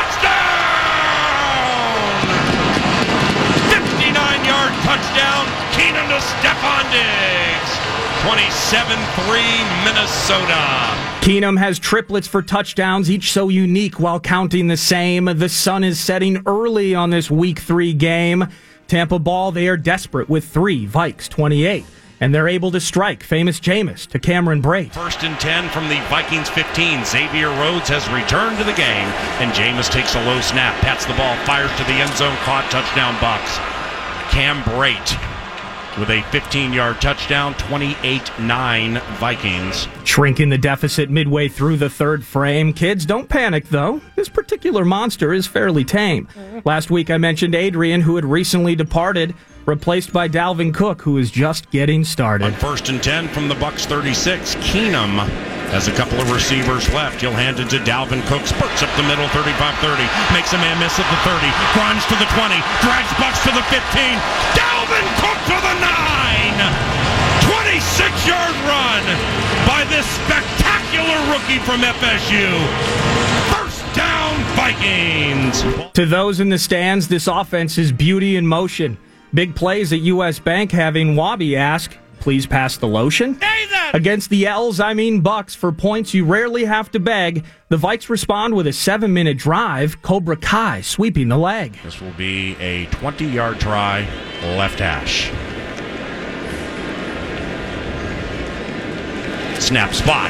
touchdown! fifty-nine-yard touchdown, Keenum to Stephon Diggs. twenty-seven three Minnesota. Keenum has triplets for touchdowns, each so unique while counting the same. The sun is setting early on this week three game. Tampa ball, they are desperate with three, Vikes twenty-eight. And they're able to strike famous Jameis to Cameron Brate. First and ten from the Vikings fifteen. Xavier Rhodes has returned to the game, and Jameis takes a low snap, pats the ball, fires to the end zone, caught, touchdown Bucks. Cam Brate with a fifteen-yard touchdown, twenty-eight nine Vikings. Shrinking the deficit midway through the third frame. Kids, don't panic, though. This particular monster is fairly tame. Last week I mentioned Adrian, who had recently departed, replaced by Dalvin Cook, who is just getting started. On first and ten from the Bucks thirty-six, Keenum has a couple of receivers left. He'll hand it to Dalvin Cook, spurts up the middle, thirty-five thirty, makes a man miss at the thirty, grinds to the twenty, drags Bucks to the fifteen, Dalvin Cook to the nine! twenty-six-yard run by this spectacular rookie from F S U. First down, Vikings! To those in the stands, this offense is beauty in motion. Big plays at U S Bank having Wabi ask, please pass the lotion? Against the L's, I mean Bucks, for points you rarely have to beg. The Vikes respond with a seven-minute drive. Cobra Kai sweeping the leg. This will be a twenty-yard try, left hash. Snap spot.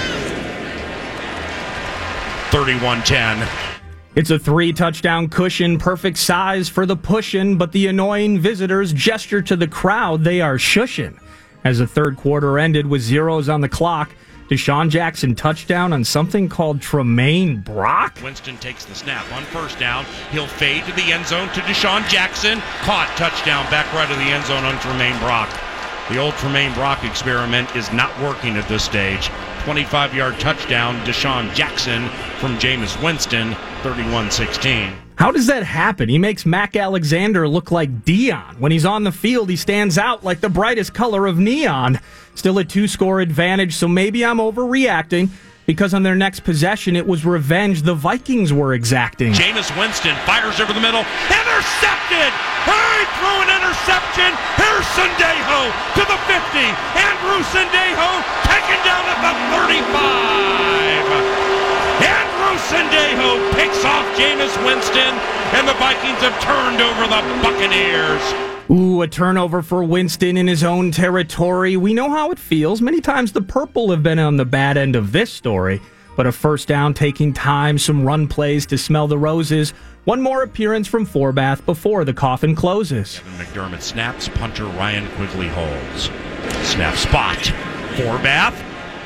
thirty-one ten. It's a three-touchdown cushion, perfect size for the pushin', but the annoying visitors gesture to the crowd they are shushin'. As the third quarter ended with zeros on the clock, Deshaun Jackson touchdown on something called Tremaine Brock. Winston takes the snap on first down. He'll fade to the end zone to Deshaun Jackson. Caught, touchdown, back right of the end zone on Tremaine Brock. The old Tremaine Brock experiment is not working at this stage. twenty-five-yard touchdown, Deshaun Jackson from Jameis Winston, thirty-one sixteen. How does that happen? He makes Mac Alexander look like Dion. When he's on the field, he stands out like the brightest color of neon. Still a two-score advantage, so maybe I'm overreacting, because on their next possession, it was revenge the Vikings were exacting. Jameis Winston fires over the middle. Intercepted! Hurry through an interception! Here's Sendejo to the fifty. Andrew Sendejo taken down at the thirty-five. Andrew Sendejo picks off Jameis Winston, and the Vikings have turned over the Buccaneers. Ooh, a turnover for Winston in his own territory. We know how it feels. Many times the purple have been on the bad end of this story. But a first down taking time, some run plays to smell the roses. One more appearance from Forbath before the coffin closes. Kevin McDermott snaps, punter Ryan Quigley holds. Snap spot. Forbath.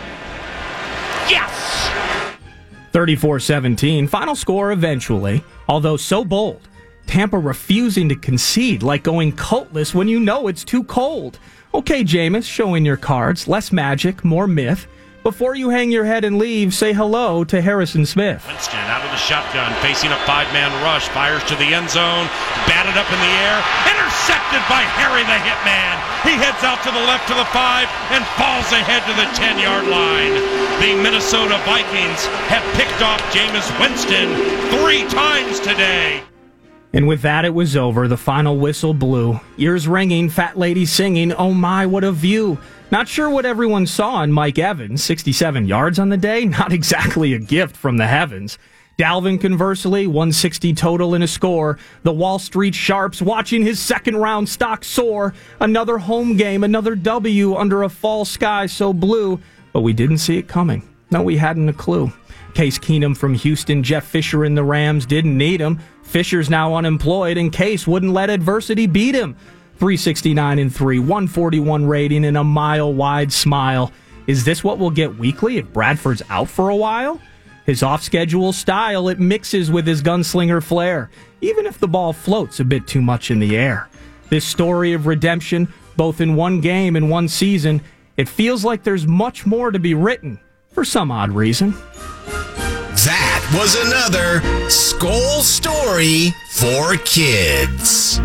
Yes! thirty-four seventeen. Final score eventually, although so bold. Tampa refusing to concede, like going cultless when you know it's too cold. Okay, Jameis, showing your cards. Less magic, more myth. Before you hang your head and leave, say hello to Harrison Smith. Winston out of the shotgun, facing a five-man rush, fires to the end zone, batted up in the air, intercepted by Harry the Hitman. He heads out to the left to the five and falls ahead to the ten-yard line. The Minnesota Vikings have picked off Jameis Winston three times today. And with that, it was over. The final whistle blew. Ears ringing, fat lady singing, oh my, what a view. Not sure what everyone saw in Mike Evans. sixty-seven yards on the day? Not exactly a gift from the heavens. Dalvin, conversely, one sixty total in a score. The Wall Street Sharps watching his second-round stock soar. Another home game, another W under a fall sky so blue. But we didn't see it coming. No, we hadn't a clue. Case Keenum from Houston, Jeff Fisher in the Rams didn't need him. Fisher's now unemployed, and Case wouldn't let adversity beat him. three sixty-nine and three, one forty-one rating, and a mile-wide smile. Is this what we'll get weekly if Bradford's out for a while? His off-schedule style, it mixes with his gunslinger flair, even if the ball floats a bit too much in the air. This story of redemption, both in one game and one season, it feels like there's much more to be written, for some odd reason. That was another Skol Story for Kids.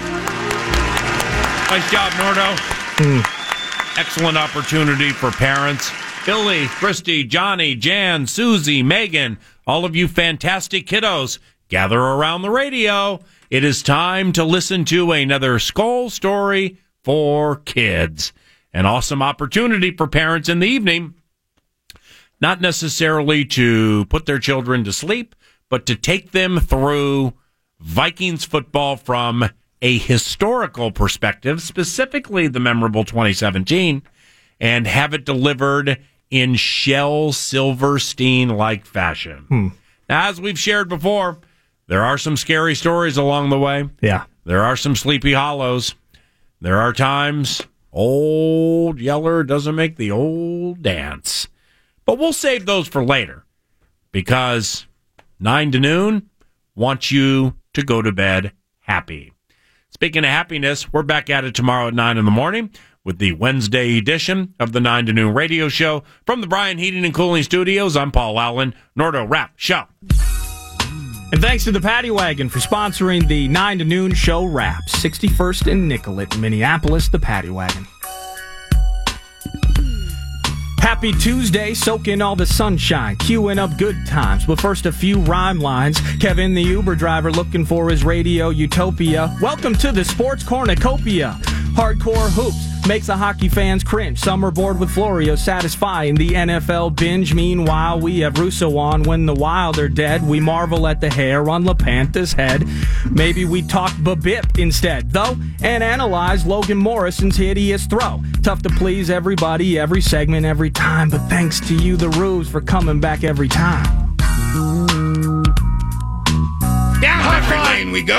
Nice job, Nordo. Mm. Excellent opportunity for parents. Billy, Christy, Johnny, Jan, Susie, Megan, all of you fantastic kiddos, gather around the radio. It is time to listen to another Skol Story for Kids. An awesome opportunity for parents in the evening, not necessarily to put their children to sleep, but to take them through Vikings football from a historical perspective, specifically the memorable twenty seventeen, and have it delivered in Shel Silverstein-like fashion. Hmm. Now, as we've shared before, there are some scary stories along the way. Yeah. There are some Sleepy Hollows. There are times old Yeller doesn't make the old dance. But we'll save those for later, because nine to noon wants you to go to bed happy. Speaking of happiness, we're back at it tomorrow at nine in the morning with the Wednesday edition of the nine to noon radio show. From the Brian Heating and Cooling Studios, I'm Paul Allen. Nordo, wrap, show. And thanks to the Paddy Wagon for sponsoring the nine to noon show wrap. sixty-first and Nicollet, Minneapolis, the Paddy Wagon. Happy Tuesday, soak in all the sunshine, queuing up good times. But first, a few rhyme lines. Kevin, the Uber driver, looking for his radio utopia. Welcome to the Sports Cornucopia. Hardcore hoops makes the hockey fans cringe. Some are bored with Florio satisfying the N F L binge. Meanwhile, we have Russo on when the Wild are dead. We marvel at the hair on LaPanta's head. Maybe we talk Babip instead, though, and analyze Logan Morrison's hideous throw. Tough to please everybody, every segment, every time. But thanks to you, the Rubes, for coming back every time. Down memory lane we go.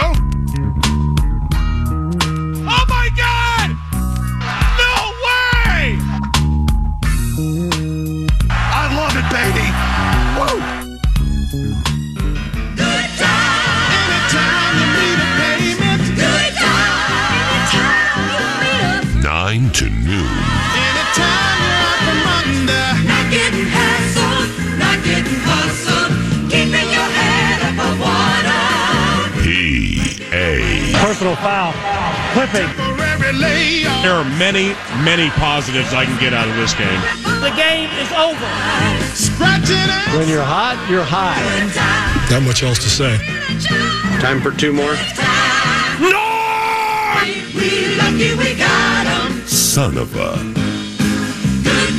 Oh, my God! No way! I love it, baby. Woo! Good time. Anytime you need a payment. Good time. Anytime you meet up. Nine to noon. Anytime you're out from under. Not getting hassled. Not getting hustled. Keeping your head above water. P A Personal foul. Clipping. There are many, many positives I can get out of this game. The game is over. When you're hot, you're high. Not much else to say. Time for two more. No! We lucky we got 'em. Son of a. Good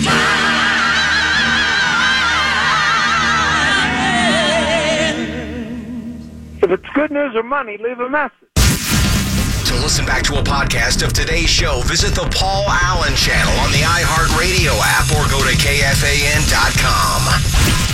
time. If it's good news or money, leave a message. To listen back to a podcast of today's show, visit the Paul Allen channel on the iHeartRadio app or go to K F A N dot com.